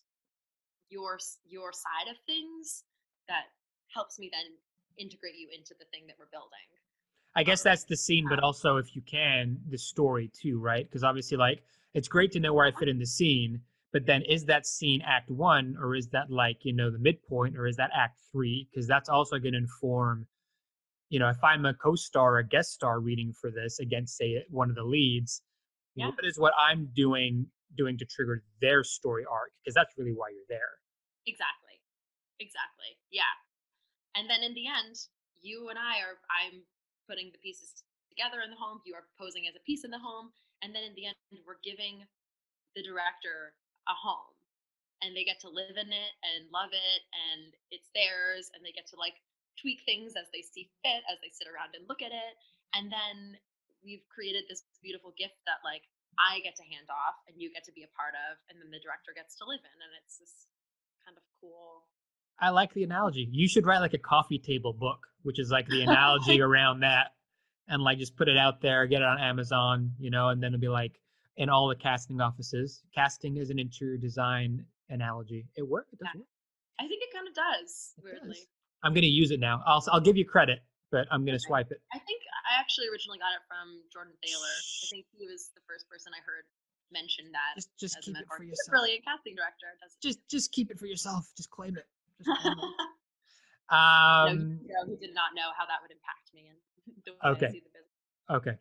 B: your your side of things that helps me then integrate you into the thing that we're building.
A: I guess that's the scene, but also if you can, the story too, right? Because obviously like, it's great to know where I fit in the scene, but then is that scene act one or is that like, you know, the midpoint or is that act three? Because that's also going to inform, you know, if I'm a co-star or a guest star reading for this against say one of the leads,
B: Yeah.
A: what is what I'm doing doing to trigger their story arc? Because that's really why you're there.
B: Exactly. Exactly. Yeah. And then in the end, you and I are, I'm putting the pieces together in the home, you are posing as a piece in the home, and then in the end, we're giving the director a home, and they get to live in it and love it, and it's theirs, and they get to like tweak things as they see fit, as they sit around and look at it. And then we've created this beautiful gift that like I get to hand off and you get to be a part of, and then the director gets to live in, and it's this kind of cool.
A: I like the analogy. You should write like a coffee table book, which is like the analogy around that, and like just put it out there, get it on Amazon, you know, and then it'll be like in all the casting offices. Casting is an interior design analogy. It works. It does
B: Yeah.
A: work.
B: I think it kind of does,
A: It
B: weirdly.
A: does. I'm gonna use it now. I'll I'll give you credit, but I'm gonna
B: Okay.
A: swipe it.
B: I think I actually originally got it from Jordan Thaler. I think he was the first person I heard mention that
A: Just just
B: as a
A: keep it
B: metaphor.
A: for
B: He's a
A: yourself.
B: brilliant casting director. Does
A: Just just keep it for yourself. Just claim it. Just claim it.
B: no,
A: Um.
B: he, no, he did not know how that would impact me and the way I
A: Okay.
B: see the business.
A: Okay.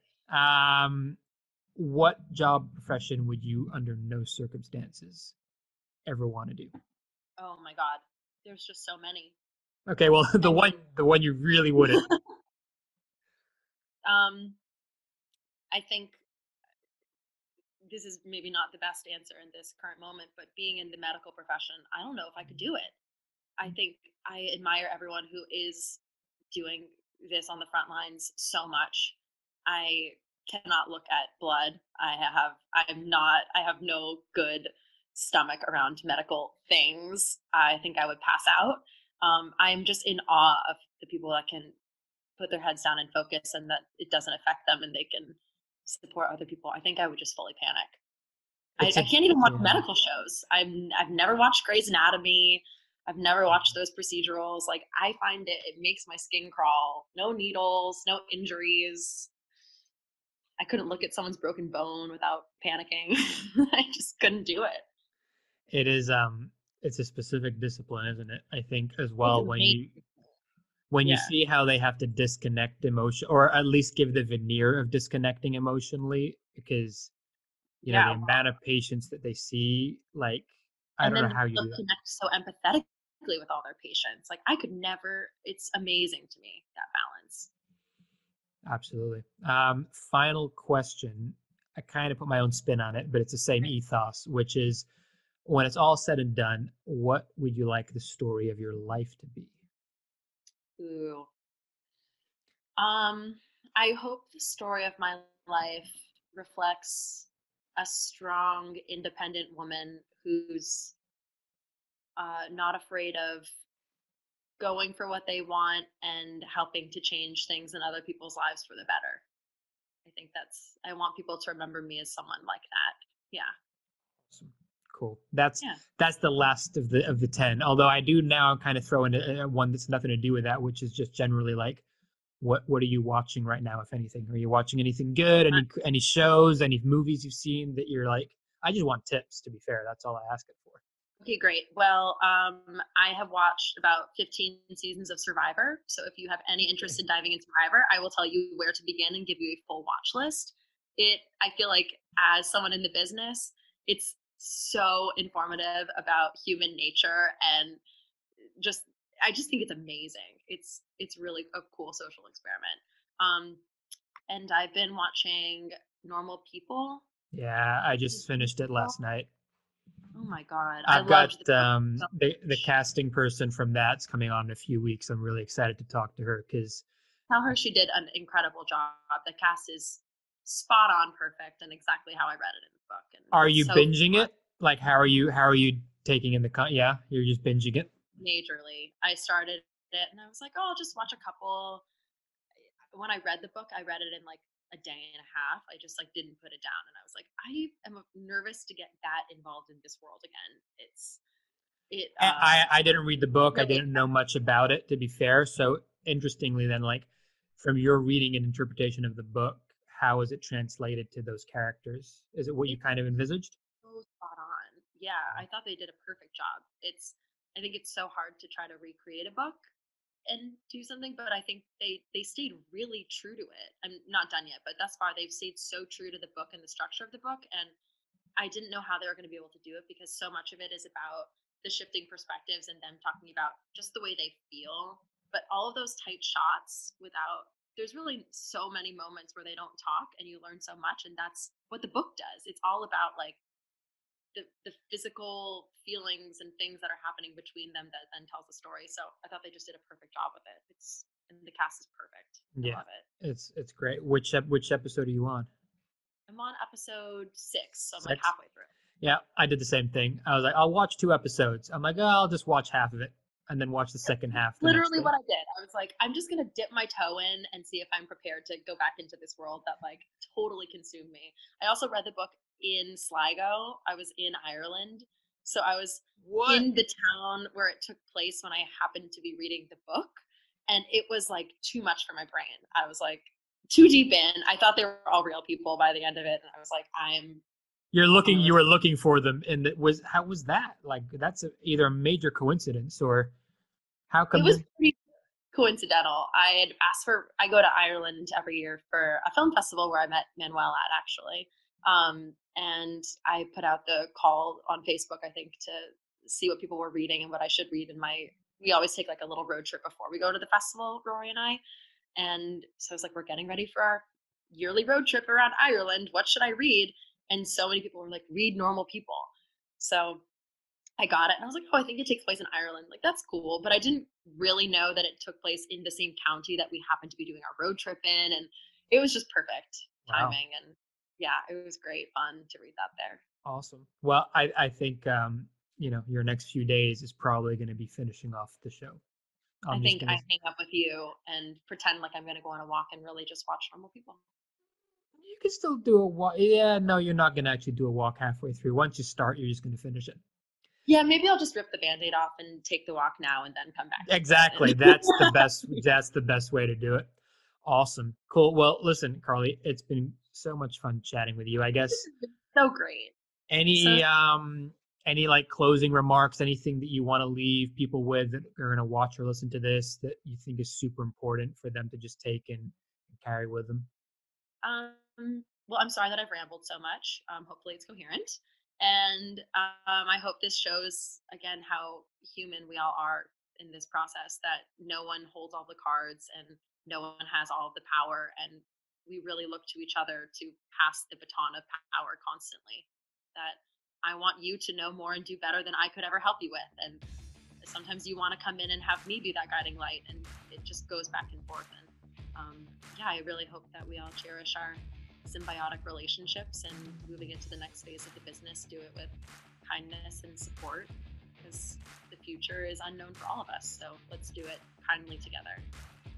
A: Um. What job profession would you, under no circumstances, ever want to do?
B: Oh my god, there's just so many.
A: Okay, well, the
B: I
A: one
B: mean-
A: the one you really wouldn't.
B: Um, I think this is maybe not the best answer in this current moment, but being in the medical profession, I don't know if I could do it. I think I admire everyone who is doing this on the front lines so much. I cannot look at blood. I have I'm not I have no good stomach around medical things. I think I would pass out. Um, I'm just in awe of the people that can put their heads down and focus, and that it doesn't affect them, and they can support other people. I think I would just fully panic.
A: It's
B: I,
A: a-
B: I can't even watch
A: yeah.
B: medical shows. I'm I've never watched Grey's Anatomy. I've never watched those procedurals. Like, I find it it makes my skin crawl. No needles, no injuries. I couldn't look at someone's broken bone without panicking. I just couldn't do it.
A: It is um it's a specific discipline, isn't it? I think as well when you
B: amazing.
A: when you
B: Yeah.
A: see how they have to disconnect emotion, or at least give the veneer of disconnecting emotionally, because you know
B: Yeah.
A: the amount of patients that they see, like I
B: And
A: don't know
B: then
A: how you
B: they'll
A: do that.
B: connect so empathetically with all their patients. Like I could never. It's amazing to me, that balance.
A: Absolutely. Um, final question. I kind of put my own spin on it, but it's the same
B: Right.
A: ethos, which is when it's all said and done, what would you like the story of your life to be?
B: Ooh. Um, I hope the story of my life reflects a strong, independent woman who's uh, not afraid of going for what they want and helping to change things in other people's lives for the better. I think that's, I want people to remember me as someone like that. Yeah.
A: Awesome. Cool. That's
B: Yeah.
A: that's the last of the of the ten. Although I do now kind of throw in a, a one that's nothing to do with that, which is just generally like, what what are you watching right now, if anything? Are you watching anything good?
B: Uh,
A: Any any shows? Any movies you've seen that you're like? I just want tips. To be fair, that's all I ask it for.
B: Okay, great. Well, um, I have watched about fifteen seasons of Survivor. So if you have any interest in diving in Survivor, I will tell you where to begin and give you a full watch list. It, I feel like as someone in the business, it's so informative about human nature and just, I just think it's amazing. It's, it's really a cool social experiment. Um, and I've been watching Normal People.
A: Yeah, I just finished it last night.
B: Oh my God. I
A: I've got
B: loved the
A: um,
B: so
A: the the
B: much.
A: casting person from that's coming on in a few weeks. I'm really excited to talk to her because
B: Tell her she did an incredible job. The cast is spot on, perfect, and exactly how I read it in the book. And
A: are
B: it's
A: you
B: so
A: binging
B: fun.
A: it? Like, how are you how are you taking in the con? Yeah, you're just binging it.
B: Majorly. I started it and I was like, oh, I'll just watch a couple. When I read the book, I read it in like a day and a half. I just like didn't put it down, and I was like, I am nervous to get that involved in this world again. It's it.
A: I
B: uh
A: I I didn't read the book. I
B: Really
A: didn't know much about it, to be fair. So interestingly, then, like from your reading and interpretation of the book, how is it translated to those characters? Is it what you kind of envisaged?
B: so spot on. Yeah,
A: Wow.
B: I thought they did a perfect job. It's I think it's so hard to try to recreate a book and do something, but I think they they stayed really true to it. I'm not done yet, but thus far they've stayed so true to the book and the structure of the book, and I didn't know how they were going to be able to do it because so much of it is about the shifting perspectives and them talking about just the way they feel. But all of those tight shots without, there's really so many moments where they don't talk and you learn so much. And that's what the book does. It's all about like the, the physical feelings and things that are happening between them that then tells the story. So I thought they just did a perfect job with it. It's, and the cast is perfect. I
A: Yeah,
B: love it.
A: it's it's great. Which ep- which episode are you on?
B: I'm on episode six, so I'm like
A: Six.
B: halfway through.
A: Yeah, I did the same thing. I was like, I'll watch two episodes. I'm like, oh, I'll just watch half of it and then watch the second half the next
B: Literally
A: day.
B: what I did. I was like, I'm just gonna dip my toe in and see if I'm prepared to go back into this world that like totally consumed me. I also read the book in Sligo. I was in Ireland, so I was
A: What?
B: in the town where it took place when I happened to be reading the book, and it was like too much for my brain. I was like too deep in. I thought they were all real people by the end of it, and I was like, I'm.
A: You're looking.
B: I'm
A: You were looking for them, and it was how was that? Like that's a, either a major coincidence or how come?
B: It was
A: you're-
B: pretty coincidental. I had asked for, I go to Ireland every year for a film festival where I met Manuel at actually. Um, and I put out the call on Facebook, I think, to see what people were reading and what I should read in my, we always take like a little road trip before we go to the festival, Rory and I. And so I was like, we're getting ready for our yearly road trip around Ireland. What should I read? And so many people were like, read Normal People. So I got it and I was like, oh, I think it takes place in Ireland. Like, that's cool. But I didn't really know that it took place in the same county that we happened to be doing our road trip in. And it was just perfect
A: Wow.
B: timing. And yeah, it was great fun to read that there.
A: Awesome. Well, I I think um you know your next few days is probably going to be finishing off the show. I'm
B: I
A: just
B: think
A: gonna,
B: I hang up with you and pretend like I'm going to go on a walk and really just watch Normal People.
A: you can still do a walk. Yeah, no, you're not going to actually do a walk halfway through. Once you start, you're just going to finish it.
B: Yeah, maybe I'll just rip the Band-Aid off and take the walk now and then come back.
A: Exactly. That's the best. That's the best way to do it. Awesome. Cool. Well, listen, Carly, it's been so much fun chatting with you. I guess
B: So great.
A: any
B: So-
A: um any like closing remarks, anything that you want to leave people with that are going to watch or listen to this that you think is super important for them to just take and, and carry with them?
B: Um, well, I'm sorry that I've rambled so much. Um, hopefully it's coherent. And um, I hope this shows, again, how human we all are in this process, that no one holds all the cards and no one has all of the power. And we really look to each other to pass the baton of power constantly. That I want you to know more and do better than I could ever help you with. And sometimes you want to come in and have me be that guiding light. And it just goes back and forth. And um, yeah, I really hope that we all cherish our symbiotic relationships, and moving into the next phase of the business, do it with kindness and support, because the future is unknown for all of us. So let's do it kindly together.